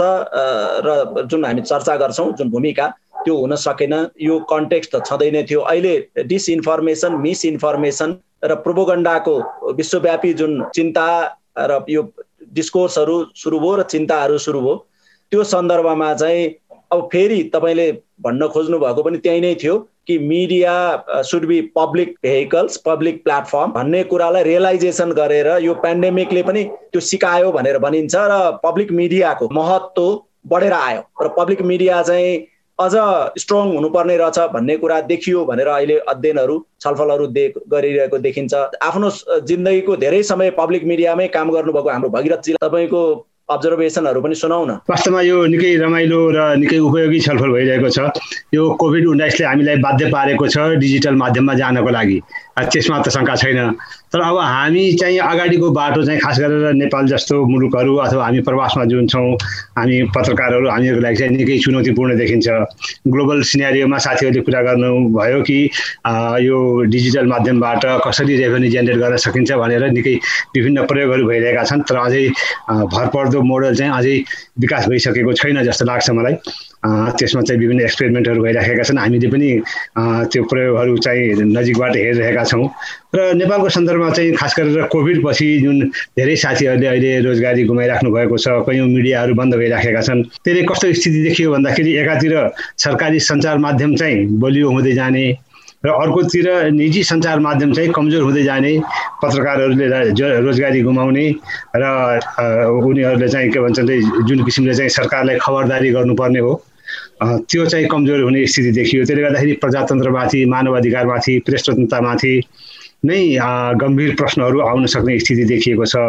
र जुन हामी चर्चा गर्छौँ जुन भूमिका त्यो हुन सकेन। यो कन्टेक्स्ट त छँदै नै थियो। अहिले डिसइन्फर्मेसन, मिसइन्फर्मेसन र प्रोपोगन्डाको विश्वव्यापी जुन चिन्ता र यो डिस्कोर्सहरू सुरु भयो र चिन्ताहरू सुरु भयो, त्यो सन्दर्भमा चाहिँ अब फेरि तपाईँले भन्न खोज्नु भएको पनि त्यही नै थियो कि media should be public vehicles, public platform भन्ने कुरालाई रियलाइजेसन गरेर यो पेन्डेमिकले पनि त्यो सिकायो भनेर भनिन्छ र पब्लिक मिडियाको महत्त्व बढेर आयो र पब्लिक मिडिया चाहिँ अझ स्ट्रङ हुनुपर्ने रहेछ भन्ने कुरा देखियो भनेर अहिले अध्ययनहरू छलफलहरू गरिरहेको देखिन्छ। आफ्नो जिन्दगीको धेरै समय पब्लिक मिडियामै काम गर्नुभएको हाम्रो भगीरथजी, तपाईँको अब्जर्भेसनहरू पनि सुनाउ न। वास्तवमा यो निकै रमाइलो र निकै उपयोगी छलफल भइरहेको छ। यो कोभिड-19ले हामीलाई बाध्य पारेको छ डिजिटल माध्यममा जानको लागि, त्यसमा त शङ्का छैन। तर अब हामी चाहिँ अगाडिको बाटो चाहिँ खास गरेर नेपाल जस्तो मुलुकहरू अथवा हामी प्रवासमा जुन छौँ हामी पत्रकारहरू, हामीहरूको लागि चाहिँ निकै चुनौतीपूर्ण देखिन्छ। ग्लोबल सिनेरियोमा साथीहरूले कुरा गर्नुभयो कि यो डिजिटल माध्यमबाट कसरी रेभेन्यू जेनेरेट गर्न सकिन्छ भनेर निकै विभिन्न प्रयोगहरू भइरहेका छन्, तर अझै भरपर्दो मोडल चाहिँ अझै विकास भइसकेको छैन जस्तो लाग्छ मलाई। त्यसमा चाहिँ विभिन्न एक्सपेरिमेन्टहरू भइरहेका छन्, हामीले पनि त्यो प्रयोगहरू चाहिँ नजिकबाट हेरिरहेका छौँ। र नेपालको सन्दर्भमा चाहिँ खास गरेर कोभिड पछि जुन धेरै साथीहरूले अहिले रोजगारी गुमाइराख्नु भएको छ, कयौँ मिडियाहरू बन्द भइराखेका छन्, त्यसले कस्तो स्थिति देखियो भन्दाखेरि एकातिर सरकारी सञ्चार माध्यम चाहिँ बलियो हुँदै जाने र अर्कोतिर निजी सञ्चार माध्यम चाहिँ कमजोर हुँदै जाने, पत्रकारहरूले रोजगारी गुमाउने र उनीहरूले चाहिँ के भन्छ जुन किसिमले चाहिँ सरकारलाई खबरदारी गर्नुपर्ने हो त्यो चाहिँ कमजोर हुने स्थिति देखियो। त्यसले गर्दाखेरि प्रजातन्त्रमाथि, मानवाधिकारमाथि, प्रेस स्वतन्त्रतामाथि नै गम्भीर प्रश्नहरू आउन सक्ने स्थिति देखिएको छ।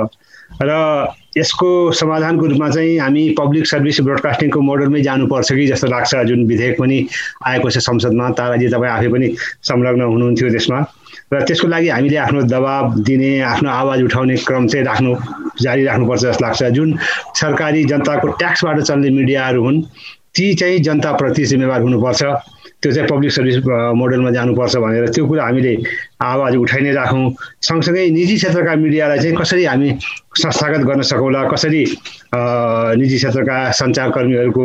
र यसको समाधानको रूपमा चाहिँ हामी पब्लिक सर्भिस ब्रोडकास्टिङको मोडलमै जानुपर्छ कि जस्तो लाग्छ, जुन विधेयक पनि आएको छ संसदमा। ताराजी तपाईँ आफै पनि संलग्न हुनुहुन्थ्यो त्यसमा, र त्यसको लागि हामीले आफ्नो दबाब दिने, आफ्नो आवाज उठाउने क्रम चाहिँ जारी राख्नुपर्छ जस्तो लाग्छ। जुन सरकारी जनताको ट्याक्सबाट चल्ने मिडियाहरू हुन् ती चाहिँ जनताप्रति जिम्मेवार हुनुपर्छ, त्यो चाहिँ पब्लिक सर्भिस मोडलमा जानुपर्छ भनेर त्यो कुरा हामीले आवाज उठाइ नै राखौँ। सँगसँगै निजी क्षेत्रका मिडियालाई चाहिँ कसरी हामी संस्थागत गर्न सकौँला, कसरी निजी क्षेत्रका सञ्चारकर्मीहरूको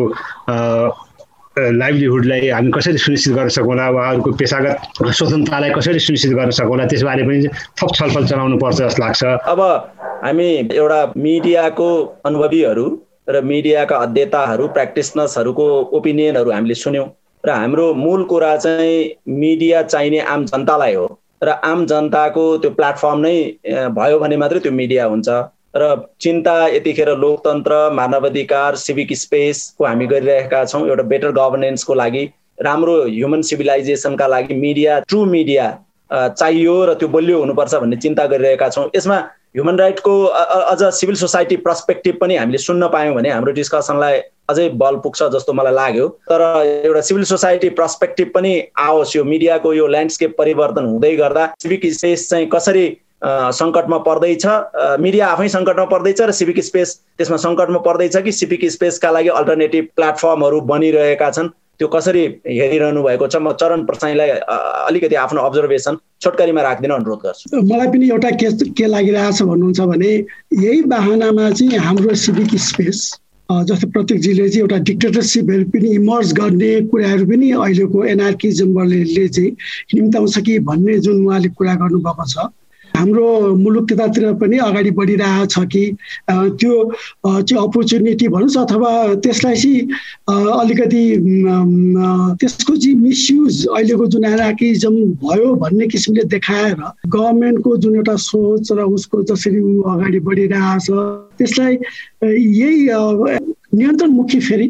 लाइभलीहुडलाई हामी कसरी सुनिश्चित गर्न सकौँला, उहाँहरूको पेसागत स्वतन्त्रतालाई कसरी सुनिश्चित गर्न सकौँला, त्यसबारे पनि थप छलफल चलाउनु पर्छ जस्तो लाग्छ। अब हामी एउटा मिडियाको अनुभवीहरू र मिडियाका अध्येताहरू, प्र्याक्टिसनर्सहरूको ओपिनियनहरू हामीले सुन्यौँ, र हाम्रो मूल कुरा चाहिँ मिडिया चाहिने आम जनतालाई हो, र आम जनताको त्यो प्लेटफर्म नै भयो भने मात्रै त्यो मिडिया हुन्छ। र चिन्ता यतिखेर लोकतन्त्र, मानवाधिकार, सिभिक स्पेसको हामी गरिरहेका छौँ। एउटा बेटर गभर्नेन्सको लागि, राम्रो ह्युमन सिभिलाइजेसनका लागि मिडिया, ट्रु मिडिया चाहियो र त्यो बलियो हुनुपर्छ भन्ने चिन्ता गरिरहेका छौँ। यसमा ह्युमन राइटको अझ सिभिल सोसाइटी पर्सपेक्टिभ पनि हामीले सुन्न पायौँ भने हाम्रो डिस्कसनलाई अझै बल पुग्छ जस्तो मलाई लाग्यो। तर एउटा सिभिल सोसाइटी पर्सपेक्टिभ पनि आओस्। यो मिडियाको यो ल्यान्डस्केप परिवर्तन हुँदै गर्दा सिभिक स्पेस चाहिँ कसरी सङ्कटमा पर्दैछ, मिडिया आफै सङ्कटमा पर्दैछ र सिभिक स्पेस त्यसमा सङ्कटमा पर्दैछ कि सिभिक स्पेसका लागि अल्टरनेटिभ प्लेटफर्महरू बनिरहेका छन्, त्यो कसरी हेरिरहनु भएको छ। म चरण प्रसाईलाई अलिकति आफ्नो अब्जर्भेसन छोटकरीमा राखिदिन अनुरोध गर्छु। मलाई पनि एउटा के लागिरहेछ भन्नुहुन्छ भने यही बाहनामा चाहिँ हाम्रो सिभिक स्पेस जस्तो प्रत्येकजीले चाहिँ एउटा डिक्टेटरसिपहरू पनि इमर्ज गर्ने कुराहरू पनि अहिलेको एनार्किजमले चाहिँ निम्ताउँछ कि भन्ने जुन उहाँले कुरा गर्नुभएको छ, हाम्रो मुलुक त्यतातिर पनि अगाडि बढिरहेको छ कि त्यो चाहिँ अपर्च्युनिटी भनौँ अथवा त्यसलाई चाहिँ अलिकति त्यसको चाहिँ मिसयुज अहिलेको जुन एनार्किजम भयो भन्ने किसिमले देखाएर गभर्मेन्टको जुन एउटा सोच र उसको जसरी अगाडि बढिरहेछ त्यसलाई यही नियन्त्रणमुखी फेरि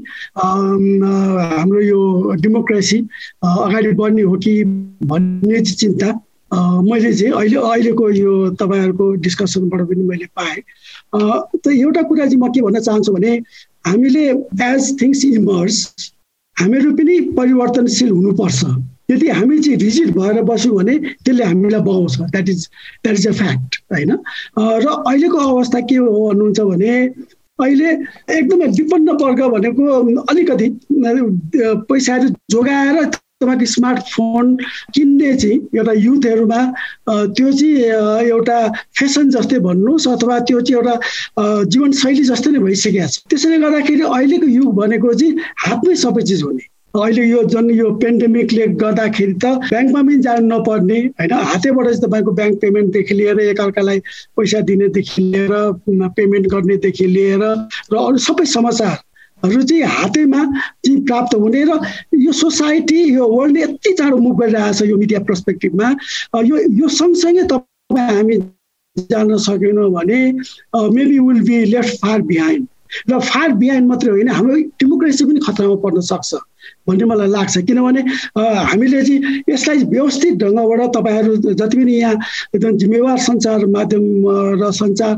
हाम्रो यो डेमोक्रेसी अगाडि बढ्ने हो कि भन्ने चिन्ता मैले चाहिँ अहिलेको यो तपाईँहरूको डिस्कसनबाट पनि मैले पाएँ। त एउटा कुरा चाहिँ म के भन्न चाहन्छु भने हामीले एज थिङ्स इमर्ज हामीहरू पनि परिवर्तनशील हुनुपर्छ। यदि हामी चाहिँ रिजिड भएर बस्यौँ भने त्यसले हामीलाई बगाउँछ। द्याट इज अ फ्याक्ट होइन। र अहिलेको अवस्था के हो भन्नुहुन्छ भने अहिले एकदमै विपन्न वर्ग भनेको अलिकति पैसाहरू जोगाएर तपाईँको स्मार्टफोन किन्ने चाहिँ एउटा युथहरूमा त्यो चाहिँ एउटा फेसन जस्तै भन्नुहोस् अथवा त्यो चाहिँ एउटा जीवनशैली जस्तै नै भइसकेको छ। त्यसैले गर्दाखेरि अहिलेको युग भनेको चाहिँ हातमै सबै चिज हुने। अहिले यो पेन्डेमिकले गर्दाखेरि त ब्याङ्कमा पनि जानु नपर्ने होइन, हातैबाट चाहिँ तपाईँको ब्याङ्क पेमेन्टदेखि लिएर एकअर्कालाई पैसा दिनेदेखि लिएर पेमेन्ट गर्नेदेखि लिएर र अरू सबै समाचारहरू चाहिँ हातैमा चाहिँ प्राप्त हुने र यो सोसाइटी यो वर्ल्डले यति चाँडो मुभ गरिरहेको छ यो मिडिया पर्सपेक्टिभमा। यो सँगसँगै तपाईँ हामी जान्न सकेनौँ भने maybe will be left far behind. र फार बिहाइन्ड मात्रै होइन, हाम्रो डेमोक्रेसी पनि खतरामा पर्न सक्छ भन्ने मलाई लाग्छ। किनभने हामीले चाहिँ यसलाई व्यवस्थित ढङ्गबाट तपाईँहरू जति पनि यहाँ एकदम जिम्मेवार सञ्चार माध्यम र सञ्चार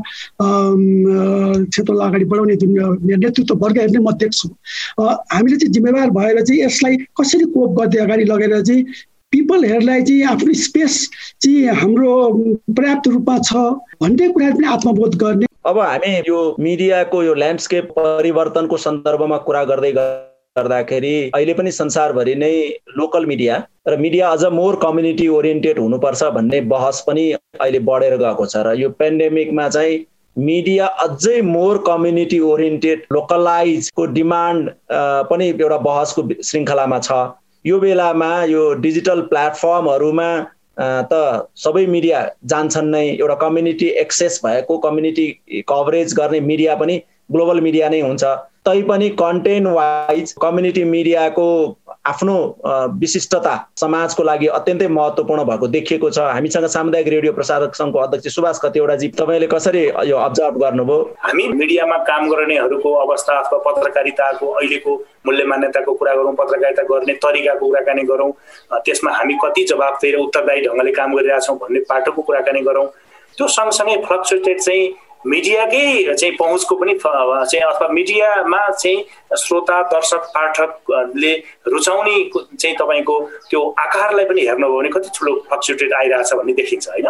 क्षेत्रलाई अगाडि बढाउने जुन नेतृत्व वर्गहरूले म देख्छु, हामीले चाहिँ जिम्मेवार भएर चाहिँ यसलाई कसरी कोप गर्दै अगाडि लगेर चाहिँ पिपलहरूलाई चाहिँ आफ्नो स्पेस चाहिँ हाम्रो पर्याप्त रूपमा छ भन्ने कुरा पनि आत्मबोध गर्ने। अब हामी यो मिडियाको यो ल्यान्डस्केप परिवर्तनको सन्दर्भमा कुरा गर्दाखेरि अहिले पनि संसारभरि नै लोकल मिडिया र मिडिया अझ मोर कम्युनिटी ओरिएन्टेड हुनुपर्छ भन्ने बहस पनि अहिले बढेर गएको छ। र यो पेन्डेमिकमा चाहिँ मिडिया अझै मोर कम्युनिटी ओरिएन्टेड लोकलाइजको डिमान्ड पनि एउटा बहसको श्रृङ्खलामा छ। यो बेलामा यो डिजिटल प्लेटफर्महरूमा त सबै मिडिया जान्छन् नै। एउटा कम्युनिटी एक्सेस भएको कम्युनिटी कभरेज गर्ने मिडिया पनि ग्लोबल मिडिया नै हुन्छ। तैपनि कन्टेन्ट वाइज कम्युनिटी मिडियाको आफ्नो विशिष्टता समाजको लागि अत्यन्तै महत्त्वपूर्ण भएको देखिएको छ। हामीसँग सामुदायिक रेडियो प्रसारक सङ्घको अध्यक्ष सुभाष खतिवडाजी, तपाईँले कसरी यो अब्जर्भ गर्नुभयो? हामी मिडियामा काम गर्नेहरूको अवस्था अथवा पत्रकारिताको अहिलेको मूल्य मान्यताको कुरा गरौँ, पत्रकारिता गर्ने तरिकाको कुराकानी गरौँ, त्यसमा हामी कति जवाफदेही र उत्तरदायी ढङ्गले काम गरिरहेछौँ भन्ने पाटोको कुराकानी गरौँ। त्यो सँगसँगै फ्लक्चुएटेड चाहिँ मिडियाकै चाहिँ पहुँचको पनि चाहिँ अथवा मिडियामा चाहिँ श्रोता दर्शक पाठकले रुचाउने चाहिँ तपाईँको त्यो आकारलाई पनि हेर्नुभयो भने कति ठुलो फ्लक्चुएटेड आइरहेछ भन्ने देखिन्छ होइन।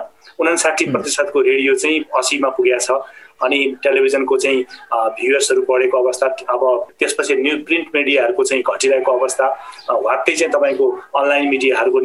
59% रेडियो चाहिँ 80 मा पुगेको छ अनि टेलिभिजनको चाहिँ भ्युअर्सहरू बढेको अवस्था, अब त्यसपछि न्यू प्रिन्ट मिडियाहरूको चाहिँ घटिरहेको अवस्था, वात्तै चाहिँ तपाईँको अनलाइन मिडियाहरूको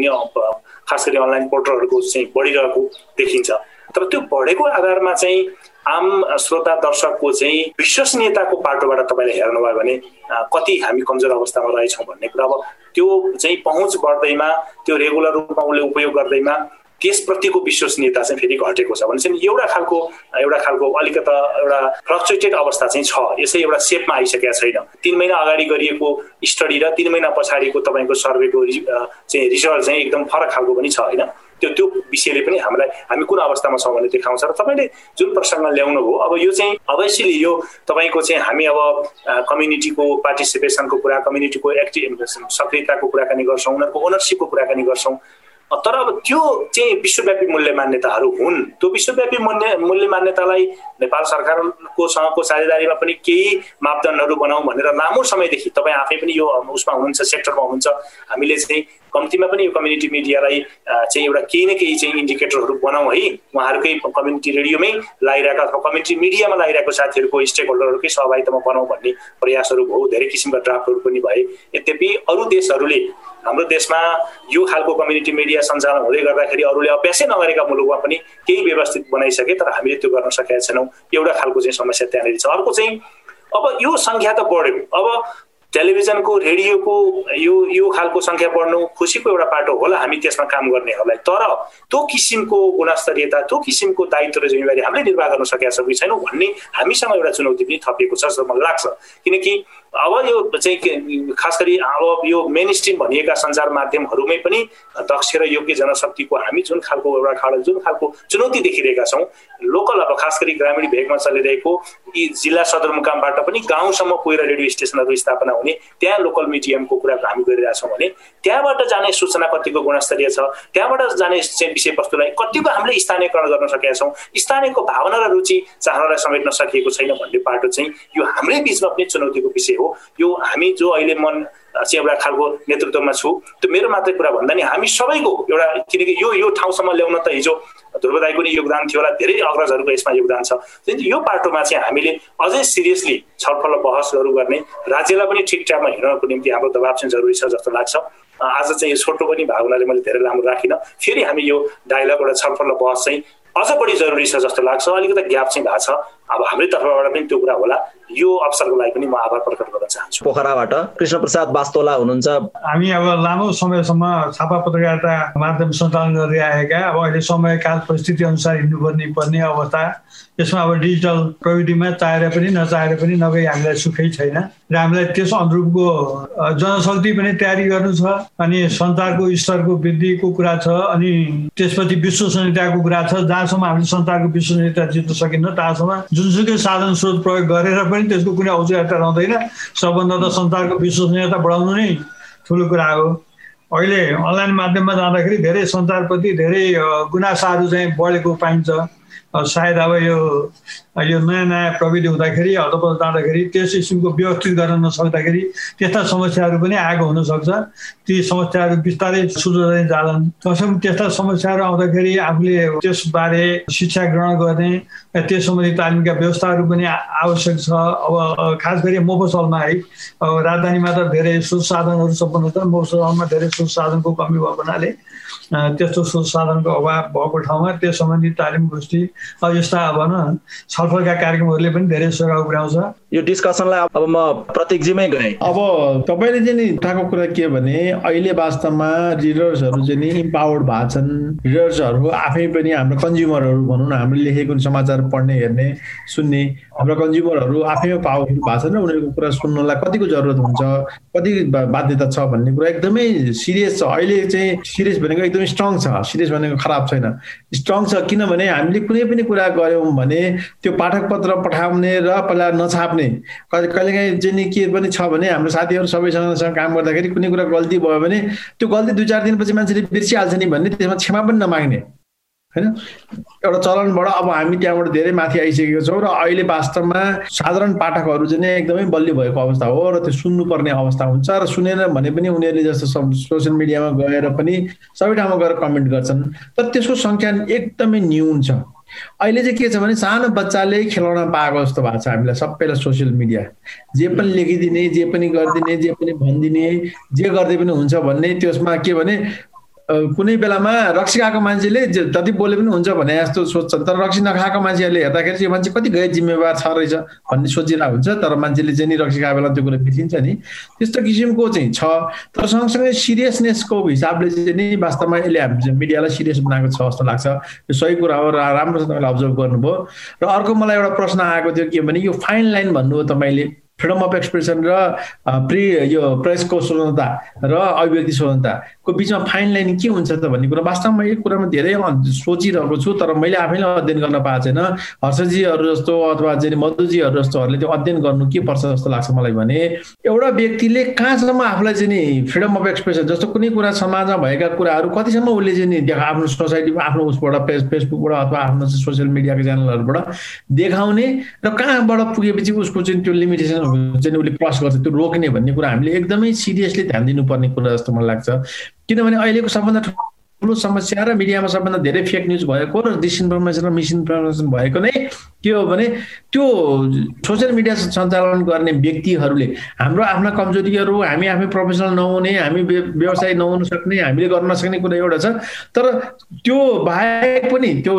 खास गरी अनलाइन पोर्टलहरूको चाहिँ बढिरहेको देखिन्छ। तर त्यो बढेको आधारमा चाहिँ आम श्रोता दर्शकको चाहिँ विश्वसनीयताको पाटोबाट तपाईँले हेर्नुभयो भने कति हामी कमजोर अवस्थामा रहेछौँ भन्ने कुरा। अब त्यो चाहिँ पहुँच बढ्दैमा, त्यो रेगुलर रूपमा उसले उपयोग गर्दैमा त्यसप्रतिको विश्वसनीयता चाहिँ फेरि घटेको छ भने चाहिँ एउटा खालको अलिकता एउटा फ्लक्चुएटेड अवस्था चाहिँ छ। यसै एउटा सेपमा आइसकेको छैन। 3 महिना अगाडि गरिएको स्टडी र 3 महिना पछाडिको तपाईँको सर्वेको चाहिँ रिजल्ट चाहिँ एकदम फरक खालको पनि छ होइन। त्यो विषयले पनि हामी कुन अवस्थामा छौँ भन्ने देखाउँछ। र तपाईँले जुन प्रसङ्ग ल्याउनु हो, अब यो चाहिँ अवश्यले यो तपाईँको चाहिँ हामी अब कम्युनिटीको पार्टिसिपेसनको कुरा, कम्युनिटीको सक्रियताको कुराकानी गर्छौँ, उनीहरूको ओनरसिपको कुराकानी गर्छौँ। तर अब त्यो चाहिँ विश्वव्यापी मूल्य मान्यताहरू हुन्। त्यो विश्वव्यापी मूल्य मान्यतालाई नेपाल सरकारको सँगको साझेदारीमा पनि केही मापदण्डहरू बनाऊ भनेर लामो समयदेखि तपाईँ आफै पनि यो उसमा हुनुहुन्छ, सेक्टरमा हुनुहुन्छ, हामीले चाहिँ कम्तीमा पनि यो कम्युनिटी मिडियालाई चाहिँ एउटा केही न केही चाहिँ इन्डिकेटरहरू बनाऊ है। उहाँहरूकै कम्युनिटी रेडियोमै लागिरहेका अथवा कम्युनिटी मिडियामा लागिरहेको साथीहरूको स्टेक होल्डरहरूकै सहभागितामा बनाऊ भन्ने प्रयासहरू भयो। धेरै किसिमका ड्राफ्टहरू पनि भए। यद्यपि अरू देशहरूले हाम्रो देशमा यो खालको कम्युनिटी मिडिया सञ्चालन हुँदै गर्दाखेरि अरूले अभ्यासै नगरेका मुलुकमा पनि केही व्यवस्थित बनाइसके, तर हामीले त्यो गर्न सकेका छैनौँ। एउटा खालको चाहिँ समस्या त्यहाँनिर छ। अर्को चाहिँ अब यो सङ्ख्या त बढ्यो, अब टेलिभिजनको रेडियोको यो खालको सङ्ख्या बढ्नु खुसीको एउटा पाटो होला हामी त्यसमा काम गर्नेहरूलाई। तर त्यो किसिमको गुणस्तरीयता, त्यो किसिमको दायित्व र जिम्मेवारी हामीले निर्वाह गर्न सकेका छौँ कि छैनौँ भन्ने हामीसँग एउटा चुनौती पनि थपिएको छ जस्तो मलाई लाग्छ। किनकि अब यो चाहिँ खास गरी अब यो मेन स्ट्रिम भनिएका सञ्चार माध्यमहरूमै पनि दक्ष र योग्य जनशक्तिको हामी जुन खालको चुनौती देखिरहेका छौँ, लोकल अब खास गरी ग्रामीण भेगमा चलिरहेको यी जिल्ला सदरमुकामबाट पनि गाउँसम्म पुगेर रेडियो स्टेसनहरू स्थापना हुने, त्यहाँ लोकल मिडियमको कुरा हामी गरिरहेछौँ भने त्यहाँबाट जाने सूचना कतिको गुणस्तरीय छ, त्यहाँबाट जाने चाहिँ विषयवस्तुलाई कतिको हामीले स्थानीयकरण गर्न सकेका छौँ, स्थानीयको भावना र रुचि चाहनालाई समेट्न सकिएको छैन भन्ने पाटो चाहिँ यो हाम्रै बिचमा पनि चुनौतीको विषय हो। यो हामी जो अहिले मन चाहिँ एउटा खालको नेतृत्वमा छु, त्यो मेरो मात्रै कुरा भन्दा नि हामी सबैको एउटा, किनकि यो ठाउँसम्म ल्याउन त हिजो ध्रुवदाईको नि योगदान थियो होला, धेरै अग्रजहरूको यसमा योगदान छ। यो पाटोमा चाहिँ हामीले अझै सिरियसली छलफल बहसहरू गर्ने, राज्यलाई पनि ठिक टाइममा हिँड्नको निम्ति हाम्रो दबाब चाहिँ जरुरी छ जस्तो लाग्छ। आज चाहिँ यो छोटो पनि भएको हुनाले मैले धेरै लामो राखिनँ। फेरि हामी यो डायलग एउटा छलफल बहस चाहिँ अझ बढी जरुरी छ जस्तो लाग्छ। अलिकति ग्याप चाहिँ भएको छ, अब हाम्रै तर्फबाट पनि त्यो कुरा होला। यो अवसरको लागि पनि म आभार प्रकट गर्न चाहन्छु। पोखराबाट कृष्ण प्रसाद वास्तोला हुनुहुन्छ। हामी अब लामो समयसम्म छापा पत्रकारिता माध्यम सञ्चालन गर्दै आएका, अब अहिले समय काल परिस्थिति अनुसार हिँड्नुपर्ने अवस्था, यसमा अब डिजिटल प्रविधिमा चाहेर पनि नचाहेर पनि नगई हामीलाई सुखै छैन र हामीलाई त्यस अनुरूपको जनशक्ति पनि तयारी गर्नु छ, अनि सञ्चारको स्तरको वृद्धिको कुरा छ, अनि त्यसपछि विश्वसनीयताको कुरा छ। जहाँसम्म हामीले सञ्चारको विश्वसनीयता जित्न सकिन्न तासम्म जुनसुकै साधन स्रोत प्रयोग गरेर पनि त्यसको कुनै औचित्यता रहँदैन। सबभन्दा त सञ्चारको विश्वसनीयता बढाउनु नै ठुलो कुरा हो। अहिले अनलाइन माध्यममा जाँदाखेरि धेरै सञ्चारप्रति धेरै गुनासाहरू चाहिँ बढेको पाइन्छ। सायद अब यो नयाँ प्रविधि हुँदाखेरि अथवा जाँदाखेरि त्यस किसिमको व्यवस्थित गर्न नसक्दाखेरि त्यस्ता समस्याहरू पनि आएको हुनसक्छ। ती समस्याहरू बिस्तारै सुल्झँदै जाँछन्। कसम त्यस्ता समस्याहरू आउँदाखेरि आफूले त्यसबारे शिक्षा ग्रहण गर्ने, त्यस सम्बन्धी तालिमका व्यवस्थाहरू पनि आवश्यक छ। अब खास गरी मफसलमा है, अब राजधानीमा त धेरै स्रोत साधनहरू सम्पन्न छन्, मफसलमा धेरै स्रोत साधनको कमी भएको हुनाले त्यस्तो स्रोत साधनको अभाव भएको ठाउँमा त्यस सम्बन्धी तालिम गोष्ठी यस्ता भनौँ छलफलका कार्यक्रमहरूले पनि धेरै सहयोग पुर्याउँछ। यो डिस्कसनलाई अब म प्रतीकजीमै गएँ। अब तपाईँले चाहिँ नि उठाएको कुरा के भने अहिले वास्तवमा रिडर्सहरू चाहिँ नि इम्पावर्ड भएको छन्। रिडर्सहरू आफै पनि हाम्रो कन्ज्युमरहरू भनौँ न, हामीले लेखेको समाचार पढ्ने, हेर्ने, सुन्ने हाम्रो कन्ज्युमरहरू आफैमा पावरफुल भएको छन् र उनीहरूको कुरा सुन्नलाई कतिको जरुरत हुन्छ, कति बाध्यता छ भन्ने कुरा एकदमै सिरियस छ। अहिले चाहिँ सिरियस भनेको एकदमै स्ट्रङ छ, सिरियस भनेको खराब छैन, स्ट्रङ छ। किनभने हामीले कुनै पनि कुरा गऱ्यौँ भने त्यो पाठक पत्र पठाउने र पहिला नछाप्ने कहिलेकाहीँ चाहिँ नि के पनि छ भने हाम्रो साथीहरू सबैसँग काम गर्दाखेरि कुनै कुरा गल्ती भयो भने त्यो गल्ती 2-4 दिनपछि मान्छेले बिर्सिहाल्छ नि भन्ने, त्यसमा क्षमा पनि नमाग्ने। हैन। एउटा चलनबाट अब हामी त्यहाँबाट धेरै माथि आइसकेको छौँ र अहिले वास्तवमा साधारण पाठकहरू चाहिँ एकदमै बलियो भएको अवस्था हो र त्यो सुन्नुपर्ने अवस्था हुन्छ र सुनेन भने पनि उनीहरूले जस्तो सोसियल मिडियामा गएर पनि सबै ठाउँमा गएर कमेन्ट गर्छन्, तर त्यसको सङ्ख्या एकदमै न्यून छ। अहिले चाहिँ के छ भने सानो बच्चाले खेलाउन पाएको जस्तो भएको छ हामीलाई सबैलाई सोसियल मिडिया, जे पनि लेखिदिने, जे पनि गरिदिने, जे पनि भनिदिने, जे गर्दै पनि हुन्छ भन्ने। त्यसमा के भने कुनै बेलामा रक्सी खाएको मान्छेले जति बोले पनि हुन्छ भने जस्तो सोच्छन्, तर रक्सी नखाएको मान्छेहरूले हेर्दाखेरि यो मान्छे कति गैर जिम्मेवार छ रहेछ भन्ने सोचिरहेको हुन्छ, तर मान्छेले चाहिँ नि रक्सी खाएको बेला त्यो कुरा बिर्सिन्छ नि, त्यस्तो किसिमको चाहिँ छ। तर सँगसँगै सिरियसनेसको हिसाबले चाहिँ नि वास्तवमा यसले हामी मिडियालाई सिरियस बनाएको छ जस्तो लाग्छ। यो सही कुरा हो र राम्रोसँग तपाईँले अब्जर्भ गर्नुभयो। र अर्को मलाई एउटा प्रश्न आएको थियो के भने यो फाइन लाइन भन्नुभयो तपाईँले, फ्रिडम अफ एक्सप्रेसन र यो प्रेसको स्वतन्त्रता र अभिव्यक्ति स्वतन्त्रताको बिचमा फाइन लाइन के हुन्छ त भन्ने कुरा वास्तवमा यो कुरामा धेरै सोचिरहेको छु, तर मैले आफैले अध्ययन गर्न पाएको छैन। हर्षजीहरू जस्तो अथवा चाहिँ मधुजीहरू जस्तोहरूले त्यो अध्ययन गर्नु के पर्छ जस्तो लाग्छ मलाई भने एउटा व्यक्तिले कहाँसम्म आफूलाई चाहिँ नि फ्रिडम अफ एक्सप्रेसन जस्तो कुनै कुरा समाजमा भएका कुराहरू कतिसम्म उसले चाहिँ नि आफ्नो सोसाइटीमा आफ्नो उसबाट फेसबुकबाट अथवा आफ्नो सोसियल मिडियाको च्यानलहरूबाट देखाउने र कहाँबाट पुगेपछि उसको चाहिँ त्यो लिमिटेसन चाहिँ उसले क्रस गर्छ, त्यो रोक्ने भन्ने कुरा हामीले एकदमै सिरियसली ध्यान दिनुपर्ने कुरा जस्तो मलाई लाग्छ। किनभने अहिलेको सबभन्दा ठुलो समस्या र मिडियामा सबभन्दा धेरै फेक न्युज भएको र डिसइन्फर्मेसन र मिसइन्फर्मेसन भएको नै के हो भने त्यो सोसियल मिडिया सञ्चालन गर्ने व्यक्तिहरूले हाम्रो आफ्ना कमजोरीहरू, हामी आफै प्रोफेसनल नहुने, हामी व्यवसाय नहुन सक्ने, हामीले गर्न नसक्ने कुरा एउटा छ, तर त्यो बाहेक पनि त्यो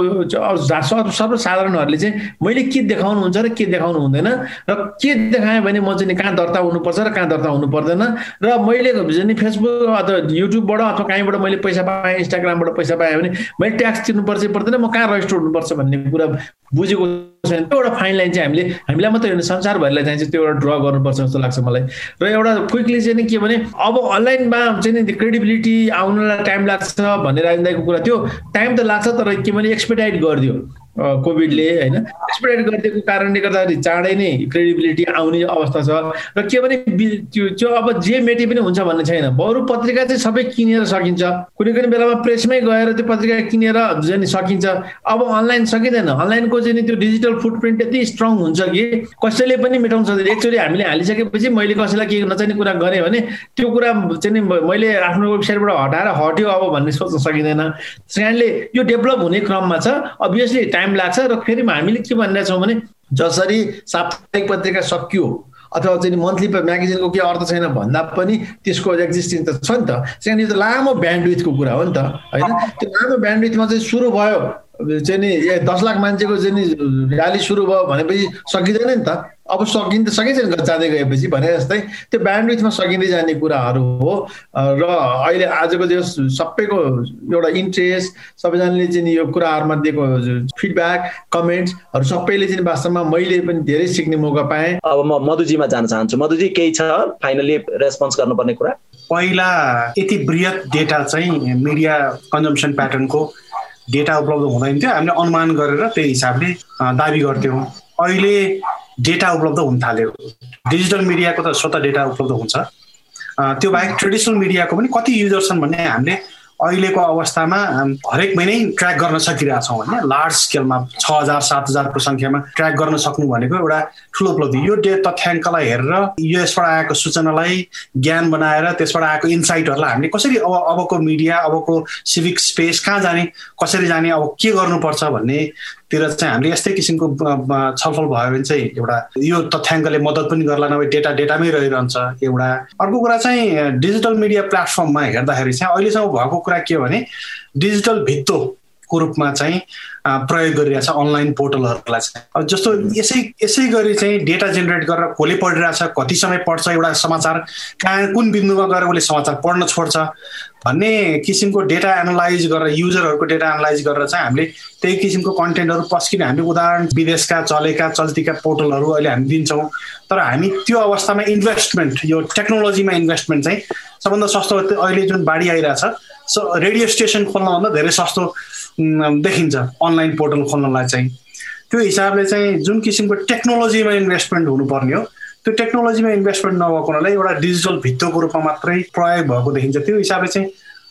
सर्वसाधारणहरूले चाहिँ मैले के देखाउनुहुन्छ र के देखाउनु हुँदैन र के देखाएँ भने म चाहिँ कहाँ दर्ता हुनुपर्छ र कहाँ दर्ता हुनु पर्दैन, र मैले चाहिँ फेसबुक अथवा युट्युबबाट अथवा कहीँबाट मैले पैसा पाएँ, इन्स्टाग्रामबाट पैसा पाएँ भने मैले ट्याक्स तिर्नुपर्छ पर्दैन, म कहाँ रजिस्टर हुनुपर्छ भन्ने कुरा बुझेको छैन। त्यो एउटा फाइन लाइन चाहिँ हामीलाई मात्रै होइन संसारभरिलाई चाहिँ त्यो एउटा ड्र गर्नुपर्छ जस्तो लाग्छ मलाई। र एउटा क्विकली चाहिँ नि के भने अब अनलाइनमा चाहिँ नि क्रेडिबिलिटी आउनलाई टाइम लाग्छ भनेर आइन्दाको कुरा, त्यो टाइम त लाग्छ तर के भने एक्सपेडाइट गरिदियो कोभिडले होइन, एक्सपेडाइट गरिदिएको कारणले गर्दाखेरि चाँडै नै क्रेडिबिलिटी आउने अवस्था छ। र के भने त्यो अब जे मेटे पनि हुन्छ भन्ने छैन, बरु पत्रिका चाहिँ सबै किनेर सकिन्छ, कुनै कुनै बेलामा प्रेसमै गएर त्यो पत्रिका किनेर चाहिँ सकिन्छ। अब अनलाइन सकिँदैन, अनलाइनको चाहिँ त्यो डिजिटल फुटप्रिन्ट यति स्ट्रङ हुन्छ कि कसैले पनि मेटाउन सक्दैन। एकचोटि हामीले हालिसकेपछि मैले कसैलाई के नचाहिने कुरा गरेँ भने त्यो कुरा चाहिँ मैले आफ्नो वेबसाइटबाट हटाएर हट्यो अब भन्ने सोच्न सकिँदैन। त्यसकारणले यो डेभलप हुने क्रममा छ, अभियसली टाइम लाग्छ। र फेरि हामीले के भनिरहेछौँ भने जसरी साप्ताहिक पत्रिका सकियो अथवा चाहिँ मन्थली म्यागजिनको के अर्थ छैन भन्दा पनि त्यसको एक्जिस्टेन्स त छ नि त, त्यसकारण यो त लामो ब्यान्डविथको कुरा हो नि त होइन। त्यो लामो ब्यान्डविथमा चाहिँ सुरु भयो चाहिँ नि 10 लाख मान्छेको चाहिँ नि र्याली सुरु भयो भनेपछि सकिँदैन नि त, अब सकिन्छ जाँदै गएपछि भने जस्तै त्यो ब्यान्डविथमा सकिँदै जाने कुराहरू हो। र अहिले आजको जो सबैको एउटा इन्ट्रेस्ट, सबैजनाले चाहिँ यो कुराहरूमा दिएको फिडब्याक कमेन्ट्सहरू सबैले चाहिँ वास्तवमा मैले पनि धेरै सिक्ने मौका पाएँ। अब म मधुजीमा जान चाहन्छु। मधुजी केही छ फाइनली रेस्पोन्स गर्नुपर्ने कुरा? पहिला यति बृहत डेटा चाहिँ मिडिया कन्जम्सन प्याटर्नको डेटा उपलब्ध हुँदैन थियो, हामीले अनुमान गरेर त्यही हिसाबले दाबी गर्थ्यौँ। अहिले डेटा उपलब्ध हुन थाल्यो, डिजिटल मिडियाको त स्वतः डेटा उपलब्ध हुन्छ, त्यो बाहेक ट्रेडिसनल मिडियाको पनि कति युजर छन् भन्ने हामीले अहिलेको अवस्थामा हरेक महिनै ट्र्याक गर्न सकिरहेछौँ होइन। लार्ज स्केलमा 6000-7000 को सङ्ख्यामा ट्र्याक गर्न सक्नु भनेको एउटा ठुलो उपलब्धि। यो तथ्याङ्कलाई हेरेर यसबाट आएको सूचनालाई ज्ञान बनाएर त्यसबाट आएको इन्साइटहरूलाई हामीले कसरी अबको मिडिया, अबको सिभिक स्पेस कहाँ जाने, कसरी जाने, अब के गर्नुपर्छ भन्नेतिर चाहिँ हामीले यस्तै किसिमको छलफल भयो भने चाहिँ एउटा यो तथ्याङ्कले मद्दत पनि गर्ला, नभए डेटामै रहिरहन्छ एउटा। अर्को कुरा चाहिँ डिजिटल मिडिया प्लेटफर्ममा हेर्दाखेरि चाहिँ अहिलेसम्म भएको कुरा के हो भने डिजिटल भित्तोको रूपमा चाहिँ प्रयोग गरिरहेछ अनलाइन पोर्टलहरूलाई चाहिँ। अब जस्तो यसै गरी चाहिँ डेटा जेनेरेट गरेर कसले पढिरहेछ, कति समय पढ्छ एउटा समाचार, कहाँ कुन बिन्दुमा गएर उसले समाचार पढ्न छोड्छ भन्ने किसिमको डेटा एनालाइज गरेर, युजरहरूको डेटा एनालाइज गरेर चाहिँ हामीले त्यही किसिमको कन्टेन्टहरू पस्किने हामीले उदाहरण विदेशका चलेका चल्तीका पोर्टलहरू अहिले हामी दिन्छौँ। तर हामी त्यो अवस्थामा इन्भेस्टमेन्ट, यो टेक्नोलोजीमा इन्भेस्टमेन्ट चाहिँ सबभन्दा सस्तो अहिले जुन बाढी आइरहेछ, रेडियो स्टेसन खोल्नभन्दा धेरै सस्तो देखिन्छ अनलाइन पोर्टल खोल्नलाई चाहिँ। त्यो हिसाबले चाहिँ जुन किसिमको टेक्नोलोजीमा इन्भेस्टमेन्ट हुनुपर्ने हो त्यो टेक्नोलोजीमा इन्भेस्टमेन्ट नभएको हुनाले एउटा डिजिटल भित्तोको रूपमा मात्रै प्रयोग भएको देखिन्छ। त्यो हिसाबले चाहिँ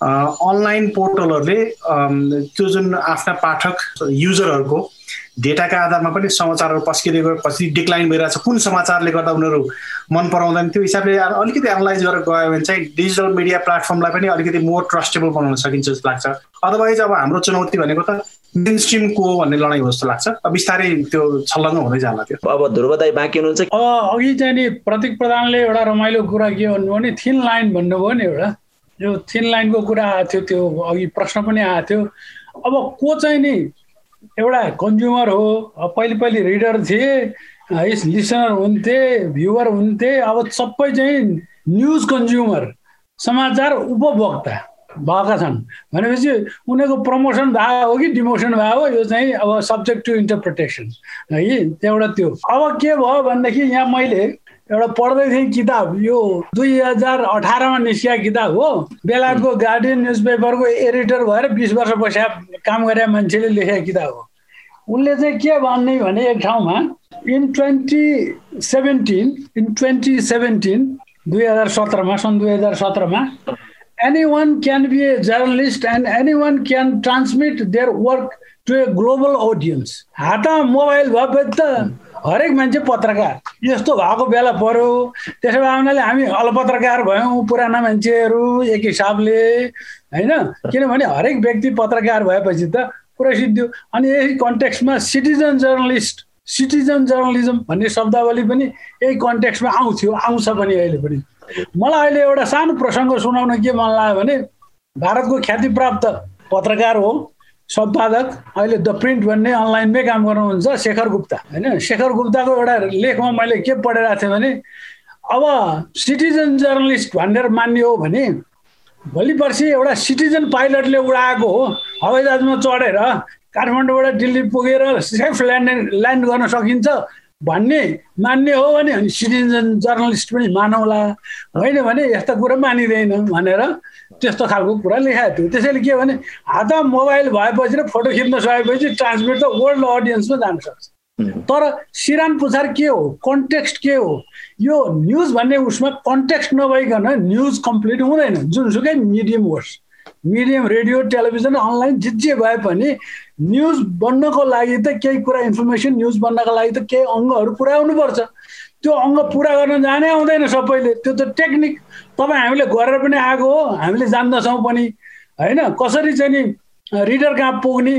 अनलाइन पोर्टलहरूले त्यो जुन आफ्ना पाठक युजरहरूको डेटाका आधारमा पनि समाचारहरू पस्किँदै गयो, पछि डिक्लाइन भइरहेछ, कुन समाचारले गर्दा उनीहरू मन पराउँदैन, त्यो हिसाबले अलिकति एनालाइज गरेर गयो भने चाहिँ डिजिटल मिडिया प्लेटफर्मलाई पनि अलिकति मोर ट्रस्टेबल बनाउन सकिन्छ जस्तो लाग्छ। अदरवाइज अब हाम्रो चुनौती भनेको त मेन स्ट्रिमको भन्ने लडाइँ हो जस्तो लाग्छ। बिस्तारै त्यो छल्लङ्ग हुँदै जाला त्यो। अब ध्रुव दाइ बाँकी हुनुहुन्छ? अघि चाहिँ नि प्रतीक प्रधानले एउटा रमाइलो कुरा के भन्नुभयो भने थिन लाइन भन्नुभयो नि, एउटा यो थिन लाइनको कुरा आएको थियो, त्यो अघि प्रश्न पनि आएको थियो। अब को चाहिँ नि एउटा कन्ज्युमर हो, पहिले रिडर थिए, लिसनर हुन्थे, भ्युवर हुन्थे, अब सबै चाहिँ न्युज कन्ज्युमर, समाचार उपभोक्ता भएका छन् भनेपछि उनीहरूको प्रमोसन भयो हो कि डिमोसन भयो हो, यो चाहिँ अब सब्जेक्ट टु इन्टरप्रिटेसन है। त्यहाँबाट त्यो अब के भयो भनेदेखि यहाँ मैले एउटा पढ्दै थिएँ किताब, यो 2018मा निस्किएको किताब हो। बेलायतको गार्डियन न्युज पेपरको एडिटर भएर 20 वर्ष पश्चात काम गरे मान्छेले लेखेको किताब हो। उनले चाहिँ के भन्ने भने एक ठाउँमा इन 2017 2017मा सन् 2017मा anyone can be a journalist and anyone can transmit their work to a global audience। हातमा मोबाइल भएपछि त हरेक मान्छे पत्रकार यस्तो भएको बेला पर्यो। त्यसो भए हुनाले हामी अलपत्रकार भयौँ पुराना मान्छेहरू एक हिसाबले होइन, किनभने हरेक व्यक्ति पत्रकार भएपछि त पुरै सिद्धियो। अनि यही कन्टेक्स्टमा सिटिजन जर्नलिजम भन्ने शब्दावली पनि यही कन्टेक्स्टमा आउँछ पनि अहिले पनि। मलाई अहिले एउटा सानो प्रसङ्ग सुनाउन के मन लाग्यो भने भारतको ख्यातिप्राप्त पत्रकार हो, सम्पादक, अहिले द प्रिन्ट भन्ने अनलाइनमै काम गर्नुहुन्छ, शेखर गुप्ता होइन। शेखर गुप्ताको एउटा लेखमा मैले के पढिरहेको थिएँ भने अब सिटिजन जर्नलिस्ट भनेर मान्ने हो भने भोलि पर्सि एउटा सिटिजन पाइलटले उडाएको हो, हवाईजहाजमा चढेर काठमाडौँबाट दिल्ली पुगेर सेफ ल्यान्ड गर्न सकिन्छ भन्ने मान्ने हो भने अनि सिटिजन जर्नलिस्ट पनि मानौला, होइन भने यस्ता कुरा मानिँदैन भनेर त्यस्तो खालको कुरा लेखाएको थियो। त्यसैले के भने हातमा मोबाइल भएपछि र फोटो खिच्न सकेपछि ट्रान्समिट त वर्ल्ड अडियन्समा जान सक्छ। तर सिरान पुछार के हो, कन्टेक्स्ट के हो? यो न्युज भन्ने उसमा कन्टेक्स्ट नभइकन न्युज कम्प्लिट हुँदैन, जुनसुकै मिडियम होस्, मिडियम रेडियो टेलिभिजन अनलाइन जे भए पनि न्युज बन्नको लागि त केही कुरा इन्फर्मेसन न्युज बन्नको लागि त केही अङ्गहरू पुरा हुनुपर्छ। त्यो अङ्ग पुरा गर्न जाने आउँदैन सबैले, त्यो त टेक्निक तपाईँ हामीले गरेर पनि आएको हो, हामीले जान्दछौँ पनि होइन। कसरी चाहिँ नि रिडर कहाँ पुग्ने,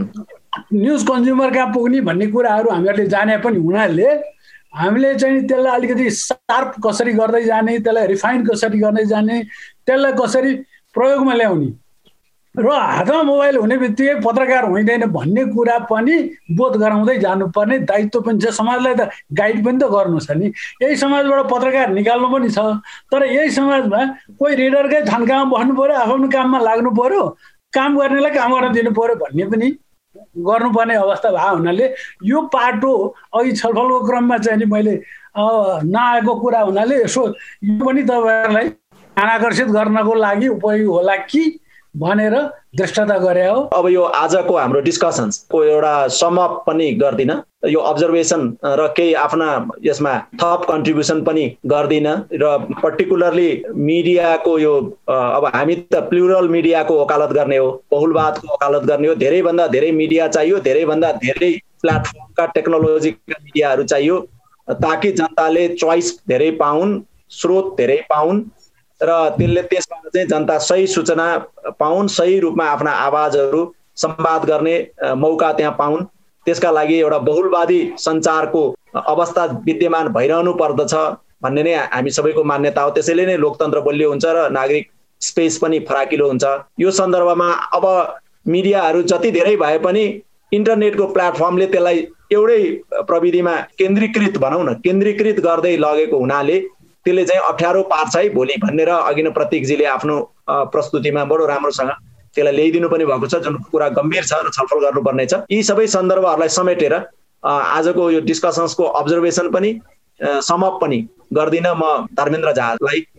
न्युज कन्ज्युमर कहाँ पुग्ने भन्ने कुराहरू हामीहरूले जाने पनि हुनाले हामीले चाहिँ त्यसलाई अलिकति सार्प कसरी गर्दै जाने, त्यसलाई रिफाइन कसरी गर्दै जाने, त्यसलाई कसरी प्रयोगमा ल्याउने र हातमा मोबाइल हुने बित्तिकै पत्रकार हुँदैन भन्ने कुरा पनि बोध गराउँदै जानुपर्ने दायित्व पनि छ। समाजलाई त गाइड पनि त गर्नु छ नि, यही समाजबाट पत्रकार निकाल्नु पनि छ। तर यही समाजमा कोही रिडरकै थन्कामा बस्नु पर्यो, आफ्नो काममा लाग्नु पर्यो, काम गर्नेलाई काम गर्न दिनु पर्यो भन्ने पनि गर्नुपर्ने अवस्था भएको हुनाले यो पाटो अघि छलफलको क्रममा चाहिँ नि मैले नआएको कुरा हुनाले यसो यो पनि तपाईँहरूलाई आकर्षित गर्नको लागि उपयोग होला कि भनेर दृष्टता गरे हो। अब यो आजको हाम्रो डिस्कसन्सको एउटा समअप पनि गर्दिन, यो अब्जर्भेसन र केही आफ्ना यसमा थप कन्ट्रिब्युसन पनि गर्दिन र पर्टिकुलरली मिडियाको यो अब हामी त प्लुरल मिडियाको वकालत गर्ने हो, बहुलवादको वकालत गर्ने हो। धेरैभन्दा धेरै मिडिया चाहियो, धेरैभन्दा धेरै प्लेटफर्मका टेक्नोलोजीका मिडियाहरू चाहियो ताकि जनताले चोइस धेरै पाउन्, स्रोत धेरै पाउन् र त्यसबाट चाहिँ जनता सही सूचना पाउन्, सही रूपमा आफ्ना आवाजहरू संवाद गर्ने मौका त्यहाँ पाउन्। त्यसका लागि एउटा बहुलवादी सञ्चारको अवस्था विद्यमान भइरहनु पर्दछ भन्ने नै हामी सबैको मान्यता हो। त्यसैले नै लोकतन्त्र बलियो हुन्छ र नागरिक स्पेस पनि फराकिलो हुन्छ। यो सन्दर्भमा अब मिडियाहरू जति धेरै भए पनि इन्टरनेटको प्लेटफर्मले त्यसलाई एउटै प्रविधिमा केन्द्रीकृत भनौँ न, केन्द्रीकृत गर्दै लगेको हुनाले त्यसले चाहिँ अप्ठ्यारो पार्छ है भोलि भनेर अघि नै प्रतीकजीले आफ्नो प्रस्तुतिमा बडो राम्रोसँग त्यसलाई ल्याइदिनु पनि भएको छ, जुन कुरा गम्भीर छ र छलफल गर्नुपर्ने छ। यी सबै सन्दर्भहरूलाई समेटेर आजको यो डिस्कसन्सको अब्जर्भेसन पनि समअप पनि गर्दिन म धर्मेन्द्र झालाई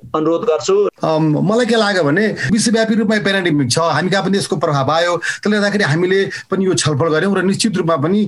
अनुरोध गर्छु। मलाई के लाग्यो भने विश्वव्यापी रूपमा पेन्डेमिक छ, हामी कहाँ पनि यसको प्रभाव आयो, त्यसले गर्दाखेरि हामीले पनि यो छलफल गऱ्यौँ र निश्चित रूपमा पनि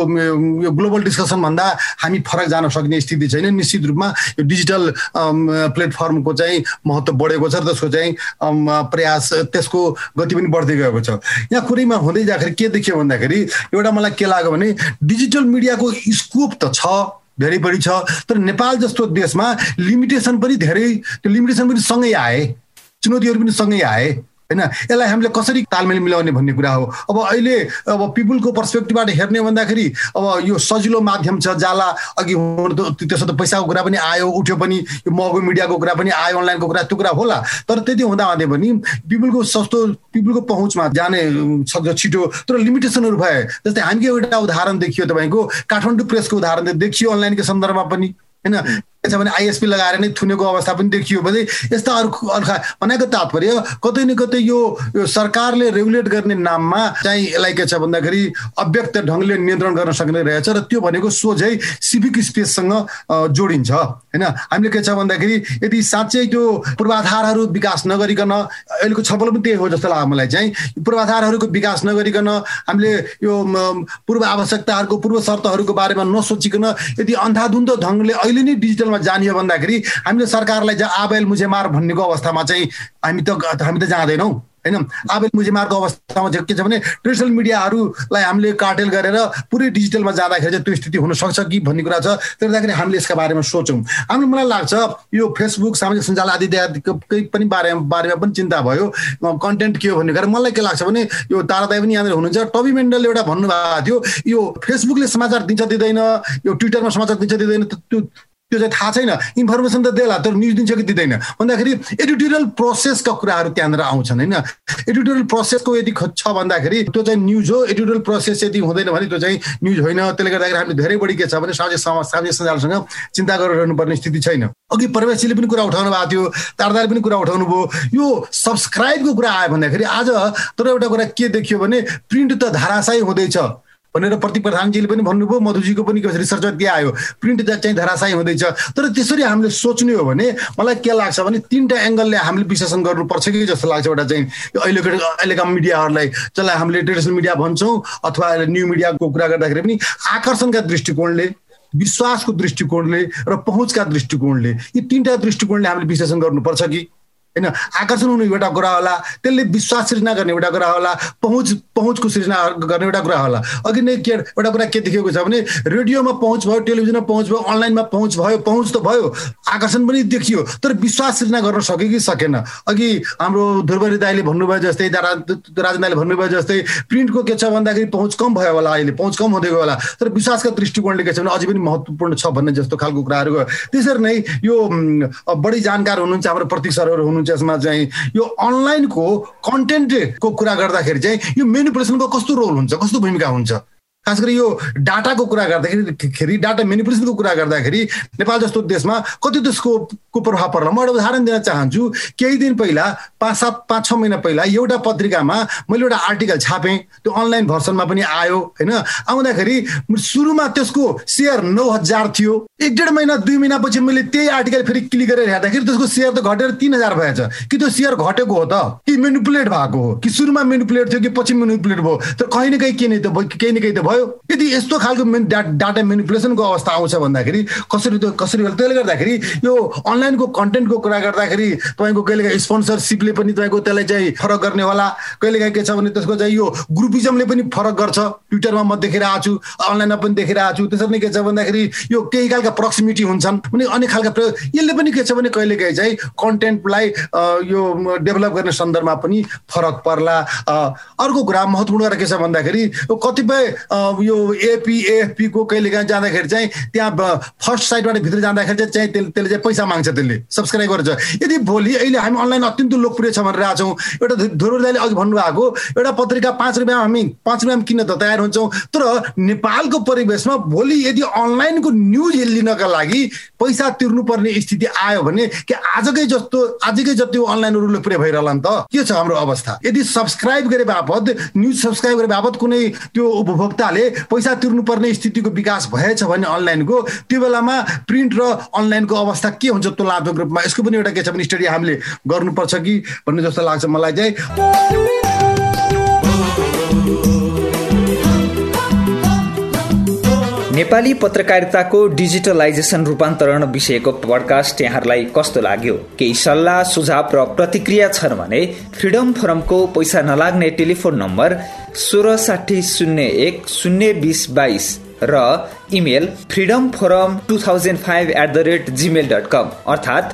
यो ग्लोबल डिस्कसन भन्दा हामी फरक जान सक्ने स्थिति छैन। निश्चित रूपमा यो डिजिटल प्लेटफर्मको चाहिँ महत्त्व बढेको छ र त्यसको चाहिँ प्रयास, त्यसको गति पनि बढ्दै गएको छ। यहाँ कुरैमा हुँदै जाँदाखेरि के देखियो भन्दाखेरि एउटा मलाई के लाग्यो भने डिजिटल मिडियाको स्कोप त छ, धेरै बढी छ, तर नेपाल जस्तो देशमा लिमिटेसन पनि धेरै, त्यो लिमिटेसन पनि सँगै आए, चुनौतीहरू पनि सँगै आए हैन। यसलाई हामीले कसरी तालमेल मिलाउने भन्ने कुरा हो। अब अहिले पिपुलको पर्सपेक्टिभबाट हेर्ने भन्दाखेरि अब यो सजिलो माध्यम छ, जाला अघि त्यसो त पैसाको कुरा पनि आयो, उठ्यो पनि, यो महँगो मिडियाको कुरा पनि आयो, अनलाइनको कुरा, त्यो कुरा होला। तर त्यति हुँदाहुँदै पनि पिपुलको सस्तो, पिपुलको पहुँचमा जाने सक्छ छिटो, तर लिमिटेसनहरू भए। जस्तै हामीले एउटा उदाहरण देखियो, तपाईँको काठमाडौँ प्रेसको उदाहरण देखियो अनलाइनको सन्दर्भमा पनि हैन। त्यसो भने आइएसपी लगाएर नै थुनेको अवस्था पनि देखियो भने यस्ता अर्का भनेको तात्पर्य कतै न कतै यो सरकारले रेगुलेट गर्ने नाममा चाहिँ यसलाई के छ भन्दाखेरि अव्यक्त ढङ्गले नियन्त्रण गर्न सक्ने रहेछ र त्यो भनेको सोझै सिभिक स्पेससँग जोडिन्छ हैन। हामीले के छ भन्दाखेरि यदि साँच्चै त्यो पूर्वाधारहरू विकास नगरिकन, अहिलेको छलफल पनि त्यही हो जस्तो लाग्यो मलाई चाहिँ, पूर्वाधारहरूको विकास नगरिकन हामीले यो पूर्व आवश्यकताहरूको, पूर्व शर्तहरूको बारेमा नसोचिकन यदि अन्धाधुन्ध ढङ्गले अहिले नै डिजिटल जानियो भन्दाखेरि हामीले सरकारलाई आबेल मुझे मार भन्नेको अवस्थामा चाहिँ हामी त जाँदैनौँ हैन। आबेल मुझे मारको अवस्थामा चाहिँ के छ भने ट्रेडिसनल मिडियाहरूलाई हामीले कार्टेल गरेर पुरै डिजिटलमा जाँदाखेरि चाहिँ त्यो स्थिति हुन सक्छ कि भन्ने कुरा छ। त्यसले गर्दाखेरि हामीले यसका बारेमा सोचौँ। हाम्रो मलाई लाग्छ यो फेसबुक, सामाजिक सञ्जाल आदिको पनि बारेमा पनि चिन्ता भयो, कन्टेन्ट के हो भन्ने कुरा। मलाई के लाग्छ भने यो तारादाई पनि यहाँनिर हुनुहुन्छ, टबी मेन्डलले एउटा भन्नुभएको थियो यो फेसबुकले समाचार दिन्छ दिँदैन, यो ट्विटरमा समाचार दिन्छ दिँदैन त्यो चाहिँ थाहा छैन, इन्फर्मेसन त देला तर न्युज दिन्छ कि दिँदैन भन्दाखेरि एडिटोरियल प्रोसेसका कुराहरू त्यहाँनिर आउँछन् हैन। एडिटोरियल प्रोसेसको यदि छ भन्दाखेरि त्यो चाहिँ न्युज हो, एडिटोरियल प्रोसेस यदि हुँदैन भने त्यो चाहिँ न्युज होइन। त्यसले गर्दाखेरि हामीले धेरै बढी के छ भने सामाजिक सञ्जालसँग चिन्ता गरिरहनु पर्ने स्थिति छैन। अघि प्रवेशीले पनि कुरा उठाउनु भएको थियो, तारदारले पनि कुरा उठाउनु भयो, यो सब्सक्राइबको कुरा आयो भन्दाखेरि आज तर एउटा कुरा के देखियो भने प्रिन्ट त धाराशायी हुँदैछ भनेर प्रतीक प्रधानजीले पनि भन्नुभयो, मधुजीको पनि रिसर्चमा के आयो, प्रिन्ट चाहिँ धराशायी हुँदैछ। तर त्यसरी हामीले सोच्ने हो भने मलाई के लाग्छ भने तीनटा एङ्गलले हामीले विश्लेषण गर्नुपर्छ कि जस्तो लाग्छ। एउटा चाहिँ अहिलेका मिडियाहरूलाई, जसलाई हामीले ट्रेडिसनल मिडिया भन्छौँ अथवा न्यू मिडियाको कुरा गर्दाखेरि पनि आकर्षणका दृष्टिकोणले, विश्वासको दृष्टिकोणले र पहुँचका दृष्टिकोणले, यी तीनटा दृष्टिकोणले हामीले विश्लेषण गर्नुपर्छ कि हैन। आकर्षण हुनु एउटा कुरा होला, त्यसले विश्वास सृजना गर्ने एउटा कुरा होला, पहुँचको सृजना गर्ने एउटा कुरा होला। अघि नै एउटा कुरा के देखेको छ भने रेडियोमा पहुँच भयो, टेलिभिजनमा पहुँच भयो, अनलाइनमा पहुँच भयो, पहुँच त भयो, आकर्षण पनि देखियो, तर विश्वास सृजना गर्न सक्यो कि सकेन। अघि हाम्रो ध्रुवरी दाइले भन्नुभयो जस्तै, राजन दाइले भन्नुभयो जस्तै प्रिन्टको के छ भन्दाखेरि पहुँच कम भयो होला, अहिले पहुँच कम हुँदै गयो होला, तर विश्वासका दृष्टिकोणले के छ भने अझै पनि महत्त्वपूर्ण छ भन्ने जस्तो खालको कुराहरू गयो। त्यसरी नै यो बढी जानकार हुनुहुन्छ हाम्रो प्रतीक सरहरू हुनुहुन्छ, यसमा चाहिँ यो अनलाइनको कन्टेन्टको कुरा गर्दाखेरि चाहिँ यो मेनिपुलेसनको कस्तो रोल हुन्छ, कस्तो भूमिका हुन्छ, खास गरी यो डाटाको कुरा गर्दाखेरि, डाटा मेनिपुलेसनको कुरा गर्दाखेरि नेपाल जस्तो देशमा कति त्यसको प्रभाव पर्ला। म एउटा उदाहरण दिन चाहन्छु। केही दिन पहिला 5-6 महिना पहिला एउटा पत्रिकामा मैले एउटा आर्टिकल छापेँ, त्यो अनलाइन भर्सनमा पनि आयो हैन। आउँदाखेरि सुरुमा त्यसको सेयर 9000 थियो, 1.5 महिना 2 महिनापछि मैले त्यही आर्टिकल फेरि क्लिक गरेर हेर्दाखेरि त्यसको सेयर त घटेर 3000 भएछ। कि त्यो सेयर घटेको हो त, कि मेनिपुलेट भएको हो, कि सुरुमा मेनिपुलेट थियो कि पछि मेनिपुलेट भयो, तर कहीँ न कहीँ केही न केही त भयो। यदि यस्तो खालको डाटा मेनिपुलेसनको अवस्था आउँछ भन्दाखेरि कसरी त्यसले गर्दाखेरि यो अनलाइनको कन्टेन्टको कुरा गर्दाखेरि तपाईँको कहिलेकाहीँ स्पोन्सरसिपले पनि तपाईँको त्यसलाई चाहिँ फरक गर्ने होला, कहिलेकाहीँ के छ भने त्यसको चाहिँ यो ग्रुपिजमले पनि फरक गर्छ। ट्विटरमा म देखिरहेको छु, अनलाइनमा पनि देखिरहेको छु। त्यसरी नै के छ भन्दाखेरि यो केही खालका प्रक्सिमिटी हुन्छन्, अनि अनेक खालका यसले पनि के छ भने कहिलेकाहीँ चाहिँ कन्टेन्टलाई यो डेभलप गर्ने सन्दर्भमा पनि फरक पर्ला। अर्को कुरा महत्त्वपूर्ण कुरा के छ भन्दाखेरि कतिपय यो एएफपी को कहिलेकाहीँ जाँदाखेरि चाहिँ त्यहाँ फर्स्ट साइटबाट भित्र जाँदाखेरि चाहिँ त्यसले चाहिँ पैसा माग्छ, त्यसले सब्सक्राइब गर्छ। यदि भोलि अहिले हामी अनलाइन अत्यन्त लोकप्रिय छ भनेर आएको छौँ, एउटा ध्रुव दाइले अघि भन्नुभएको एउटा पत्रिका 5 रुपियाँमा हामी 5 रुपियाँमा किन्न त तयार हुन्छौँ, तर नेपालको परिवेशमा भोलि यदि अनलाइनको न्युज लिनका लागि पैसा तिर्नुपर्ने स्थिति आयो भने के आजकै जति अनलाइनहरू लोकप्रिय भइरहला नि त? के छ हाम्रो अवस्था? यदि सब्सक्राइब गरे बापत, न्युज सब्सक्राइब गरे बापत कुनै त्यो उपभोक्ताले पैसा तिर्नुपर्ने स्थितिको विकास भएछ भने अनलाइनको, त्यो बेलामा प्रिन्ट र अनलाइनको अवस्था के हुन्छ त तुलनात्मक रूपमा यसको पनि एउटा के छ भने स्टडी हामीले गर्नुपर्छ कि भन्ने जस्तो लाग्छ मलाई चाहिँ। नेपाली पत्रकारिताको डिजिटलाइजेसन रूपान्तरण विषयको पडकास्ट यहाँहरूलाई कस्तो लाग्यो? केही सल्लाह सुझाव र प्रतिक्रिया छन् भने फ्रिडम फोरमको पैसा नलाग्ने टेलिफोन नम्बर 1660102022 र इमेल freedomforum2005@gmail.com अर्थात्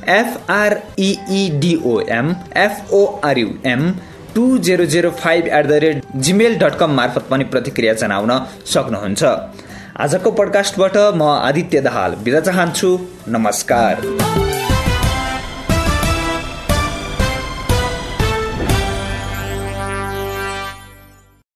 FREEDOMFORUM2005@gmail.com मार्फत पनि प्रतिक्रिया जनाउन सक्नुहुन्छ। आजको पडकास्टबाट म आदित्य दाहाल बिदा चाहन्छु। नमस्कार।